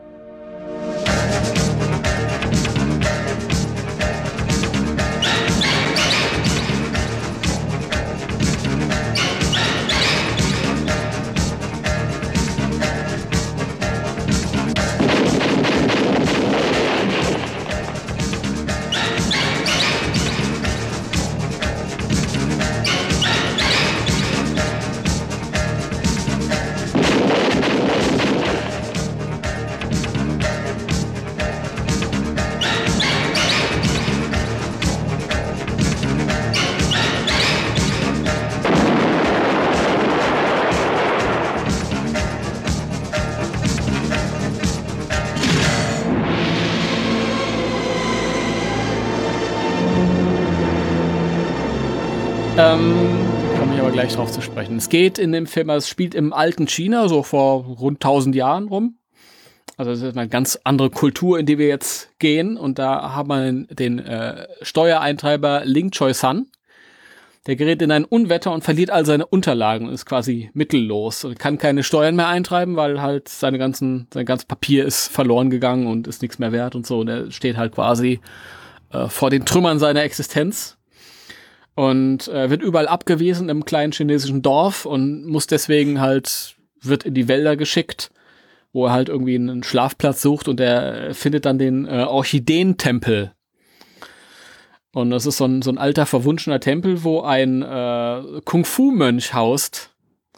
Komme ich aber gleich drauf zu sprechen. Es geht in dem Film, es spielt im alten China, so vor rund 1000 Jahren rum. Also das ist eine ganz andere Kultur, in die wir jetzt gehen. Und da haben wir den Steuereintreiber Ling Choi-san. Der gerät in ein Unwetter und verliert all seine Unterlagen und ist quasi mittellos und kann keine Steuern mehr eintreiben, weil halt sein ganzes Papier ist verloren gegangen und ist nichts mehr wert und so. Und er steht halt quasi vor den Trümmern seiner Existenz. Und wird überall abgewiesen im kleinen chinesischen Dorf und muss deswegen halt, wird in die Wälder geschickt, wo er halt irgendwie einen Schlafplatz sucht und er findet dann den Orchideentempel. Und das ist so ein alter, verwunschener Tempel, wo ein Kung-Fu-Mönch haust.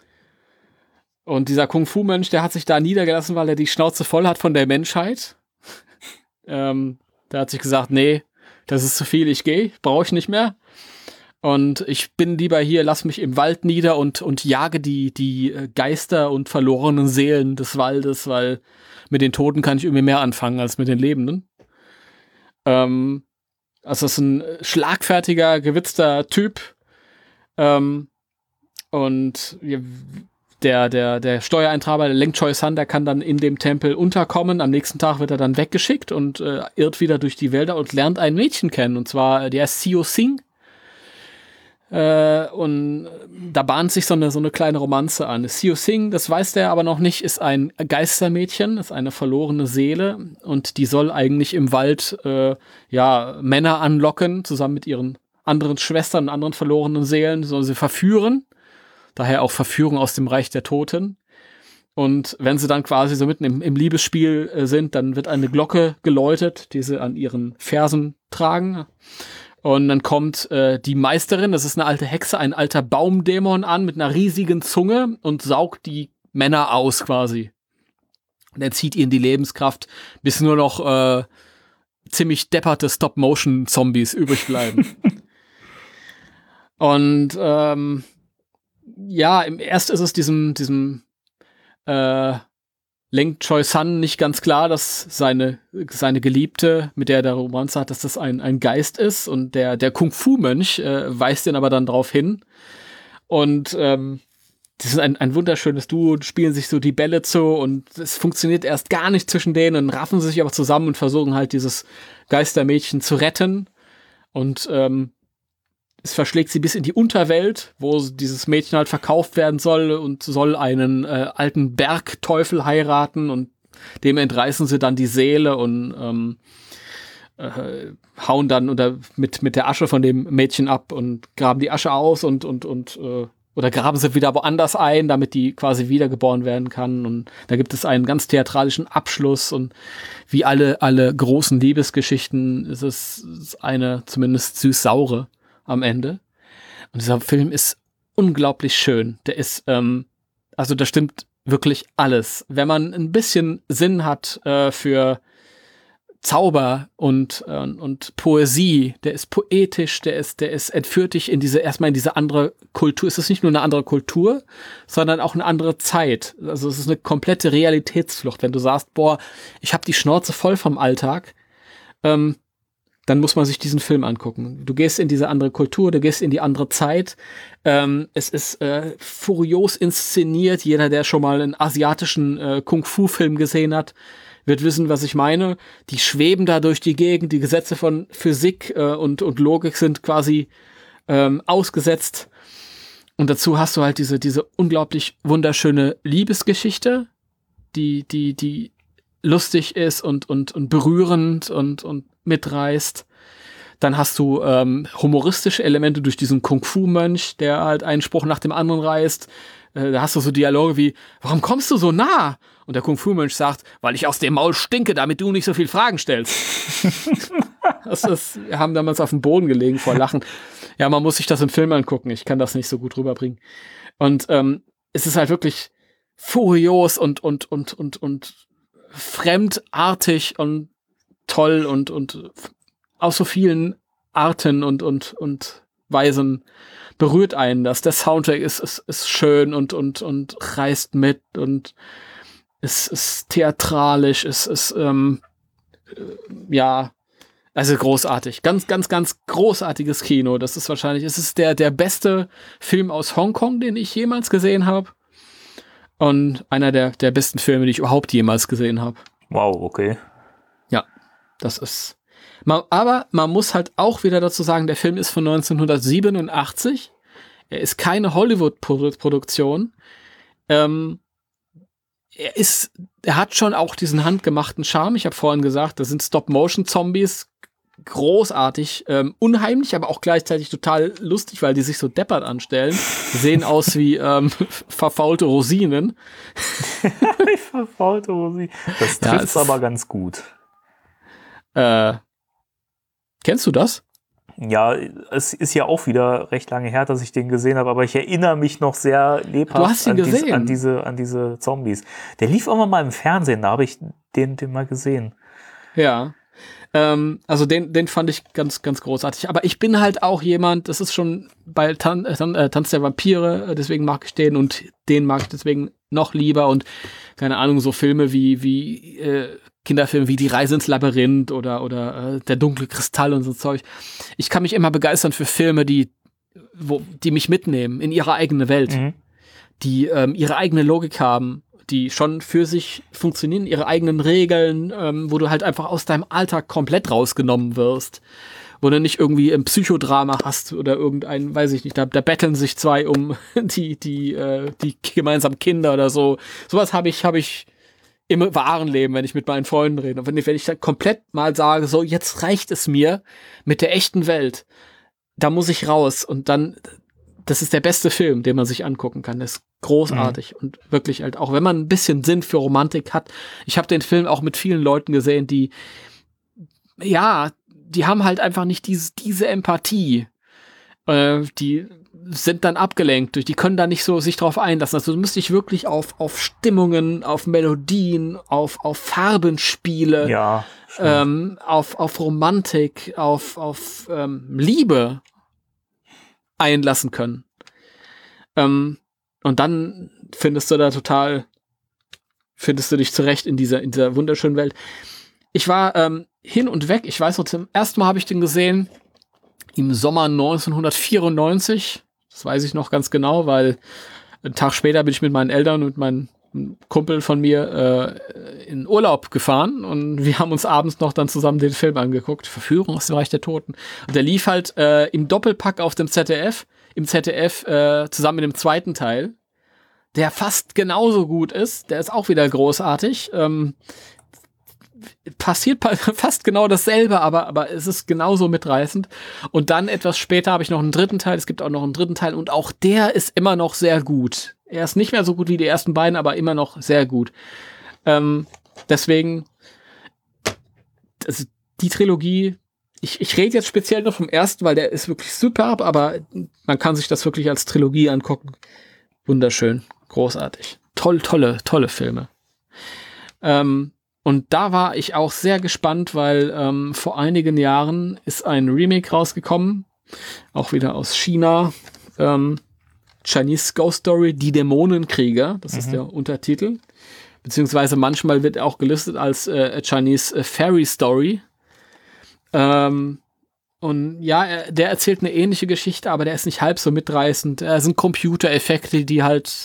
Und dieser Kung-Fu-Mönch, der hat sich da niedergelassen, weil er die Schnauze voll hat von der Menschheit. Der hat sich gesagt, nee, das ist zu viel, ich gehe, brauche ich nicht mehr. Und ich bin lieber hier, lass mich im Wald nieder und jage die Geister und verlorenen Seelen des Waldes, weil mit den Toten kann ich irgendwie mehr anfangen als mit den Lebenden. Also das ist ein schlagfertiger, gewitzter Typ. Und der Steuereintreiber, der Ling Choi-san, der kann dann in dem Tempel unterkommen. Am nächsten Tag wird er dann weggeschickt und irrt wieder durch die Wälder und lernt ein Mädchen kennen. Und zwar, die heißt Xiu Xing. Und da bahnt sich so eine kleine Romanze an. Xiu Xing, das weiß der aber noch nicht, ist ein Geistermädchen, ist eine verlorene Seele und die soll eigentlich im Wald Männer anlocken, zusammen mit ihren anderen Schwestern und anderen verlorenen Seelen, soll sie verführen. Daher auch Verführung aus dem Reich der Toten. Und wenn sie dann quasi so mitten im Liebesspiel sind, dann wird eine Glocke geläutet, die sie an ihren Fersen tragen. Und dann kommt die Meisterin, das ist eine alte Hexe, ein alter Baumdämon an mit einer riesigen Zunge und saugt die Männer aus quasi. Und er zieht ihnen die Lebenskraft, bis nur noch ziemlich depperte Stop-Motion-Zombies übrig bleiben. Und erst ist es diesem Ling Choi-san nicht ganz klar, dass seine Geliebte, mit der er Romanze hat, dass das ein Geist ist. Und der Kung-Fu-Mönch weist ihn aber dann darauf hin. Und das ist ein wunderschönes Duo, spielen sich so die Bälle zu und es funktioniert erst gar nicht zwischen denen und raffen sie sich aber zusammen und versuchen halt dieses Geistermädchen zu retten. Und es verschlägt sie bis in die Unterwelt, wo dieses Mädchen halt verkauft werden soll und soll einen alten Bergteufel heiraten und dem entreißen sie dann die Seele und hauen dann mit der Asche von dem Mädchen ab und graben die Asche aus oder graben sie wieder woanders ein, damit die quasi wiedergeboren werden kann. Und da gibt es einen ganz theatralischen Abschluss und wie alle großen Liebesgeschichten ist es eine zumindest süß-saure am Ende. Und dieser Film ist unglaublich schön. Der ist, also da stimmt wirklich alles. Wenn man ein bisschen Sinn hat für Zauber und Poesie, der ist poetisch, der entführt dich erstmal in diese andere Kultur. Es ist nicht nur eine andere Kultur, sondern auch eine andere Zeit. Also es ist eine komplette Realitätsflucht. Wenn du sagst, boah, ich habe die Schnauze voll vom Alltag, dann muss man sich diesen Film angucken. Du gehst in diese andere Kultur, du gehst in die andere Zeit. Es ist furios inszeniert. Jeder, der schon mal einen asiatischen Kung-Fu-Film gesehen hat, wird wissen, was ich meine. Die schweben da durch die Gegend. Die Gesetze von Physik und Logik sind quasi ausgesetzt. Und dazu hast du halt diese unglaublich wunderschöne Liebesgeschichte, die lustig ist und berührend und mitreißt. Dann hast du humoristische Elemente durch diesen Kung-Fu-Mönch, der halt einen Spruch nach dem anderen reißt. Da hast du so Dialoge wie, warum kommst du so nah? Und der Kung-Fu-Mönch sagt, weil ich aus dem Maul stinke, damit du nicht so viel Fragen stellst. Wir haben damals auf dem Boden gelegen vor Lachen. Ja, man muss sich das im Film angucken. Ich kann das nicht so gut rüberbringen. Und es ist halt wirklich furios und fremdartig und toll und aus so vielen Arten und Weisen berührt einen das. Der Soundtrack ist schön und reißt mit und es ist theatralisch, es ist also großartig. Ganz, ganz, ganz großartiges Kino. Das ist wahrscheinlich, es ist der beste Film aus Hongkong, den ich jemals gesehen habe. Und einer der besten Filme, die ich überhaupt jemals gesehen habe. Wow, okay. Ja, das ist. Aber man muss halt auch wieder dazu sagen, der Film ist von 1987. Er ist keine Hollywood-Produktion. Er hat schon auch diesen handgemachten Charme. Ich habe vorhin gesagt, das sind Stop-Motion-Zombies. Großartig, unheimlich, aber auch gleichzeitig total lustig, weil die sich so deppert anstellen. Die sehen aus wie verfaulte Rosinen. Verfaulte Rosinen. Das trifft's aber ganz gut. Kennst du das? Ja, es ist ja auch wieder recht lange her, dass ich den gesehen habe, aber ich erinnere mich noch sehr lebhaft an diese Zombies. Der lief auch mal im Fernsehen, da habe ich den mal gesehen. Ja. Also den fand ich ganz, ganz großartig. Aber ich bin halt auch jemand, das ist schon bei Tanz der Vampire, deswegen mag ich den und den mag ich deswegen noch lieber und keine Ahnung, so Filme wie Kinderfilme wie Die Reise ins Labyrinth oder Der dunkle Kristall und so Zeug. Ich kann mich immer begeistern für Filme, die mich mitnehmen in ihre eigene Welt, die ihre eigene Logik haben, die schon für sich funktionieren, ihre eigenen Regeln, wo du halt einfach aus deinem Alltag komplett rausgenommen wirst, wo du nicht irgendwie ein Psychodrama hast oder irgendein, weiß ich nicht, da betteln sich zwei um die gemeinsamen Kinder oder so. Sowas habe ich im wahren Leben, wenn ich mit meinen Freunden rede. Und wenn ich dann komplett mal sage, so, jetzt reicht es mir mit der echten Welt, da muss ich raus und dann, das ist der beste Film, den man sich angucken kann. Das ist großartig und wirklich halt, auch wenn man ein bisschen Sinn für Romantik hat. Ich habe den Film auch mit vielen Leuten gesehen, die haben halt einfach nicht diese Empathie. Die sind dann abgelenkt, die können da nicht so sich drauf einlassen. Also du musst dich wirklich auf Stimmungen, auf Melodien, auf Farbenspiele, auf Romantik, auf Liebe einlassen können. Und dann findest du dich zurecht in dieser wunderschönen Welt. Ich war hin und weg, ich weiß noch, zum ersten Mal habe ich den gesehen im Sommer 1994. Das weiß ich noch ganz genau, weil einen Tag später bin ich mit meinen Eltern und meinem Kumpel von mir in Urlaub gefahren und wir haben uns abends noch dann zusammen den Film angeguckt, Verführung aus dem Reich der Toten. Und der lief halt im Doppelpack auf dem ZDF, zusammen mit dem zweiten Teil, der fast genauso gut ist, der ist auch wieder großartig, passiert fast genau dasselbe, aber es ist genauso mitreißend. Und dann etwas später habe ich noch einen dritten Teil, es gibt auch noch einen dritten Teil und auch der ist immer noch sehr gut. Er ist nicht mehr so gut wie die ersten beiden, aber immer noch sehr gut. Deswegen, also die Trilogie, ich rede jetzt speziell noch vom ersten, weil der ist wirklich superb, aber man kann sich das wirklich als Trilogie angucken. Wunderschön, großartig. Tolle Filme. Und da war ich auch sehr gespannt, weil vor einigen Jahren ist ein Remake rausgekommen, auch wieder aus China, Chinese Ghost Story, Die Dämonenkrieger, das ist der Untertitel, beziehungsweise manchmal wird auch gelistet als Chinese Fairy Story, Und ja, der erzählt eine ähnliche Geschichte, aber der ist nicht halb so mitreißend. Es sind Computereffekte, die halt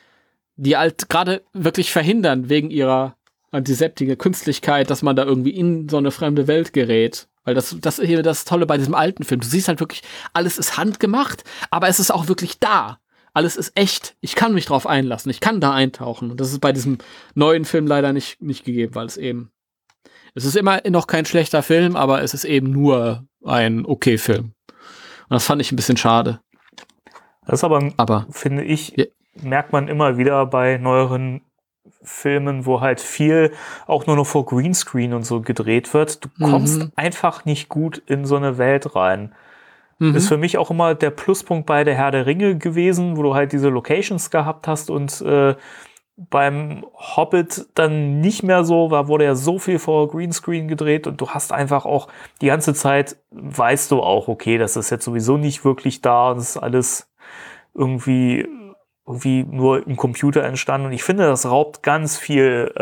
gerade wirklich verhindern, wegen ihrer antiseptische Künstlichkeit, dass man da irgendwie in so eine fremde Welt gerät. Weil das hier das Tolle bei diesem alten Film. Du siehst halt wirklich, alles ist handgemacht, aber es ist auch wirklich da. Alles ist echt. Ich kann mich drauf einlassen. Ich kann da eintauchen. Und das ist bei diesem neuen Film leider nicht gegeben, weil es ist immer noch kein schlechter Film, aber es ist eben nur ein okay Film. Und das fand ich ein bisschen schade. Das ist aber finde ich, merkt man immer wieder bei neueren Filmen, wo halt viel auch nur noch vor Greenscreen und so gedreht wird. Du kommst einfach nicht gut in so eine Welt rein. Ist für mich auch immer der Pluspunkt bei der Herr der Ringe gewesen, wo du halt diese Locations gehabt hast und beim Hobbit dann nicht mehr so, wurde ja so viel vor Greenscreen gedreht und du hast einfach auch die ganze Zeit, weißt du auch, okay, das ist jetzt sowieso nicht wirklich da, das ist alles irgendwie nur im Computer entstanden und ich finde, das raubt ganz viel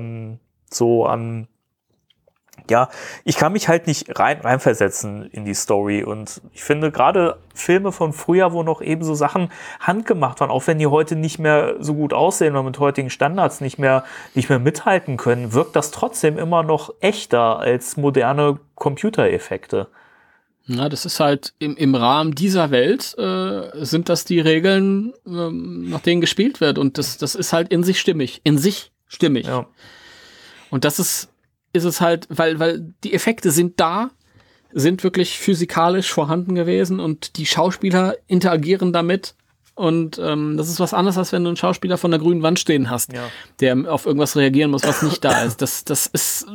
so an, ja, ich kann mich halt nicht reinversetzen in die Story und ich finde gerade Filme von früher, wo noch eben so Sachen handgemacht waren, auch wenn die heute nicht mehr so gut aussehen oder mit heutigen Standards nicht mehr mithalten können, wirkt das trotzdem immer noch echter als moderne Computereffekte. Na, das ist halt im Rahmen dieser Welt sind das die Regeln, nach denen gespielt wird und das ist halt in sich stimmig. Ja. Und das ist es halt, weil die Effekte sind wirklich physikalisch vorhanden gewesen und die Schauspieler interagieren damit und das ist was anderes, als wenn du einen Schauspieler von der grünen Wand stehen hast, der auf irgendwas reagieren muss, was nicht da ist. Das ist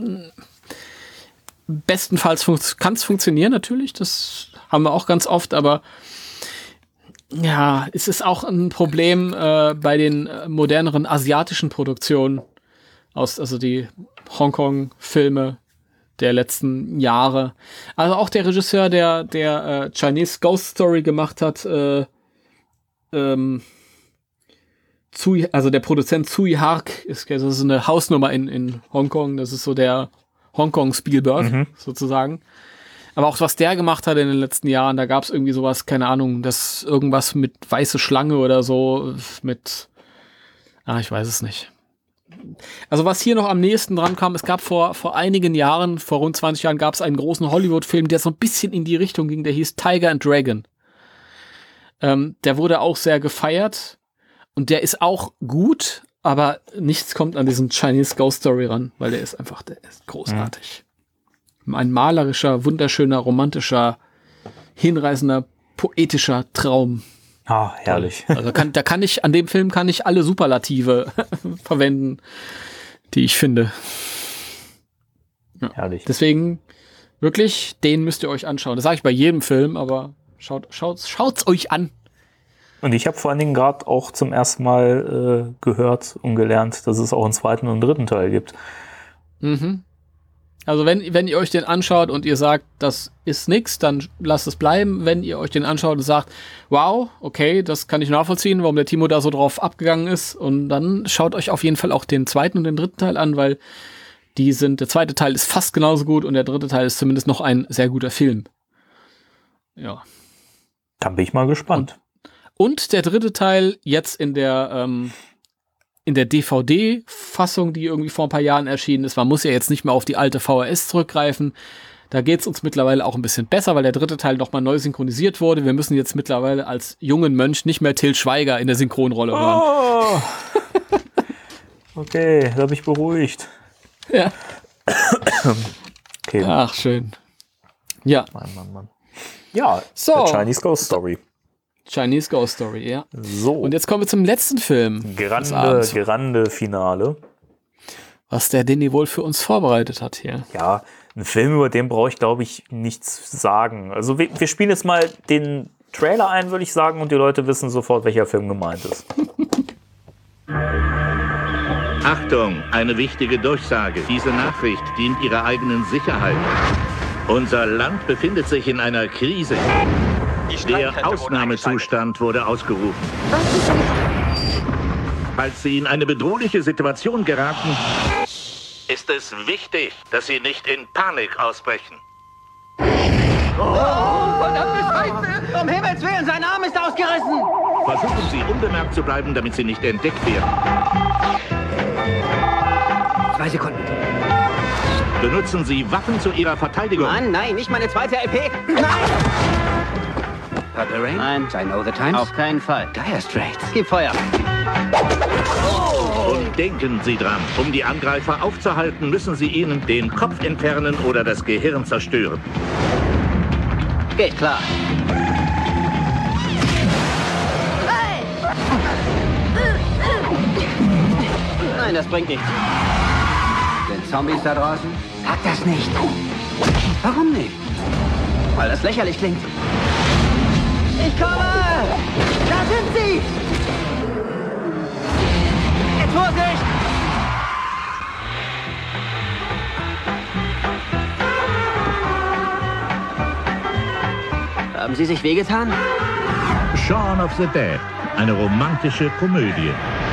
bestenfalls kann es funktionieren natürlich, das haben wir auch ganz oft, aber ja, es ist auch ein Problem bei den moderneren asiatischen Produktionen also die Hongkong-Filme der letzten Jahre. Also auch der Regisseur, der Chinese Ghost Story gemacht hat, also der Produzent Tsui Hark ist eine Hausnummer in Hongkong. Das ist so der Hongkong-Spielberg sozusagen. Aber auch was der gemacht hat in den letzten Jahren, da gab es irgendwie sowas, keine Ahnung, das irgendwas mit weiße Schlange oder so, ich weiß es nicht. Also was hier noch am nächsten dran kam, es gab vor einigen Jahren, vor rund 20 Jahren, gab es einen großen Hollywood-Film, der so ein bisschen in die Richtung ging, der hieß Tiger and Dragon. Der wurde auch sehr gefeiert und der ist auch gut, aber nichts kommt an diesen Chinese Ghost Story ran, weil der ist großartig. Ein malerischer, wunderschöner, romantischer, hinreißender, poetischer Traum. Ah, herrlich. Also an dem Film kann ich alle Superlative verwenden, die ich finde. Ja. Herrlich. Deswegen, wirklich, den müsst ihr euch anschauen. Das sage ich bei jedem Film, aber schaut's euch an. Und ich habe vor allen Dingen gerade auch zum ersten Mal gehört und gelernt, dass es auch einen zweiten und einen dritten Teil gibt. Also wenn ihr euch den anschaut und ihr sagt, das ist nix, dann lasst es bleiben. Wenn ihr euch den anschaut und sagt, wow, okay, das kann ich nachvollziehen, warum der Timo da so drauf abgegangen ist. Und dann schaut euch auf jeden Fall auch den zweiten und den dritten Teil an, weil der zweite Teil ist fast genauso gut und der dritte Teil ist zumindest noch ein sehr guter Film. Ja. Dann bin ich mal gespannt. Und der dritte Teil jetzt in der DVD-Fassung, die irgendwie vor ein paar Jahren erschienen ist. Man muss ja jetzt nicht mehr auf die alte VHS zurückgreifen. Da geht es uns mittlerweile auch ein bisschen besser, weil der dritte Teil nochmal neu synchronisiert wurde. Wir müssen jetzt mittlerweile als jungen Mönch nicht mehr Till Schweiger in der Synchronrolle hören. Oh. Okay, da bin ich beruhigt. Ja. Okay. Ach, schön. Ja. Mann. Ja, so. Chinese Ghost Story. Chinese Ghost Story, ja. So. Und jetzt kommen wir zum letzten Film. Grande Finale. Was der Danny wohl für uns vorbereitet hat hier. Ja, ein Film, über den brauche ich, glaube ich, nichts sagen. Also wir spielen jetzt mal den Trailer ein, würde ich sagen, und die Leute wissen sofort, welcher Film gemeint ist. Achtung, eine wichtige Durchsage. Diese Nachricht dient Ihrer eigenen Sicherheit. Unser Land befindet sich in einer Krise. Der Ausnahmezustand wurde ausgerufen. Falls Sie in eine bedrohliche Situation geraten, ist es wichtig, dass Sie nicht in Panik ausbrechen. Verdammte Scheiße! Um Himmels Willen, sein Arm ist ausgerissen! Versuchen Sie, unbemerkt zu bleiben, damit Sie nicht entdeckt werden. 2 Sekunden. Benutzen Sie Waffen zu Ihrer Verteidigung. Mann, nein, nicht meine zweite LP! Nein! Purple Rain? Nein. I Know the Times? Auf keinen Fall. Dire Straits. Gib Feuer! Und denken Sie dran, um die Angreifer aufzuhalten, müssen Sie ihnen den Kopf entfernen oder das Gehirn zerstören. Geht klar. Nein, das bringt nichts. Sind Zombies da draußen? Sag das nicht. Warum nicht? Weil das lächerlich klingt. Ich komme! Da sind sie! Jetzt Vorsicht! Haben Sie sich wehgetan? Shaun of the Dead, eine romantische Komödie.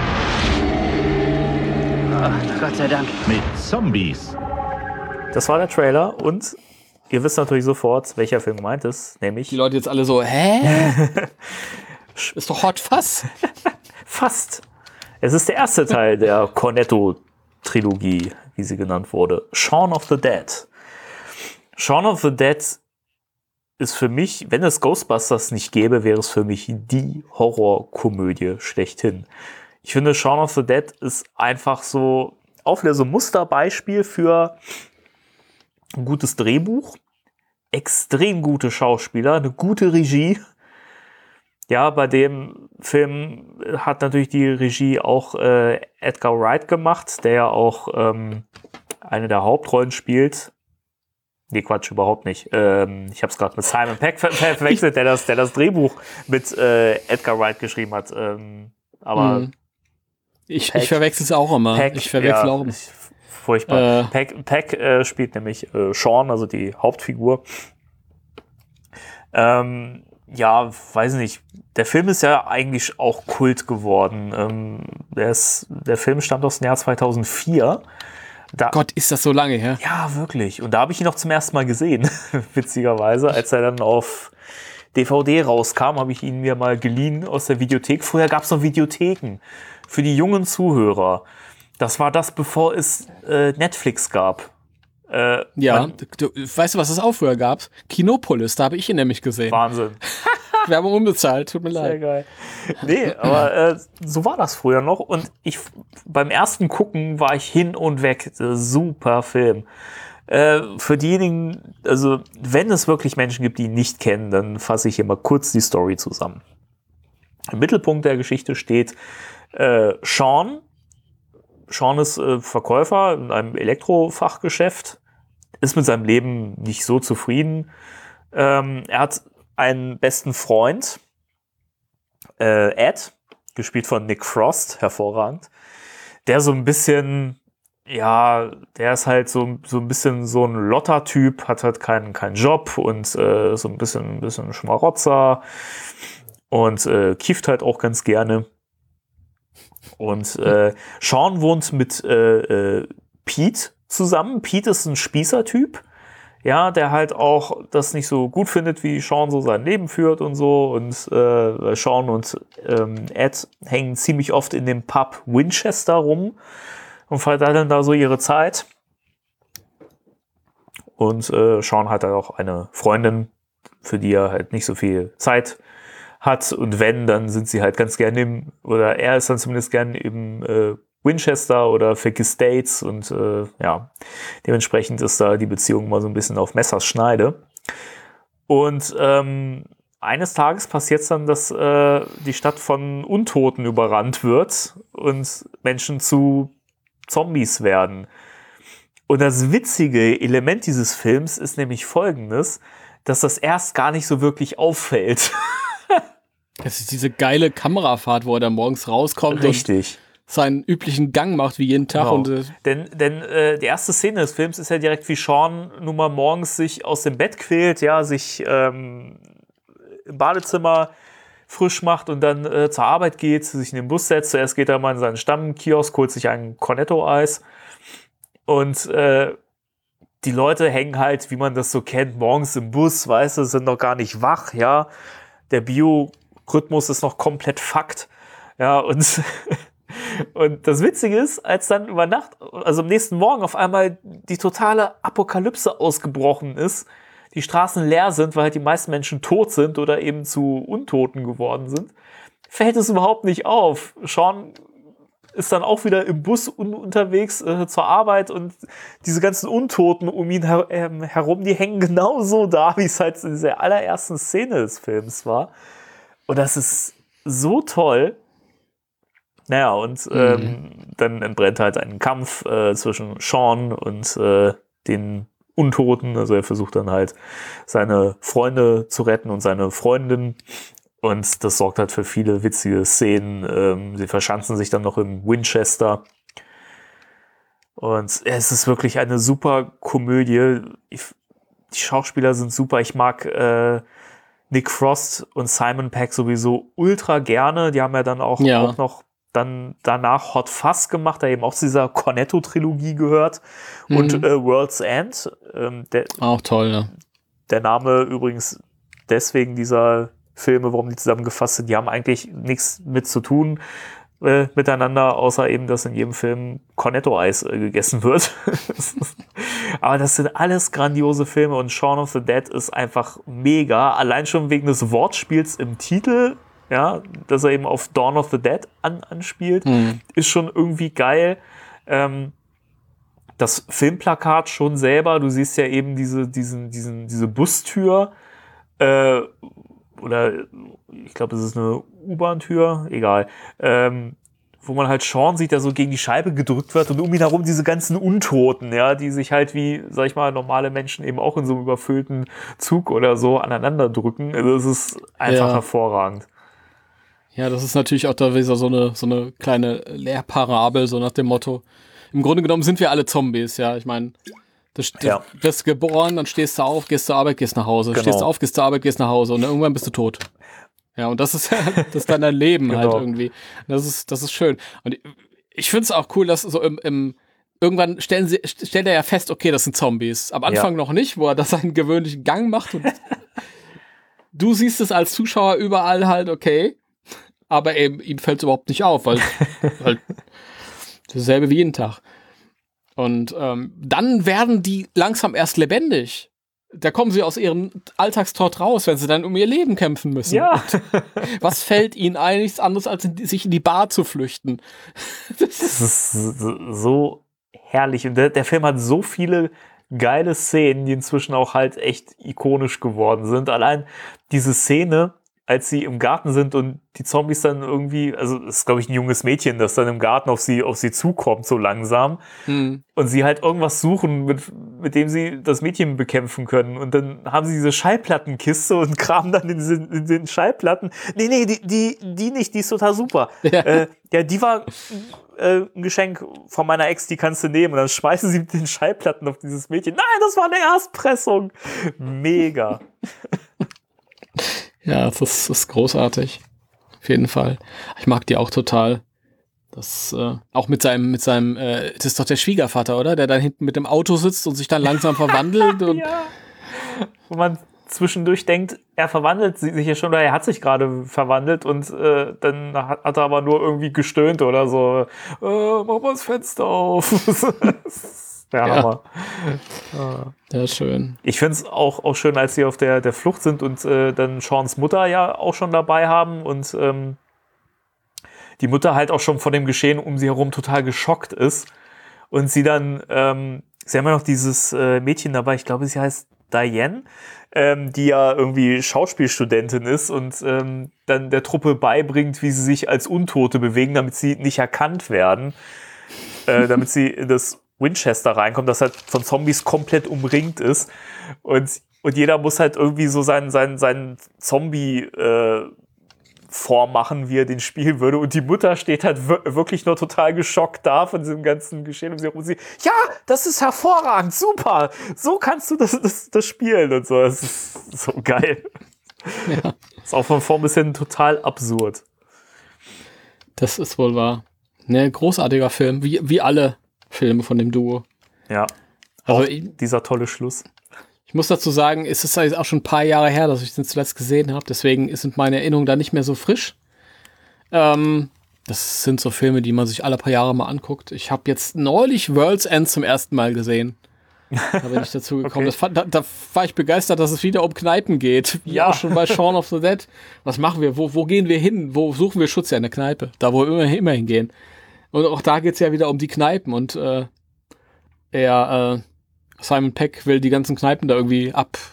Oh, Gott sei Dank. Mit Zombies. Das war der Trailer und ihr wisst natürlich sofort, welcher Film gemeint ist, nämlich... Die Leute jetzt alle so, hä? Ist doch Hot Fuzz. Fast. Es ist der erste Teil der Cornetto-Trilogie, wie sie genannt wurde. Shaun of the Dead. Shaun of the Dead ist für mich, wenn es Ghostbusters nicht gäbe, wäre es für mich die Horrorkomödie schlechthin. Ich finde, Shaun of the Dead ist einfach so auch wieder so ein Musterbeispiel für ein gutes Drehbuch, extrem gute Schauspieler, eine gute Regie. Ja, bei dem Film hat natürlich die Regie auch Edgar Wright gemacht, der ja auch eine der Hauptrollen spielt. Nee, Quatsch, überhaupt nicht. Ich habe es gerade mit Simon Pegg verwechselt, der das Drehbuch mit Edgar Wright geschrieben hat. Aber ich verwechsel es auch immer. Furchtbar. Pegg spielt nämlich Shaun, also die Hauptfigur. Ja, weiß nicht. Der Film ist ja eigentlich auch Kult geworden. Der Film stammt aus dem Jahr 2004. Gott, ist das so lange her? Ja, wirklich. Und da habe ich ihn noch zum ersten Mal gesehen, witzigerweise. Als er dann auf DVD rauskam, habe ich ihn mir mal geliehen aus der Videothek. Früher gab es noch Videotheken für die jungen Zuhörer. Das war das, bevor es Netflix gab. Weißt du, was es auch früher gab? Kinopolis, da habe ich ihn nämlich gesehen. Wahnsinn. Werbung unbezahlt, tut mir leid. Sehr geil. Nee, aber so war das früher noch. Und beim ersten Gucken war ich hin und weg. Super Film. Für diejenigen, also wenn es wirklich Menschen gibt, die ihn nicht kennen, dann fasse ich hier mal kurz die Story zusammen. Im Mittelpunkt der Geschichte steht Shaun. Shaun ist Verkäufer in einem Elektrofachgeschäft, ist mit seinem Leben nicht so zufrieden. Er hat einen besten Freund, Ed, gespielt von Nick Frost, hervorragend, der so ein bisschen, ja, der ist halt so ein bisschen so ein Lotter-Typ, hat halt keinen Job und so ein bisschen Schmarotzer und kifft halt auch ganz gerne. Und Shaun wohnt mit Pete zusammen. Pete ist ein Spießer-Typ, ja, der halt auch das nicht so gut findet, wie Shaun so sein Leben führt und so. Und Shaun und Ed hängen ziemlich oft in dem Pub Winchester rum und verteilen da so ihre Zeit. Und Shaun hat halt auch eine Freundin, für die er halt nicht so viel Zeit hat, und wenn, dann sind sie halt ganz gerne oder er ist dann zumindest gerne im Winchester oder vergisst Dates und ja, dementsprechend ist da die Beziehung mal so ein bisschen auf Messers Schneide. Und eines Tages passiert es dann, dass die Stadt von Untoten überrannt wird und Menschen zu Zombies werden. Und das witzige Element dieses Films ist nämlich folgendes, dass das erst gar nicht so wirklich auffällt. Das ist diese geile Kamerafahrt, wo er dann morgens rauskommt. Richtig. Und seinen üblichen Gang macht wie jeden Tag. Genau. Und, denn die erste Szene des Films ist ja direkt, wie Shaun nun mal morgens sich aus dem Bett quält, ja, sich im Badezimmer frisch macht und dann zur Arbeit geht, sich in den Bus setzt. Zuerst geht er mal in seinen Stammkiosk, holt sich ein Cornetto-Eis und die Leute hängen halt, wie man das so kennt, morgens im Bus, weißt du, sind noch gar nicht wach, ja. Der Biorhythmus ist noch komplett Fakt, ja, und das Witzige ist, als dann über Nacht, also am nächsten Morgen auf einmal die totale Apokalypse ausgebrochen ist, die Straßen leer sind, weil halt die meisten Menschen tot sind oder eben zu Untoten geworden sind, fällt es überhaupt nicht auf. Sean ist dann auch wieder im Bus unterwegs zur Arbeit und diese ganzen Untoten um ihn herum, die hängen genauso da, wie es halt in dieser allerersten Szene des Films war. Und das ist so toll. Naja, und dann entbrennt halt ein Kampf zwischen Sean und den Untoten. Also er versucht dann halt seine Freunde zu retten und seine Freundin. Und das sorgt halt für viele witzige Szenen. Sie verschanzen sich dann noch im Winchester. Und es ist wirklich eine super Komödie. Die Schauspieler sind super. Ich mag Nick Frost und Simon Pegg sowieso ultra gerne. Die haben ja dann auch noch dann danach Hot Fuzz gemacht, der eben auch zu dieser Cornetto-Trilogie gehört. Und World's End. Auch toll, ne? Der Name übrigens deswegen dieser Filme, warum die zusammengefasst sind, die haben eigentlich nichts mit zu tun miteinander, außer eben, dass in jedem Film Cornetto-Eis gegessen wird. Aber das sind alles grandiose Filme und Shaun of the Dead ist einfach mega, allein schon wegen des Wortspiels im Titel, ja, dass er eben auf Dawn of the Dead anspielt, ist schon irgendwie geil. Das Filmplakat schon selber, du siehst ja eben diese Bustür, oder ich glaube, es ist eine U-Bahn-Tür, egal, wo man halt Sean sieht, der so gegen die Scheibe gedrückt wird und um ihn herum diese ganzen Untoten, ja, die sich halt wie, sag ich mal, normale Menschen eben auch in so einem überfüllten Zug oder so aneinander drücken. Also es ist einfach hervorragend. Ja, das ist natürlich auch da wieder so eine kleine Lehrparabel, so nach dem Motto, im Grunde genommen sind wir alle Zombies, ja, ich meine, du wirst geboren, dann stehst du auf, gehst zur Arbeit, gehst nach Hause. Genau. Stehst auf, gehst zur Arbeit, gehst nach Hause und dann irgendwann bist du tot. Ja, und das ist dann dein Leben halt irgendwie. Das ist schön. Und ich finde es auch cool, dass so irgendwann stellt er ja fest, okay, das sind Zombies. Am Anfang noch nicht, wo er das seinen gewöhnlichen Gang macht und du siehst es als Zuschauer überall halt, okay, aber eben ihm fällt es überhaupt nicht auf, weil dasselbe wie jeden Tag. Und dann werden die langsam erst lebendig. Da kommen sie aus ihrem Alltagstrott raus, wenn sie dann um ihr Leben kämpfen müssen. Ja. Was fällt ihnen ein? Nichts anderes, als sich in die Bar zu flüchten. Das ist so herrlich. Und der Film hat so viele geile Szenen, die inzwischen auch halt echt ikonisch geworden sind. Allein diese Szene, als sie im Garten sind und die Zombies dann irgendwie, also es ist, glaube ich, ein junges Mädchen, das dann im Garten auf sie zukommt, so langsam. Und sie halt irgendwas suchen, mit dem sie das Mädchen bekämpfen können. Und dann haben sie diese Schallplattenkiste und kramen dann in den Schallplatten. Nee, die nicht, die ist total super. Ja, die war ein Geschenk von meiner Ex, die kannst du nehmen. Und dann schmeißen sie mit den Schallplatten auf dieses Mädchen. Nein, das war eine Erstpressung. Mega. Ja, das ist großartig. Auf jeden Fall. Ich mag die auch total. Das, auch mit seinem, das ist doch der Schwiegervater, oder? Der dann hinten mit dem Auto sitzt und sich dann langsam verwandelt. Und ja. Wo man zwischendurch denkt, er verwandelt sich ja schon, oder er hat sich gerade verwandelt und dann hat er aber nur irgendwie gestöhnt oder so. Mach mal das Fenster auf. Der Hammer. Ja, schön. Ich finde es auch schön, als sie auf der Flucht sind und dann Seans Mutter ja auch schon dabei haben und die Mutter halt auch schon von dem Geschehen um sie herum total geschockt ist und sie dann, sie haben ja noch dieses Mädchen dabei, ich glaube, sie heißt Diane, die ja irgendwie Schauspielstudentin ist und dann der Truppe beibringt, wie sie sich als Untote bewegen, damit sie nicht erkannt werden, damit sie in das Winchester reinkommt, das halt von Zombies komplett umringt ist und jeder muss halt irgendwie so seinen Zombie vormachen, wie er den spielen würde und die Mutter steht halt wirklich nur total geschockt da von diesem ganzen Geschehen und sie ja, das ist hervorragend, super, so kannst du das spielen und so, das ist so geil. Ja. Ist auch von vorn bis hin total absurd. Das ist wohl wahr. Ne, großartiger Film, wie alle Filme von dem Duo. Ja, Also dieser tolle Schluss. Ich muss dazu sagen, es ist auch schon ein paar Jahre her, dass ich den zuletzt gesehen habe. Deswegen sind meine Erinnerungen da nicht mehr so frisch. Das sind so Filme, die man sich alle paar Jahre mal anguckt. Ich habe jetzt neulich World's End zum ersten Mal gesehen. Da bin ich dazu gekommen. Okay. Da war ich begeistert, dass es wieder um Kneipen geht. Wie auch schon bei Shaun of the Dead. Was machen wir? Wo gehen wir hin? Wo suchen wir Schutz? Ja, in der Kneipe. Da, wo wir immer hingehen. Und auch da geht es ja wieder um die Kneipen. Und Simon Pegg will die ganzen Kneipen da irgendwie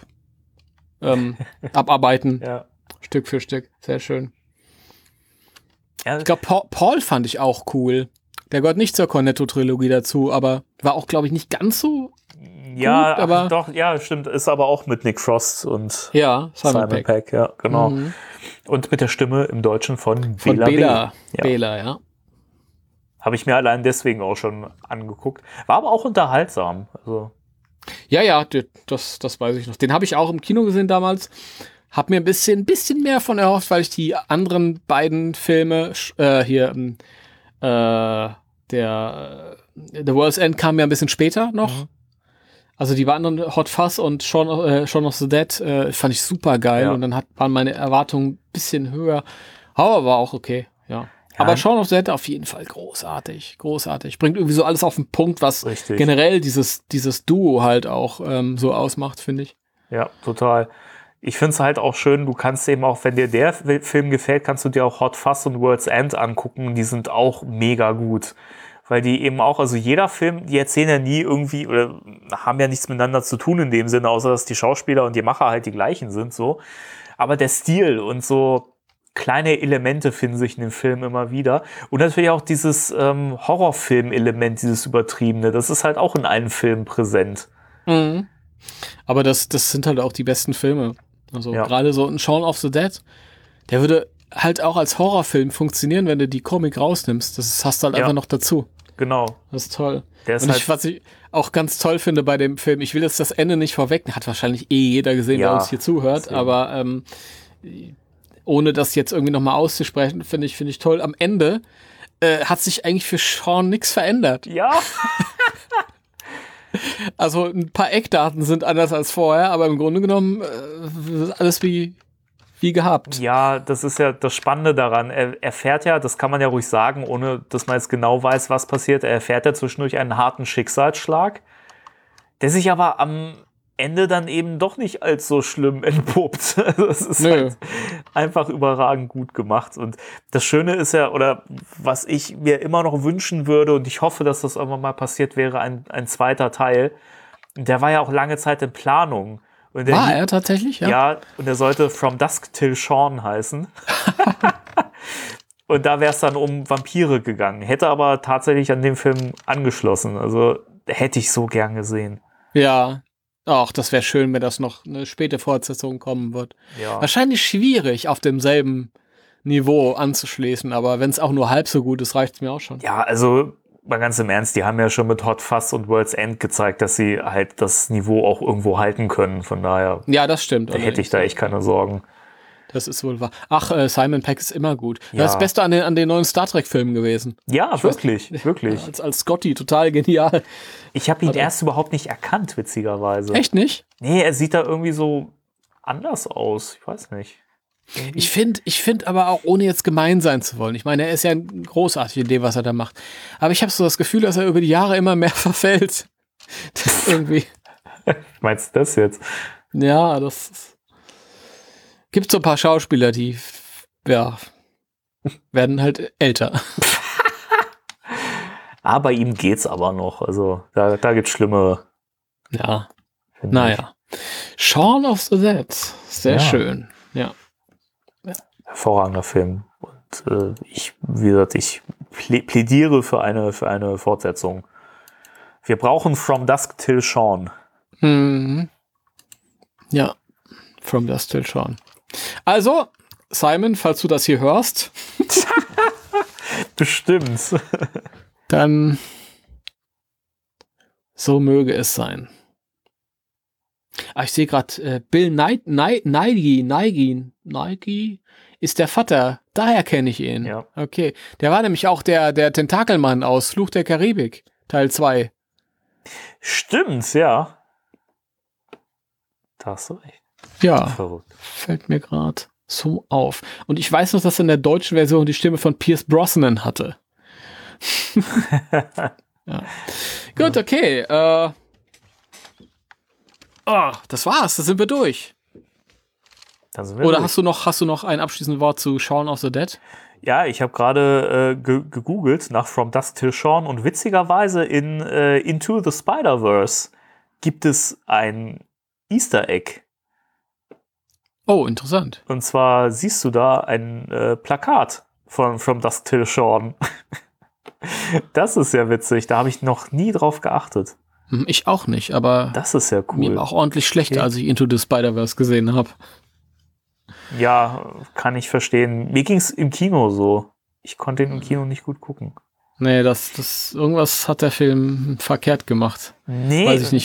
abarbeiten. Ja. Stück für Stück. Sehr schön. Ja. Ich glaube, Paul fand ich auch cool. Der gehört nicht zur Cornetto-Trilogie dazu, aber war auch, glaube ich, nicht ganz so ja, gut, aber doch, ja, stimmt. Ist aber auch mit Nick Frost und Simon Pegg. Ja, genau. Mhm. Und mit der Stimme im Deutschen von Bela B. Bela, ja. Habe ich mir allein deswegen auch schon angeguckt. War aber auch unterhaltsam. Also. Ja, das weiß ich noch. Den habe ich auch im Kino gesehen damals. Hab mir ein bisschen mehr von erhofft, weil ich die anderen beiden Filme The World's End kam ja ein bisschen später noch. Mhm. Also die anderen Hot Fuzz und Shaun of the Dead fand ich super geil und dann waren meine Erwartungen ein bisschen höher. Aber war auch okay, ja. Aber Shaun of the Dead auf jeden Fall großartig. Bringt irgendwie so alles auf den Punkt, was generell dieses Duo halt auch so ausmacht, finde ich. Ja, total. Ich finde es halt auch schön, du kannst eben auch, wenn dir der Film gefällt, kannst du dir auch Hot Fuzz und World's End angucken. Die sind auch mega gut. Weil die eben auch, also jeder Film, die erzählen ja nie irgendwie oder haben ja nichts miteinander zu tun in dem Sinne, außer dass die Schauspieler und die Macher halt die gleichen sind, so. Aber der Stil und so kleine Elemente finden sich in dem Film immer wieder. Und natürlich auch dieses Horrorfilm-Element, dieses Übertriebene, das ist halt auch in allen Filmen präsent. Mhm. Aber das sind halt auch die besten Filme. Also gerade so ein Shaun of the Dead, der würde halt auch als Horrorfilm funktionieren, wenn du die Comic rausnimmst. Das hast du halt einfach noch dazu. Genau. Das ist toll. Und was ich auch ganz toll finde bei dem Film, ich will jetzt das Ende nicht vorwegnehmen, hat wahrscheinlich jeder gesehen, der uns hier zuhört, aber ohne das jetzt irgendwie nochmal auszusprechen, finde ich toll. Am Ende hat sich eigentlich für Sean nichts verändert. Ja. Also ein paar Eckdaten sind anders als vorher, aber im Grunde genommen ist alles wie gehabt. Ja, das ist ja das Spannende daran. Er erfährt ja, das kann man ja ruhig sagen, ohne dass man jetzt genau weiß, was passiert, er erfährt ja zwischendurch einen harten Schicksalsschlag, der sich aber am Ende dann eben doch nicht als so schlimm entpuppt. Das ist halt einfach überragend gut gemacht. Und das Schöne ist ja, oder was ich mir immer noch wünschen würde, und ich hoffe, dass das irgendwann mal passiert, wäre ein zweiter Teil. Der war ja auch lange Zeit in Planung. Und war er tatsächlich? Ja, und der sollte From Dusk Till Dawn heißen. Und da wäre es dann um Vampire gegangen. Hätte aber tatsächlich an dem Film angeschlossen. Also hätte ich so gern gesehen. Ja. Ach, das wäre schön, wenn das noch eine späte Fortsetzung kommen wird. Ja. Wahrscheinlich schwierig, auf demselben Niveau anzuschließen, aber wenn es auch nur halb so gut ist, reicht es mir auch schon. Ja, also mal ganz im Ernst, die haben ja schon mit Hot Fuzz und World's End gezeigt, dass sie halt das Niveau auch irgendwo halten können. Von daher ja, das stimmt. Da hätte ich da echt keine Sorgen. Das ist wohl wahr. Ach, Simon Pegg ist immer gut. Ja. Das ist das Beste an den neuen Star Trek-Filmen gewesen. Ja, wirklich. Wirklich. Als Scotty, total genial. Ich habe ihn erst überhaupt nicht erkannt, witzigerweise. Echt nicht? Nee, er sieht da irgendwie so anders aus. Ich weiß nicht. Ich finde aber auch, ohne jetzt gemein sein zu wollen, ich meine, er ist ja großartig in dem, was er da macht. Aber ich habe so das Gefühl, dass er über die Jahre immer mehr verfällt. Das irgendwie. Meinst du das jetzt? Ja, gibt so ein paar Schauspieler, die werden halt älter. Bei ihm geht's aber noch. Also da gibt's schlimmere. Ja. Naja. Shaun of the Dead. Sehr schön. Ja. Hervorragender Film. Und ich plädiere für eine Fortsetzung. Wir brauchen From Dusk Till Dawn. Ja. From Dusk Till Dawn. Also, Simon, falls du das hier hörst. Bestimmt. Dann so möge es sein. Ich sehe gerade, Bill Nighy ist der Vater. Daher kenne ich ihn. Ja. Okay. Der war nämlich auch der Tentakelmann aus Fluch der Karibik, Teil 2. Stimmt, ja. Da hast du recht. Ja, verrückt. Fällt mir gerade so auf. Und ich weiß noch, dass in der deutschen Version die Stimme von Pierce Brosnan hatte. Ja. Gut, okay. Das war's, da sind wir durch. Oder hast du noch ein abschließendes Wort zu Shaun of the Dead? Ja, ich habe gerade gegoogelt nach From Dusk Till Dawn und witzigerweise in Into the Spider-Verse gibt es ein Easter Egg. Oh, interessant. Und zwar siehst du da ein Plakat von From Dusk Till Dawn. Das ist ja witzig, da habe ich noch nie drauf geachtet. Ich auch nicht, aber das ist ja cool. Mir war auch ordentlich schlecht, als ich Into the Spider-Verse gesehen habe. Ja, kann ich verstehen. Mir ging es im Kino so. Ich konnte ihn im Kino nicht gut gucken. Nee, irgendwas hat der Film verkehrt gemacht. Nee. Weiß ich nicht.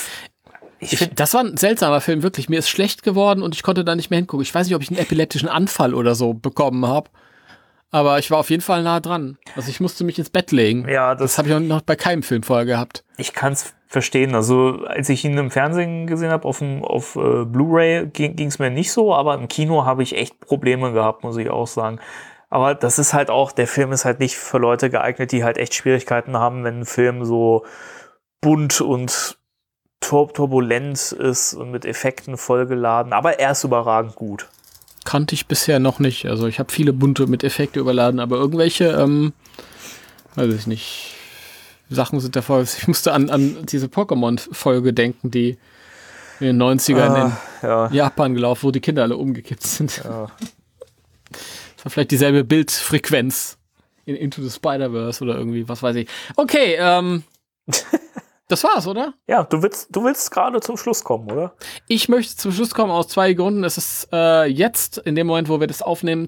Das war ein seltsamer Film, wirklich. Mir ist schlecht geworden und ich konnte da nicht mehr hingucken. Ich weiß nicht, ob ich einen epileptischen Anfall oder so bekommen habe. Aber ich war auf jeden Fall nah dran. Also ich musste mich ins Bett legen. Ja, das habe ich noch bei keinem Film vorher gehabt. Ich kann es verstehen. Also als ich ihn im Fernsehen gesehen habe, auf Blu-ray, ging es mir nicht so. Aber im Kino habe ich echt Probleme gehabt, muss ich auch sagen. Aber das ist halt auch, der Film ist halt nicht für Leute geeignet, die halt echt Schwierigkeiten haben, wenn ein Film so bunt und turbulent ist und mit Effekten vollgeladen. Aber er ist überragend gut. Kannte ich bisher noch nicht. Also ich habe viele bunte mit Effekte überladen, aber irgendwelche, weiß ich nicht, Sachen sind da voll. Ich musste an diese Pokémon-Folge denken, die in den 90ern in Japan gelaufen, wo die Kinder alle umgekippt sind. Ja. Das war vielleicht dieselbe Bildfrequenz in Into the Spider-Verse oder irgendwie, was weiß ich. Okay, das war's, oder? Ja, du willst gerade zum Schluss kommen, oder? Ich möchte zum Schluss kommen aus 2 Gründen. Es ist jetzt, in dem Moment, wo wir das aufnehmen,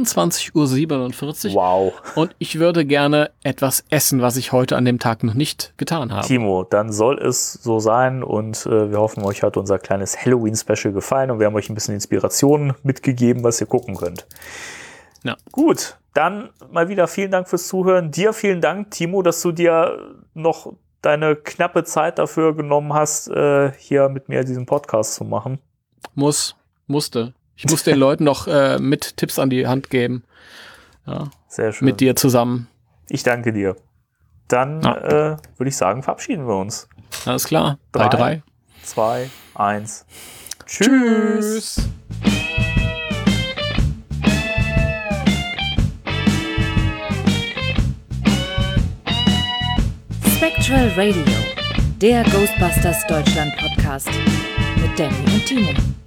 22:47 Uhr. Wow. Und ich würde gerne etwas essen, was ich heute an dem Tag noch nicht getan habe. Timo, dann soll es so sein und wir hoffen, euch hat unser kleines Halloween-Special gefallen und wir haben euch ein bisschen Inspiration mitgegeben, was ihr gucken könnt. Ja. Gut, dann mal wieder vielen Dank fürs Zuhören. Dir vielen Dank, Timo, dass du dir noch deine knappe Zeit dafür genommen hast, hier mit mir diesen Podcast zu machen. Musste. Ich muss den Leuten noch mit Tipps an die Hand geben. Ja, sehr schön. Mit dir zusammen. Ich danke dir. Dann würde ich sagen, verabschieden wir uns. Alles klar. 3, 2, 1. Tschüss. Spectral Radio, der Ghostbusters Deutschland Podcast mit Danny und Timo.